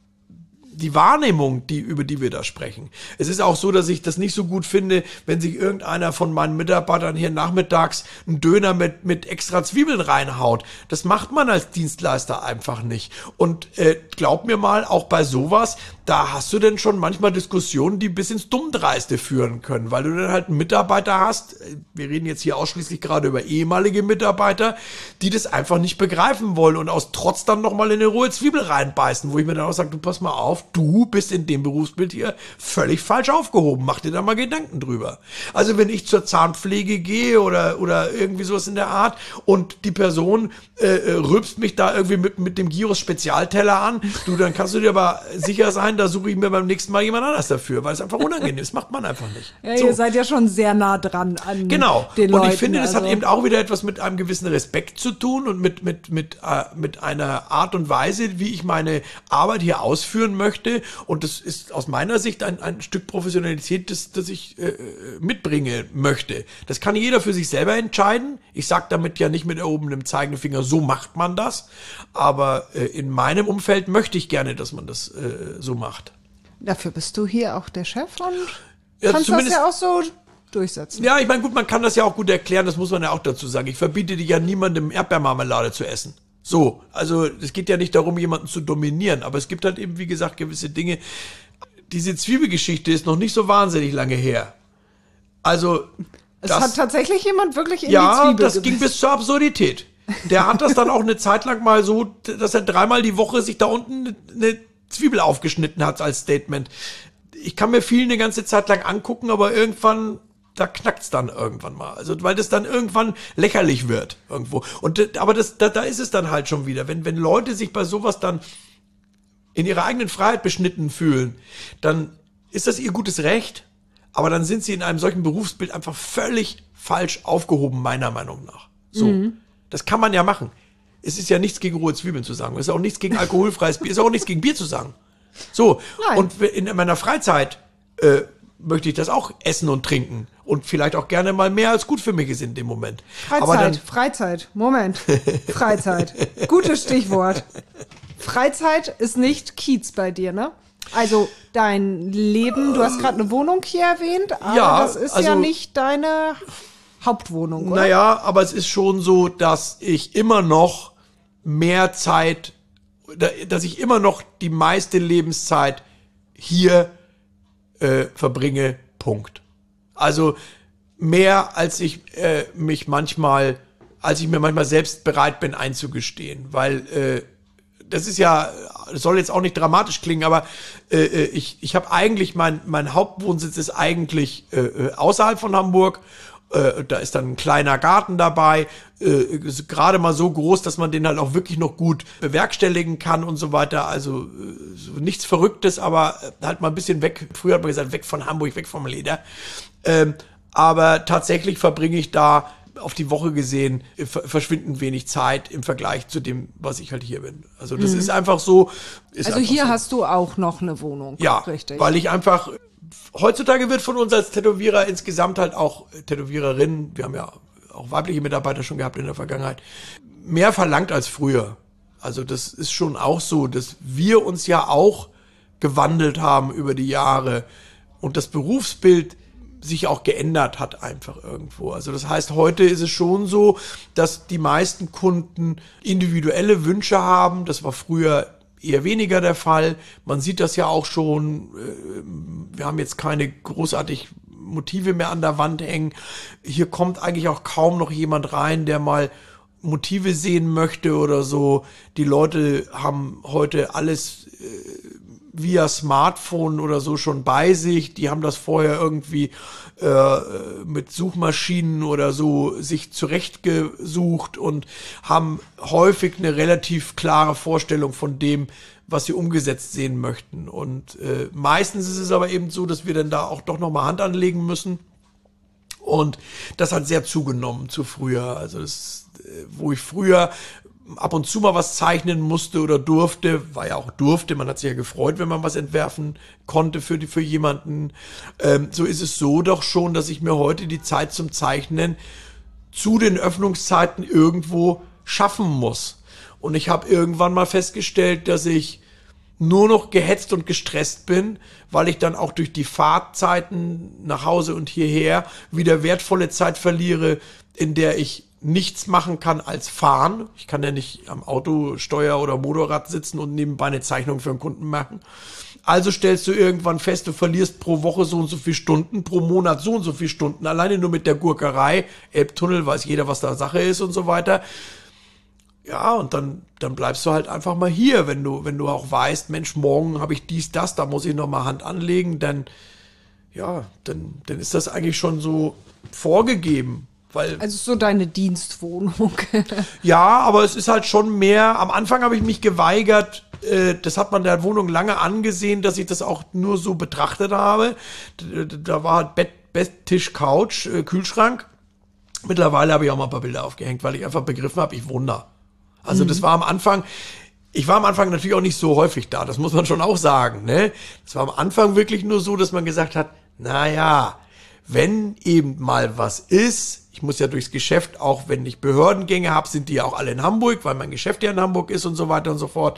die Wahrnehmung, die, über die wir da sprechen. Es ist auch so, dass ich das nicht so gut finde, wenn sich irgendeiner von meinen Mitarbeitern hier nachmittags einen Döner mit, mit extra Zwiebeln reinhaut. Das macht man als Dienstleister einfach nicht. Und äh, glaub mir mal, auch bei sowas, da hast du denn schon manchmal Diskussionen, die bis ins Dummdreiste führen können, weil du dann halt einen Mitarbeiter hast, wir reden jetzt hier ausschließlich gerade über ehemalige Mitarbeiter, die das einfach nicht begreifen wollen und aus Trotz dann nochmal in eine rohe Zwiebel reinbeißen, wo ich mir dann auch sage, du pass mal auf, du bist in dem Berufsbild hier völlig falsch aufgehoben, mach dir da mal Gedanken drüber. Also wenn ich zur Zahnpflege gehe oder, oder irgendwie sowas in der Art und die Person äh, rülpst mich da irgendwie mit, mit dem Gyros Spezialteller an, du, dann kannst du dir aber sicher sein, da suche ich mir beim nächsten Mal jemand anders dafür, weil es einfach unangenehm ist. Macht man einfach nicht. Ja, So. ihr seid ja schon sehr nah dran an Genau. den Leuten. Und ich finde, das also. hat eben auch wieder etwas mit einem gewissen Respekt zu tun und mit, mit, mit, äh, mit einer Art und Weise, wie ich meine Arbeit hier ausführen möchte. Und das ist aus meiner Sicht ein, ein Stück Professionalität, das, das ich äh, mitbringen möchte. Das kann jeder für sich selber entscheiden. Ich sage damit ja nicht mit erhobenem Zeigefinger, so macht man das. Aber äh, in meinem Umfeld möchte ich gerne, dass man das äh, so macht. Dafür bist du hier auch der Chef und Ja, kannst das zumindest- ja auch so durchsetzen. Ja, ich meine, gut, man kann das ja auch gut erklären, das muss man ja auch dazu sagen. Ich verbiete dir ja niemandem Erdbeermarmelade zu essen. So, also es geht ja nicht darum, jemanden zu dominieren, aber es gibt halt eben, wie gesagt, gewisse Dinge. Diese Zwiebelgeschichte ist noch nicht so wahnsinnig lange her. Also, Es das, hat tatsächlich jemand wirklich in die ja, Zwiebel das ging gebissen. bis zur Absurdität. Der hat das dann auch eine Zeit lang mal so, dass er dreimal die Woche sich da unten eine Zwiebel aufgeschnitten hat als Statement. Ich kann mir viel eine ganze Zeit lang angucken, aber irgendwann, da knackt's dann irgendwann mal. Also, weil das dann irgendwann lächerlich wird irgendwo. Und, aber das, da, da ist es dann halt schon wieder. Wenn, wenn Leute sich bei sowas dann in ihrer eigenen Freiheit beschnitten fühlen, dann ist das ihr gutes Recht. aber dann sind sie in einem solchen Berufsbild einfach völlig falsch aufgehoben, meiner Meinung nach. So, mhm. Das kann man ja machen. Es ist ja nichts gegen rohe Zwiebeln zu sagen. Es ist auch nichts gegen alkoholfreies Bier. Es ist auch nichts gegen Bier zu sagen. So, Nein. Und in meiner Freizeit äh, möchte ich das auch essen und trinken. Und vielleicht auch gerne mal mehr als gut für mich ist in dem Moment. Freizeit, Aber dann, Freizeit, Moment. Freizeit. Gutes Stichwort. Freizeit ist nicht Kiez bei dir, ne? Also dein Leben, du hast gerade eine Wohnung hier erwähnt, aber ja, das ist also, ja nicht deine Hauptwohnung, oder? Naja, aber es ist schon so, dass ich immer noch mehr Zeit, dass ich immer noch die meiste Lebenszeit hier äh, verbringe, Punkt. Also mehr, als ich äh, mich manchmal, als ich mir manchmal selbst bereit bin einzugestehen, weil äh, das ist ja, das soll jetzt auch nicht dramatisch klingen, aber äh, ich, ich habe eigentlich, mein, mein Hauptwohnsitz ist eigentlich äh, außerhalb von Hamburg. Äh, da ist dann ein kleiner Garten dabei, äh, gerade mal so groß, dass man den halt auch wirklich noch gut bewerkstelligen kann und so weiter. Also äh, so nichts Verrücktes, aber halt mal ein bisschen weg. Früher hat man gesagt, weg von Hamburg, weg vom Leder. Ähm, aber tatsächlich verbringe ich da auf die Woche gesehen verschwindend wenig Zeit im Vergleich zu dem, was ich halt hier bin. Also das mhm. ist einfach so. Ist also einfach hier so. Hast du auch noch eine Wohnung. Ja, richtig. Weil ich einfach, heutzutage wird von uns als Tätowierer insgesamt halt auch Tätowiererinnen, wir haben ja auch weibliche Mitarbeiter schon gehabt in der Vergangenheit, mehr verlangt als früher. Also das ist schon auch so, dass wir uns ja auch gewandelt haben über die Jahre und das Berufsbild sich auch geändert hat einfach irgendwo. Also das heißt, heute ist es schon so, dass die meisten Kunden individuelle Wünsche haben. Das war früher eher weniger der Fall. Man sieht das ja auch schon. Wir haben jetzt keine großartig Motive mehr an der Wand hängen. Hier kommt eigentlich auch kaum noch jemand rein, der mal Motive sehen möchte oder so. Die Leute haben heute alles via Smartphone oder so schon bei sich. Die haben das vorher irgendwie äh, mit Suchmaschinen oder so sich zurechtgesucht und haben häufig eine relativ klare Vorstellung von dem, was sie umgesetzt sehen möchten. Und äh, meistens ist es aber eben so, dass wir dann da auch doch nochmal Hand anlegen müssen. Und das hat sehr zugenommen zu früher. Also das, äh, wo ich früher ab und zu mal was zeichnen musste oder durfte, war ja auch durfte, man hat sich ja gefreut, wenn man was entwerfen konnte für die, für jemanden. Ähm, so ist es so doch schon, dass ich mir heute die Zeit zum Zeichnen zu den Öffnungszeiten irgendwo schaffen muss. Und ich habe irgendwann mal festgestellt, dass ich nur noch gehetzt und gestresst bin, weil ich dann auch durch die Fahrtzeiten nach Hause und hierher wieder wertvolle Zeit verliere, in der ich nichts machen kann als fahren. Ich kann ja nicht am Auto, Steuer oder Motorrad sitzen und nebenbei eine Zeichnung für einen Kunden machen. Also stellst du irgendwann fest, du verlierst pro Woche so und so viele Stunden, pro Monat so und so viele Stunden, alleine nur mit der Gurkerei. Elbtunnel, weiß jeder, was da Sache ist und so weiter. Ja, und dann, dann bleibst du halt einfach mal hier, wenn du, wenn du auch weißt, Mensch, morgen habe ich dies, das, da muss ich noch mal Hand anlegen, dann, ja, dann, dann ist das eigentlich schon so vorgegeben. Weil, also so deine Dienstwohnung. Ja, aber es ist halt schon mehr. Am Anfang habe ich mich geweigert, äh, das hat man der Wohnung lange angesehen, dass ich das auch nur so betrachtet habe. Da, da war halt Bett, Bett, Tisch, Couch, äh, Kühlschrank. Mittlerweile habe ich auch mal ein paar Bilder aufgehängt, weil ich einfach begriffen habe, ich wohne da. Also mhm. das war am Anfang, ich war am Anfang natürlich auch nicht so häufig da, das muss man schon auch sagen, ne? Das war am Anfang wirklich nur so, dass man gesagt hat, naja, wenn eben mal was ist, ich muss ja durchs Geschäft, auch wenn ich Behördengänge habe, sind die ja auch alle in Hamburg, weil mein Geschäft ja in Hamburg ist und so weiter und so fort.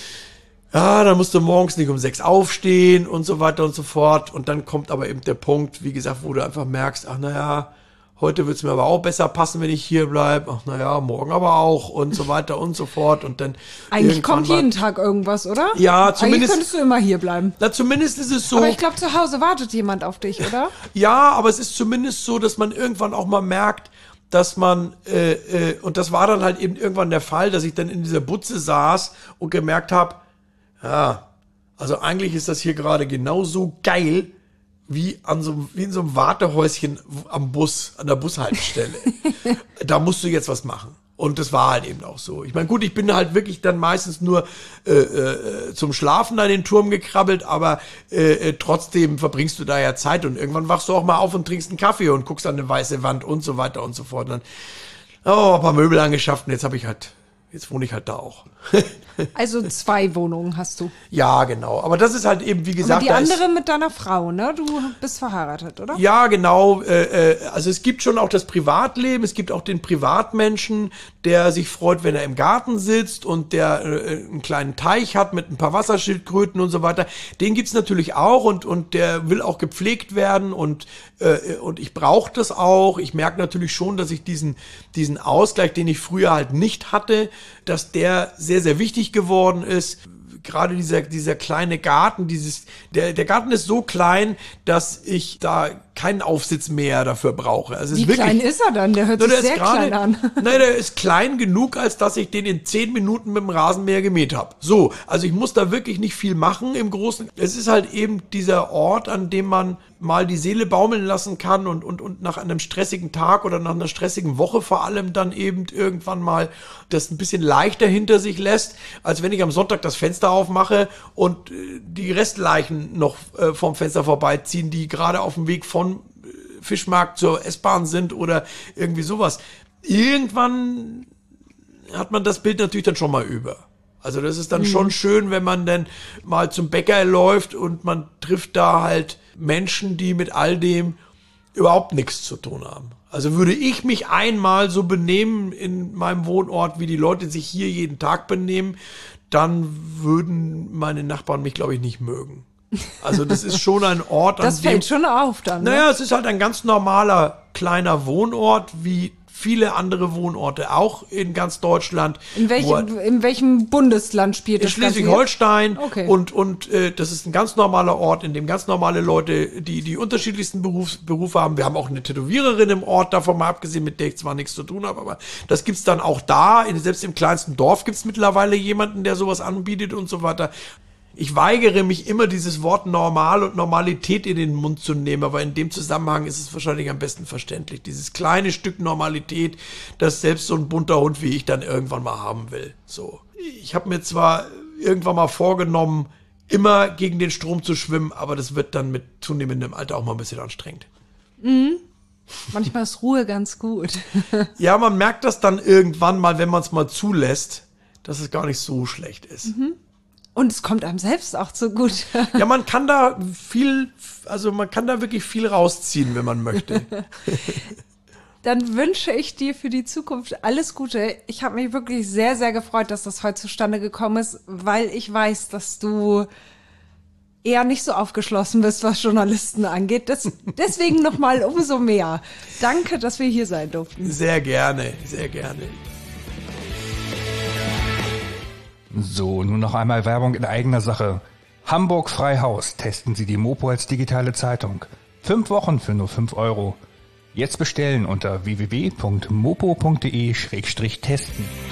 Ja, dann musst du morgens nicht um sechs aufstehen und so weiter und so fort. Und dann kommt aber eben der Punkt, wie gesagt, wo du einfach merkst, ach naja, heute wird's mir aber auch besser passen, wenn ich hier bleibe. Ach naja, morgen aber auch und so weiter und so fort. Und dann eigentlich kommt jeden mal, Tag irgendwas, oder? Ja, zumindest. Eigentlich könntest du immer hier bleiben. Na, zumindest ist es so. Aber ich glaube, zu Hause wartet jemand auf dich, oder? Ja, aber es ist zumindest so, dass man irgendwann auch mal merkt, dass man, äh, äh, und das war dann halt eben irgendwann der Fall, dass ich dann in dieser Butze saß und gemerkt habe, ja, also eigentlich ist das hier gerade genauso geil, wie an so, wie in so einem Wartehäuschen am Bus, an der Bushaltestelle. Da musst du jetzt was machen. Und das war halt eben auch so. Ich meine, gut, ich bin halt wirklich dann meistens nur äh, äh, zum Schlafen an den Turm gekrabbelt, aber äh, äh, trotzdem verbringst du da ja Zeit und irgendwann wachst du auch mal auf und trinkst einen Kaffee und guckst an eine weiße Wand und so weiter und so fort. Und dann, oh, ein paar Möbel angeschafft und jetzt habe ich halt, jetzt wohne ich halt da auch. Also zwei Wohnungen hast du. Ja, genau. Aber das ist halt eben, wie gesagt... Aber die andere mit deiner Frau, ne? Du bist verheiratet, oder? Ja, genau. Äh, äh, also es gibt schon auch das Privatleben. Es gibt auch den Privatmenschen, der sich freut, wenn er im Garten sitzt und der äh, einen kleinen Teich hat mit ein paar Wasserschildkröten und so weiter. Den gibt's natürlich auch und und der will auch gepflegt werden und äh, und ich brauche das auch. Ich merke natürlich schon, dass ich diesen diesen Ausgleich, den ich früher halt nicht hatte, dass der sehr, sehr wichtig geworden ist. Gerade dieser, dieser kleine Garten, dieses, der, der Garten ist so klein, dass ich da keinen Aufsitz mehr dafür brauche. Also Wie ist wirklich, klein ist er dann? Der hört na, sich der sehr ist grade, klein an. Nein, der ist klein genug, als dass ich den in zehn Minuten mit dem Rasenmäher gemäht habe. So, also ich muss da wirklich nicht viel machen im Großen. Es ist halt eben dieser Ort, an dem man mal die Seele baumeln lassen kann und, und, und nach einem stressigen Tag oder nach einer stressigen Woche vor allem dann eben irgendwann mal das ein bisschen leichter hinter sich lässt, als wenn ich am Sonntag das Fenster aufmache und äh, die Restleichen noch äh, vom Fenster vorbeiziehen, die gerade auf dem Weg von äh, Fischmarkt zur S-Bahn sind oder irgendwie sowas. Irgendwann hat man das Bild natürlich dann schon mal über. Also das ist dann mhm. schon schön, wenn man dann mal zum Bäcker läuft und man trifft da halt Menschen, die mit all dem überhaupt nichts zu tun haben. Also würde ich mich einmal so benehmen in meinem Wohnort, wie die Leute sich hier jeden Tag benehmen, dann würden meine Nachbarn mich, glaube ich, nicht mögen. Also das ist schon ein Ort, an das dem... fällt schon auf dann. Ne? Naja, es ist halt ein ganz normaler kleiner Wohnort, wie viele andere Wohnorte, auch in ganz Deutschland. In welchem, in welchem Bundesland spielt das? In Schleswig-Holstein. Okay. Und, und äh, das ist ein ganz normaler Ort, in dem ganz normale Leute, die die unterschiedlichsten Berufs, Berufe haben. Wir haben auch eine Tätowiererin im Ort, davon mal abgesehen, mit der ich zwar nichts zu tun habe, aber das gibt's dann auch da. In, selbst im kleinsten Dorf gibt's mittlerweile jemanden, der sowas anbietet und so weiter. Ich weigere mich immer, dieses Wort Normal und Normalität in den Mund zu nehmen, aber in dem Zusammenhang ist es wahrscheinlich am besten verständlich. Dieses kleine Stück Normalität, das selbst so ein bunter Hund wie ich dann irgendwann mal haben will. So. Ich habe mir zwar irgendwann mal vorgenommen, immer gegen den Strom zu schwimmen, aber das wird dann mit zunehmendem Alter auch mal ein bisschen anstrengend. Mhm. Manchmal ist Ruhe ganz gut. Ja, man merkt das dann irgendwann mal, wenn man es mal zulässt, dass es gar nicht so schlecht ist. Mhm. Und es kommt einem selbst auch so gut. Ja, man kann da viel, also man kann da wirklich viel rausziehen, wenn man möchte. Dann wünsche ich dir für die Zukunft alles Gute. Ich habe mich wirklich sehr, sehr gefreut, dass das heute zustande gekommen ist, weil ich weiß, dass du eher nicht so aufgeschlossen bist, was Journalisten angeht. Das, deswegen nochmal umso mehr. Danke, dass wir hier sein durften. Sehr gerne, sehr gerne. So, nun noch einmal Werbung in eigener Sache. Hamburg Freihaus. Testen Sie die Mopo als digitale Zeitung. Fünf Wochen für nur fünf Euro. Jetzt bestellen unter w w w punkt mopo punkt de Schrägstrich testen.